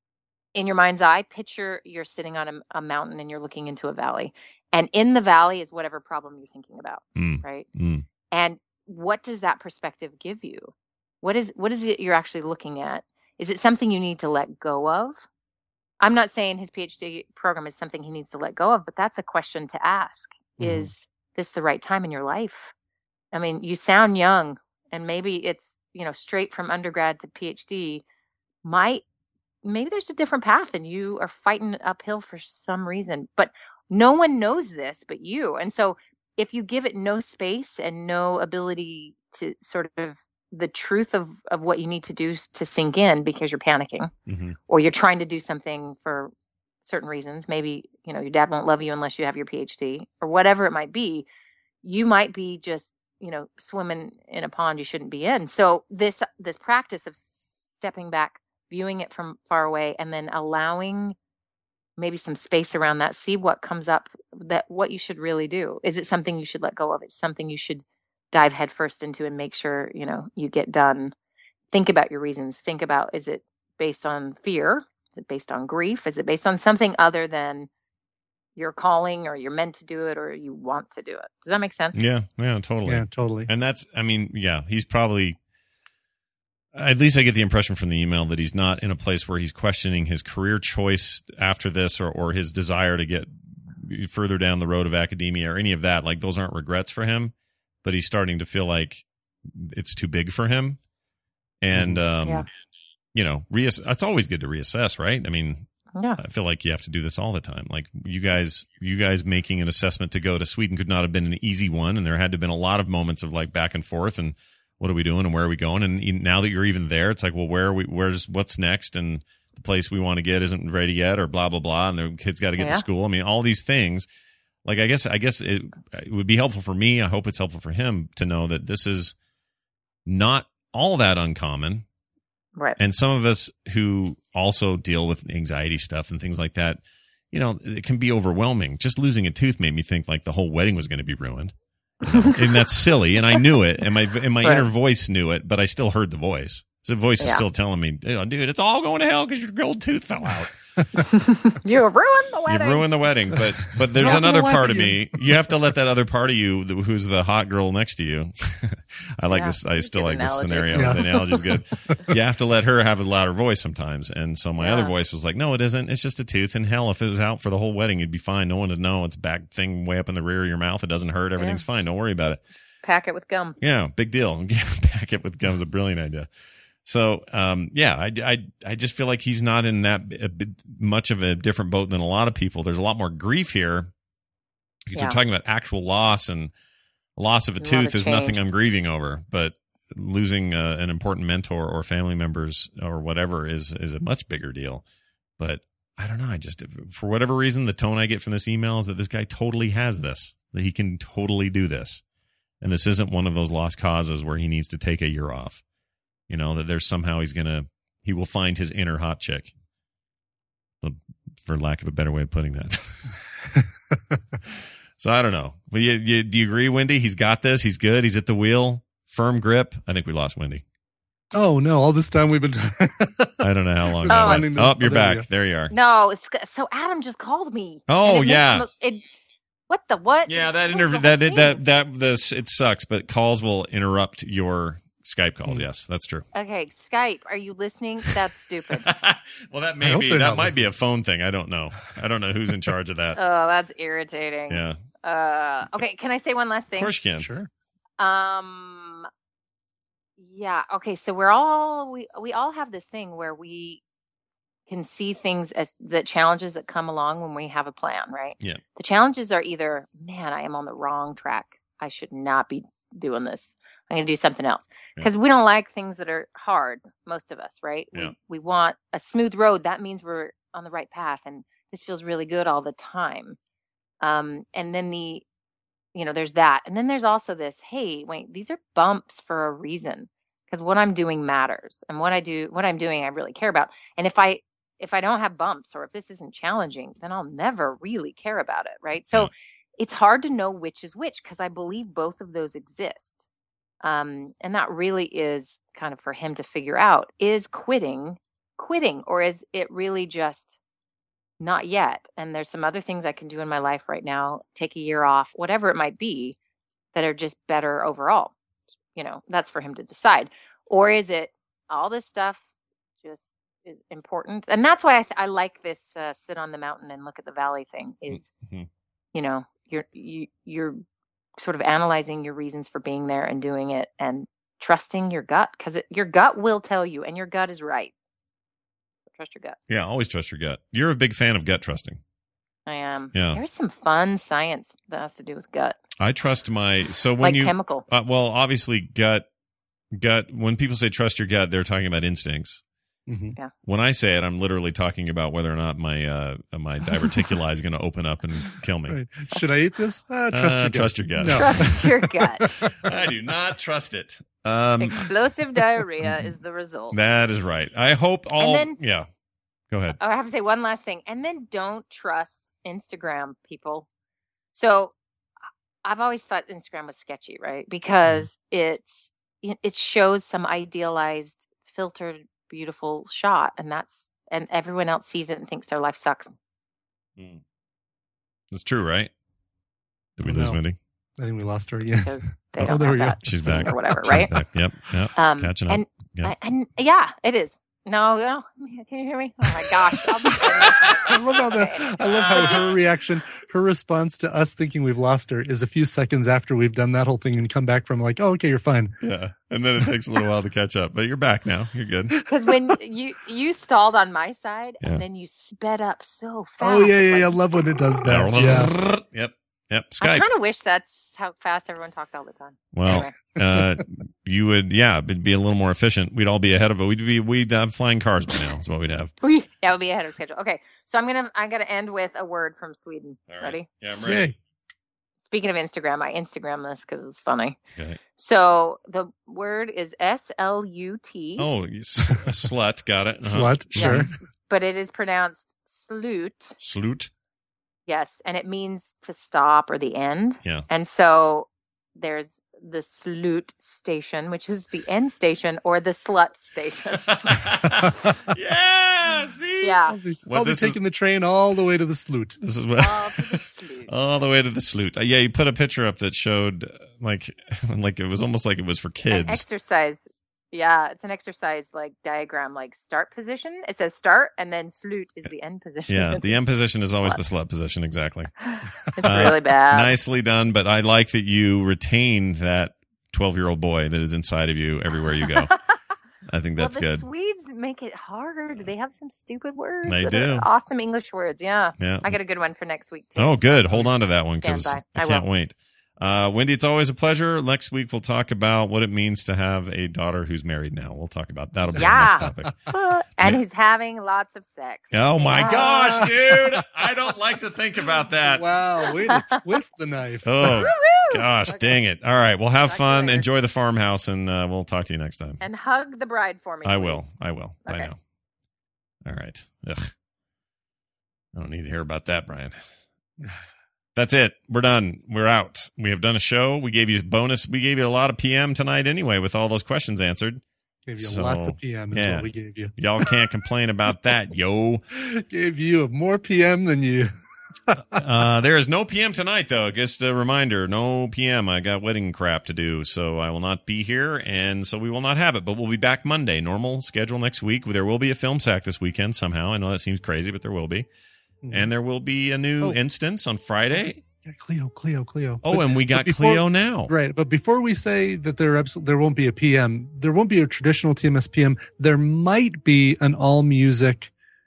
in your mind's eye, picture you're sitting on a, a mountain and you're looking into a valley. And in the valley is whatever problem you're thinking about, Mm. right? Mm. And what does that perspective give you? What is what is it you're actually looking at? Is it something you need to let go of? I'm not saying his PhD program is something he needs to let go of, but that's a question to ask. Mhm. Is this the right time in your life? I mean, you sound young, and maybe it's, you know, straight from undergrad to PhD. Might maybe there's a different path and you are fighting uphill for some reason, but no one knows this but you. And so if you give it no space and no ability to sort of the truth of, of what you need to do s- to sink in because you're panicking Mm-hmm. or you're trying to do something for certain reasons, maybe, you know, your dad won't love you unless you have your PhD or whatever it might be, you might be just, you know, swimming in a pond you shouldn't be in. So this, this practice of stepping back, viewing it from far away, and then allowing maybe some space around that, see what comes up, that what you should really do. Is it something you should let go of? It's something you should dive headfirst into and make sure, you know, you get done. Think about your reasons. Think about, is it based on fear? Is it based on grief? Is it based on something other than your calling or you're meant to do it or you want to do it? Does that make sense? Yeah, yeah, totally. Yeah, totally. And that's, I mean, yeah, he's probably, at least I get the impression from the email that he's not in a place where he's questioning his career choice after this or, or his desire to get further down the road of academia or any of that. Like, those aren't regrets for him, but he's starting to feel like it's too big for him. And, um, Yeah. you know, reass- it's always good to reassess, right? I mean, Yeah. I feel like you have to do this all the time. Like you guys, you guys making an assessment to go to Sweden could not have been an easy one. And there had to have been a lot of moments of like back and forth and what are we doing and where are we going? And e- now that you're even there, it's like, well, where are we, where's, what's next? And the place we want to get isn't ready yet or blah, blah, blah. And the kids got to get Yeah. to school. I mean, all these things. Like, I guess, I guess it, it would be helpful for me. I hope it's helpful for him to know that this is not all that uncommon. Right. And some of us who also deal with anxiety stuff and things like that, you know, it can be overwhelming. Just losing a tooth made me think like the whole wedding was going to be ruined. You know? And that's silly. And I knew it. And my, and my Right. inner voice knew it, but I still heard the voice. So the voice is Yeah. still telling me, oh, dude, it's all going to hell because your gold tooth fell out. You have ruined the You've wedding. ruined the wedding, but but there's Not another gonna part lie of to me. You have to let that other part of you, th- who's the hot girl next to you. I like Yeah, this. I that's a still good like this analogy. scenario. Yeah. The analogy's good. You have to let her have a louder voice sometimes. And so my other Yeah. voice was like, "No, it isn't. It's just a tooth. And hell, if it was out for the whole wedding, it'd be fine. No one would know. It's a back thing way up in the rear of your mouth. It doesn't hurt. Everything's Yeah. fine. Don't worry about it." Pack it with gum. Yeah, big deal. Pack it with gum is a brilliant idea. So, um, yeah, I, I, I just feel like he's not in that a bit much of a different boat than a lot of people. There's a lot more grief here because Yeah. we're talking about actual loss and Loss of a A lot tooth of is nothing change. I'm grieving over, but losing uh, an important mentor or family members or whatever is is a much bigger deal. But I don't know. I just, for whatever reason, the tone I get from this email is that this guy totally has this, that he can totally do this. And this isn't one of those lost causes where he needs to take a year off. You know, that there's somehow he's going to, he will find his inner hot chick. For lack of a better way of putting that. So I don't know. But you, you, do you agree, Wendy? He's got this. He's good. He's at the wheel. Firm grip. I think we lost Wendy. Oh, no. All this time we've been. I don't know how long. Oh. that Finding was. this- Oh, you're oh, there we back. go. There you are. No, it's so Adam just called me. Oh, And it yeah. makes It, what the what? Yeah, that interview, that, that, that, this, it sucks, but calls will interrupt your Skype calls. Yes, that's true. Okay, Skype, are you listening? That's stupid. Well, that I may hope be, they're that not might be a phone thing. I don't know. I don't know who's in charge of that. Oh, that's irritating. Yeah. Uh, okay, can I say one last thing? Of course you can. Sure. Um, yeah. Okay, so we're all we we all have this thing where we can see things as the challenges that come along when we have a plan, right? Yeah. The challenges are either, man, I am on the wrong track. I should not be doing this. I'm going to do something else. Because we don't like things that are hard, most of us, right? Yeah. We, we want a smooth road. That means we're on the right path. And this feels really good all the time. Um, and then the, you know, there's that. And then there's also this, hey, wait, these are bumps for a reason. Because what I'm doing matters. And what I do, what I'm doing, I really care about. And if I, if I don't have bumps or if this isn't challenging, then I'll never really care about it, right? So Yeah. it's hard to know which is which because I believe both of those exist. Um, and that really is kind of for him to figure out, is quitting quitting or is it really just not yet? And there's some other things I can do in my life right now, take a year off, whatever it might be, that are just better overall. You know, that's for him to decide. Or is it all this stuff just is important? And that's why I, th- I like this uh, sit on the mountain and look at the valley thing is, Mm-hmm. you know, you're, you, you're sort of analyzing your reasons for being there and doing it and trusting your gut because your gut will tell you and your gut is right. Trust your gut. Yeah, always trust your gut. You're a big fan of gut trusting. I am. Yeah. There's some fun science that has to do with gut. I trust my, so when Like you, chemical. Uh, well, obviously gut, gut, when people say trust your gut, they're talking about instincts. Mm-hmm. Yeah. When I say it, I'm literally talking about whether or not my uh, my diverticuli is going to open up and kill me. Right. Should I eat this? Uh, trust, Uh, your gut. trust your gut. No. Trust your gut. I do not trust it. Um, Explosive diarrhea is the result. that is right. I hope all. And then- yeah. Go ahead. Oh, I have to say one last thing. And then don't trust Instagram people. So I've always thought Instagram was sketchy, right? Because it's it shows some idealized, filtered, beautiful shot, and that's and everyone else sees it and thinks their life sucks. Mm. That's true, right? Did we Oh, lose no. Wendy? I think we lost her again. Because they Oh, don't there have we go. that She's scene back. or whatever, She's right? back. Yep. Yep. Um, Catching up. and, Yep. and yeah, it is. No, no, can you hear me? Oh my gosh! I'll be I love how the, I love how her reaction, her response to us thinking we've lost her is a few seconds after we've done that whole thing and come back from like, oh, okay, you're fine. Yeah. And then it takes a little while to catch up, but you're back now. You're good. Because when you you stalled on my side Yeah. and then you sped up so fast. Oh yeah, it's yeah, like- yeah. I love when it does that. Yeah. Yep. Yep. I Skype. kind of wish that's how fast everyone talked all the time. Well, uh, you would, yeah, it'd be a little more efficient. We'd all be ahead of it. We'd be, we'd have flying cars by now. Is what we'd have. Anyway. Yeah, we'll be ahead of schedule. Okay, so I'm gonna I gotta end with a word from Sweden. All right. Ready? Yeah, I'm ready. Yay. Speaking of Instagram, I Instagram this because it's funny. Okay. So the word is S L U T. Oh, you s- a slut. Got it. Uh-huh. Slut, sure. But it is pronounced sloot. Sloot. Yes, and it means to stop or the end. Yeah. And so there's the Sloot station, which is the end station, or the slut station. Yeah. See. Yeah. I'll be, What I'll be this is- taking the train all the way to the sloot. This is what. All to the sloot. All the way to the sloot. Uh, yeah, you put a picture up that showed uh, like, like it was almost like it was for An kids. exercise. Yeah, it's an exercise like diagram, like start position. It says start, and then sloot is the end position. Yeah, the end position is always the slut position. Exactly. It's really bad. Nicely done, but I like that you retain that twelve-year-old boy that is inside of you everywhere you go. I think that's well, the good. Swedes make it harder. They have some stupid words. They that do. are awesome English words. Yeah. Yeah. I got a good one for next week too. Oh, good. Hold on to that one Stand because by. I I can't will. wait. Uh, Wendy, it's always a pleasure. Next week, we'll talk about what it means to have a daughter who's married now. We'll talk about that'll be Yeah. our next topic. And who's having lots of sex. Oh, my Yeah. gosh, dude. I don't like to think about that. Wow, way to twist the knife. Oh, gosh, dang it. All right. Well, have fun. Enjoy the farmhouse, and uh, we'll talk to you next time. And hug the bride for me. I please. will. I will. I Okay. know. All right. Ugh. I don't need to hear about that, Brian. That's it. We're done. We're out. We have done a show. We gave you bonus. We gave you a lot of P M tonight anyway with all those questions answered. Gave you So, lots of P M is yeah. what we gave you. Y'all can't complain about that, yo. Gave you more P M than you. Uh, there is no P M tonight, though. Just a reminder, no P M. I got wedding crap to do, so I will not be here, and so we will not have it. But we'll be back Monday. Normal schedule next week. There will be a film sack this weekend somehow. I know that seems crazy, but there will be. And there will be a new Oh. instance on Friday. Yeah, Cleo, Cleo, Cleo. Oh, and we got but before- Cleo now. Right. But before we say that there absolutely there won't be a P M, there won't be a traditional T M S P M. There might be an all music,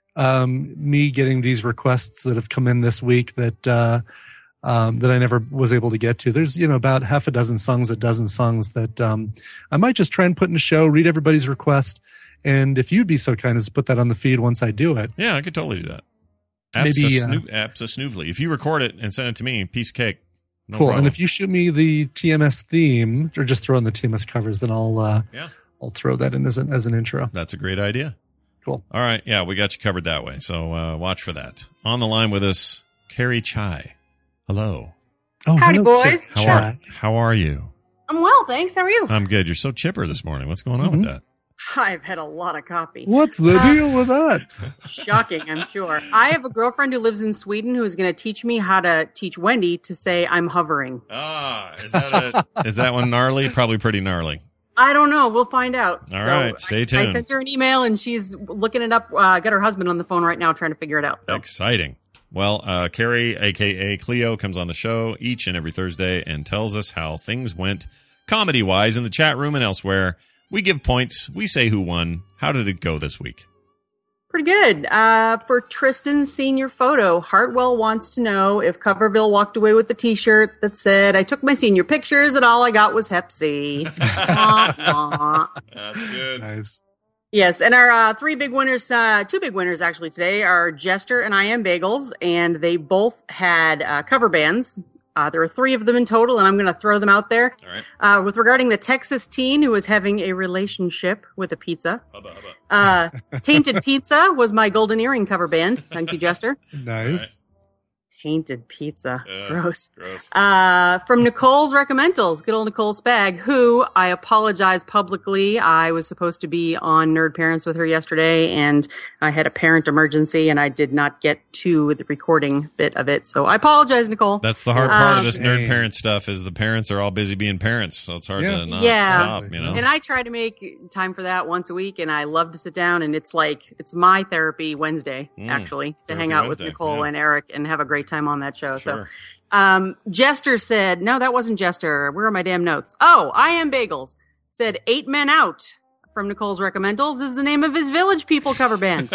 um, me getting these requests that have come in this week that, uh, um, that I never was able to get to. There's, you know, about half a dozen songs, a dozen songs that, um, I might just try and put in a show, read everybody's request. And if you'd be so kind as to put that on the feed once I do it. Yeah, I could totally do that. Maybe, uh, Absolutely. If you record it and send it to me, piece of cake. No cool. problem. And if you shoot me the T M S theme or just throw in the T M S covers, then I'll, uh, Yeah. I'll throw that in as an, as an intro. That's a great idea. Cool. All right. Yeah, we got you covered that way. So uh, watch for that. On the line with us, Carrie Chai. Hello. Oh, Howdy, hello, boys. How Chai. are, how are you? I'm well, thanks. How are you? I'm good. You're so chipper this morning. What's going on Mm-hmm. with that? I've had a lot of coffee. What's the Uh, deal with that? Shocking, I'm sure. I have a girlfriend who lives in Sweden who's going to teach me how to teach Wendy to say I'm hovering. Ah, is that a, is that one gnarly? Probably pretty gnarly. I don't know. We'll find out. All So right, stay I, tuned. I sent her an email and she's looking it up. Uh, got her husband on the phone right now trying to figure it out. So. Exciting. Well, uh, Carrie, a k a. Cleo, comes on the show each and every Thursday and tells us how things went comedy-wise in the chat room and elsewhere. We give points. We say who won. How did it go this week? Pretty good. Uh, for Tristan's senior photo, Hartwell wants to know if Coverville walked away with the t-shirt that said, I took my senior pictures and all I got was Hep C. Wah, wah. That's good. Nice. Yes, and our uh, three big winners, uh, two big winners actually today are Jester and I Am Bagels, and they both had uh, cover bands. Uh, there are three of them in total, and I'm going to throw them out there. All right. Uh, with regarding the Texas teen who is having a relationship with a pizza. Hubba, hubba. Uh, Tainted Pizza was my Golden Earring cover band. Thank you, Jester. Nice. Tainted Pizza. Uh, Gross. Gross. Uh, from Nicole's Recommendals, good old Nicole Spag, who I apologize publicly. I was supposed to be on Nerd Parents with her yesterday, and I had a parent emergency, and I did not get to the recording bit of it. So I apologize, Nicole. That's the hard part Um, of this nerd Dang. parent stuff is the parents are all busy being parents, so it's hard Yeah. to not Yeah. stop, you know? And I try to make time for that once a week, and I love to sit down, and it's like, it's my therapy Wednesday, Mm, actually, to Therapy hang out Wednesday, with Nicole yeah. and Eric and have a great time on that show. Sure. So, um, Jester said, no, that wasn't Jester. Where are my damn notes? Oh, I Am Bagels said, Eight Men Out from Nicole's Recommendals is the name of his Village People cover band.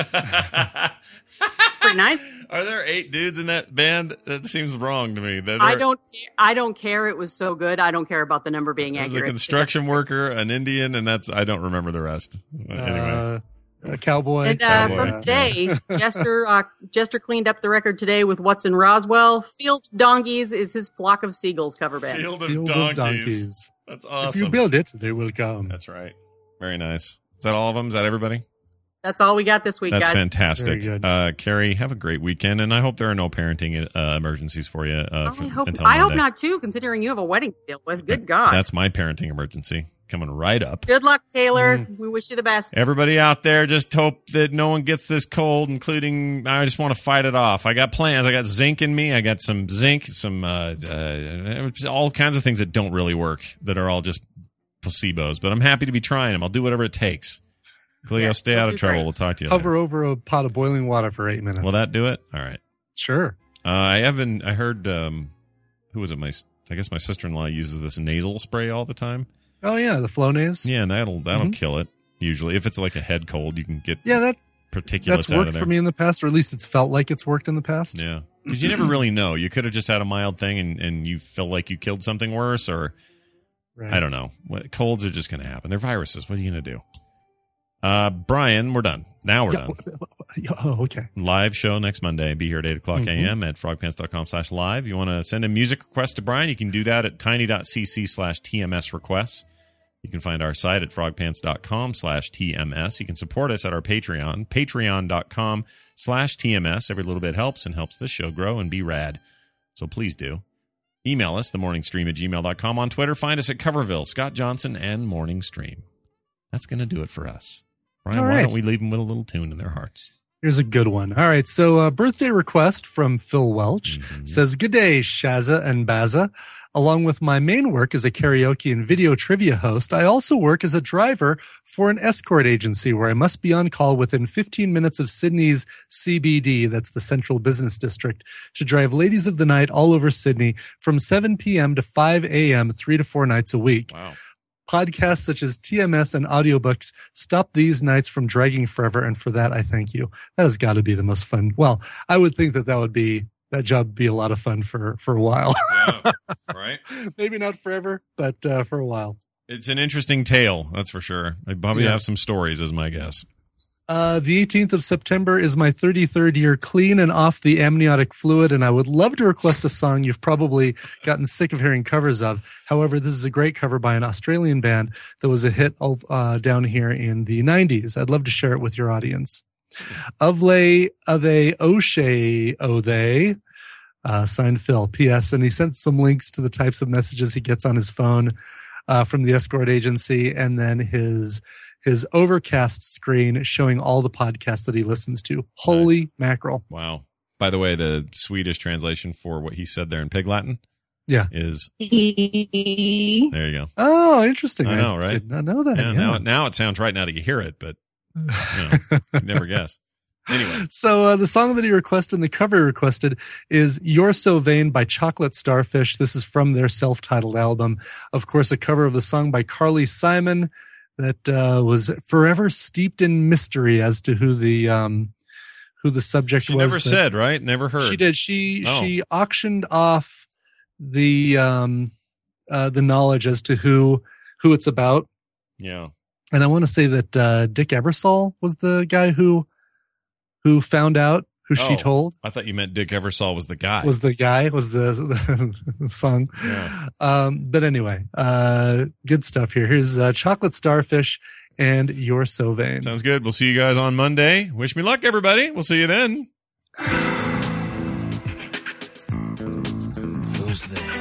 Pretty nice. Are there eight dudes in that band? That seems wrong to me. That I there- don't, I don't care. It was so good. I don't care about the number being There's a accurate. construction worker, an Indian, and that's I don't remember the rest. But anyway, Uh, a cowboy. And uh, Cowboy, from yeah. today, Jester uh, Jester cleaned up the record today with What's in Roswell. Field of Donkeys is his Flock of Seagulls cover band. Field of Field of donkeys. donkeys. That's If awesome. you build it, they will come. That's right. Very nice. Is that all of them? Is that everybody? That's all we got this week, That's guys. fantastic. Very good. Uh, Carrie, have a great weekend, and I hope there are no parenting uh, emergencies for you. Uh, I from, hope until I hope Monday. not too, considering you have a wedding to deal with. Good God. That's my parenting emergency coming right up. Good luck, Taylor. Mm. We wish you the best. Everybody out there, just hope that no one gets this cold, including I just want to fight it off. I got plans. I got zinc in me. I got some zinc, some uh, uh, all kinds of things that don't really work, that are all just placebos. But I'm happy to be trying them. I'll do whatever it takes. Cleo, Yeah, stay you'll out do of trouble. great. We'll talk to you Hover later. over a pot of boiling water for eight minutes. Will that do it? All right. Sure. Uh, I haven't. I heard. Um, who was it? My. I guess my sister-in-law uses this nasal spray all the time. Oh yeah, the Flonase. Yeah, and that'll that'll Mhm. kill it. Usually, if it's like a head cold, you can get Yeah, that particulates that's out of worked there. for me in the past, or at least it's felt like it's worked in the past. Yeah, Because you never really know. You could have just had a mild thing and, and you feel like you killed something worse, or Right. I don't know. What, colds are just going to happen. They're viruses. What are you going to do? Uh, Brian, we're done. Now we're Yeah, done. Oh, okay. Live show next Monday. Be here at eight o'clock Mhm. a.m. at frogpants.com slash live. You want to send a music request to Brian, you can do that at tiny.cc slash TMS requests. You can find our site at frogpants.com slash TMS. You can support us at our Patreon, patreon.com slash TMS. Every little bit helps and helps this show grow and be rad. So please do. Email us, themorningstream at gmail dot com. On Twitter, find us at Coverville, Scott Johnson, and Morning Stream. That's going to do it for us. Brian, All why right. don't we leave them with a little tune in their hearts? Here's a good one. All right. So, uh, birthday request from Phil Welch says, "Good day, Shazza and Baza. Along with my main work as a karaoke and video trivia host, I also work as a driver for an escort agency where I must be on call within fifteen minutes of Sydney's C B D, that's the Central Business District, to drive ladies of the night all over Sydney from seven p.m. to five a.m. three to four nights a week. Wow. Podcasts such as T M S and audiobooks stop these nights from dragging forever, and for that, I thank you. That has got to be the most fun. Well, I would think that that would be that job would be a lot of fun for for a while. Yeah, right? Maybe not forever, but uh, for a while. It's an interesting tale, that's for sure. I probably Yes. have some stories, is my guess. Uh, the eighteenth of September is my thirty-third year clean and off the amniotic fluid, and I would love to request a song you've probably gotten sick of hearing covers of. However, this is a great cover by an Australian band that was a hit uh, down here in the nineties. I'd love to share it with your audience. Ovle Ave O'Shea O'The, uh, signed Phil. P S. And he sent some links to the types of messages he gets on his phone uh, from the escort agency, and then his his Overcast screen showing all the podcasts that he listens to. Holy Nice. mackerel. Wow. By the way, the Swedish translation for what he said there in Pig Latin Yeah. is, there you go. Oh, interesting. I know, right? did not know that. Yeah, Yeah. Now, now it sounds right now that you hear it, but you know, you'd never guess. Anyway. So uh, the song that he requested and the cover he requested is You're So Vain by Chocolate Starfish. This is from their self-titled album. Of course, a cover of the song by Carly Simon that uh, was forever steeped in mystery as to who the um, who the subject She was. never but said, right? Never heard. She did. She Oh. she auctioned off the um, uh, the knowledge as to who who it's about. Yeah. And I want to say that uh, Dick Ebersol was the guy who who found out, who she Oh, told. I thought you meant Dick Ebersol was the guy. Was the guy, was the, the song. Yeah. Um, but anyway, uh, good stuff here. Here's uh, Chocolate Starfish and You're So Vain. Sounds good. We'll see you guys on Monday. Wish me luck, everybody. We'll see you then. Who's there?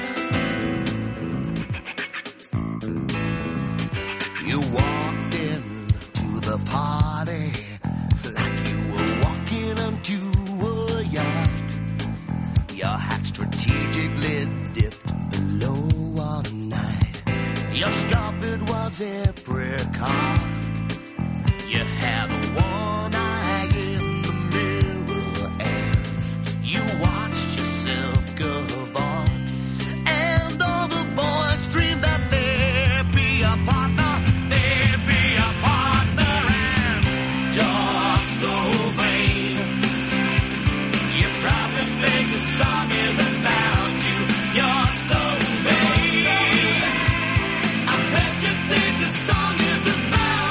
You walked in to the party like you were walking into a yacht. Your hat strategically dipped below one night. Your stop was apricot. You had one eye in the mirror as you watched yourself go bought. And all the boys dreamed that they'd be a partner, they'd be a partner, and you're so vain. You probably think the song is about you. You're so vain. I bet you think the song is about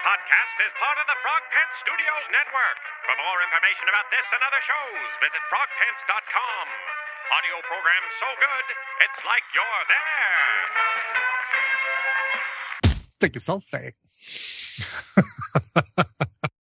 podcast is part of the Frog Pants Studios Network. For more information about this and other shows, visit frog pants dot com. Audio program so good, it's like you're there. Take yourself, Faye.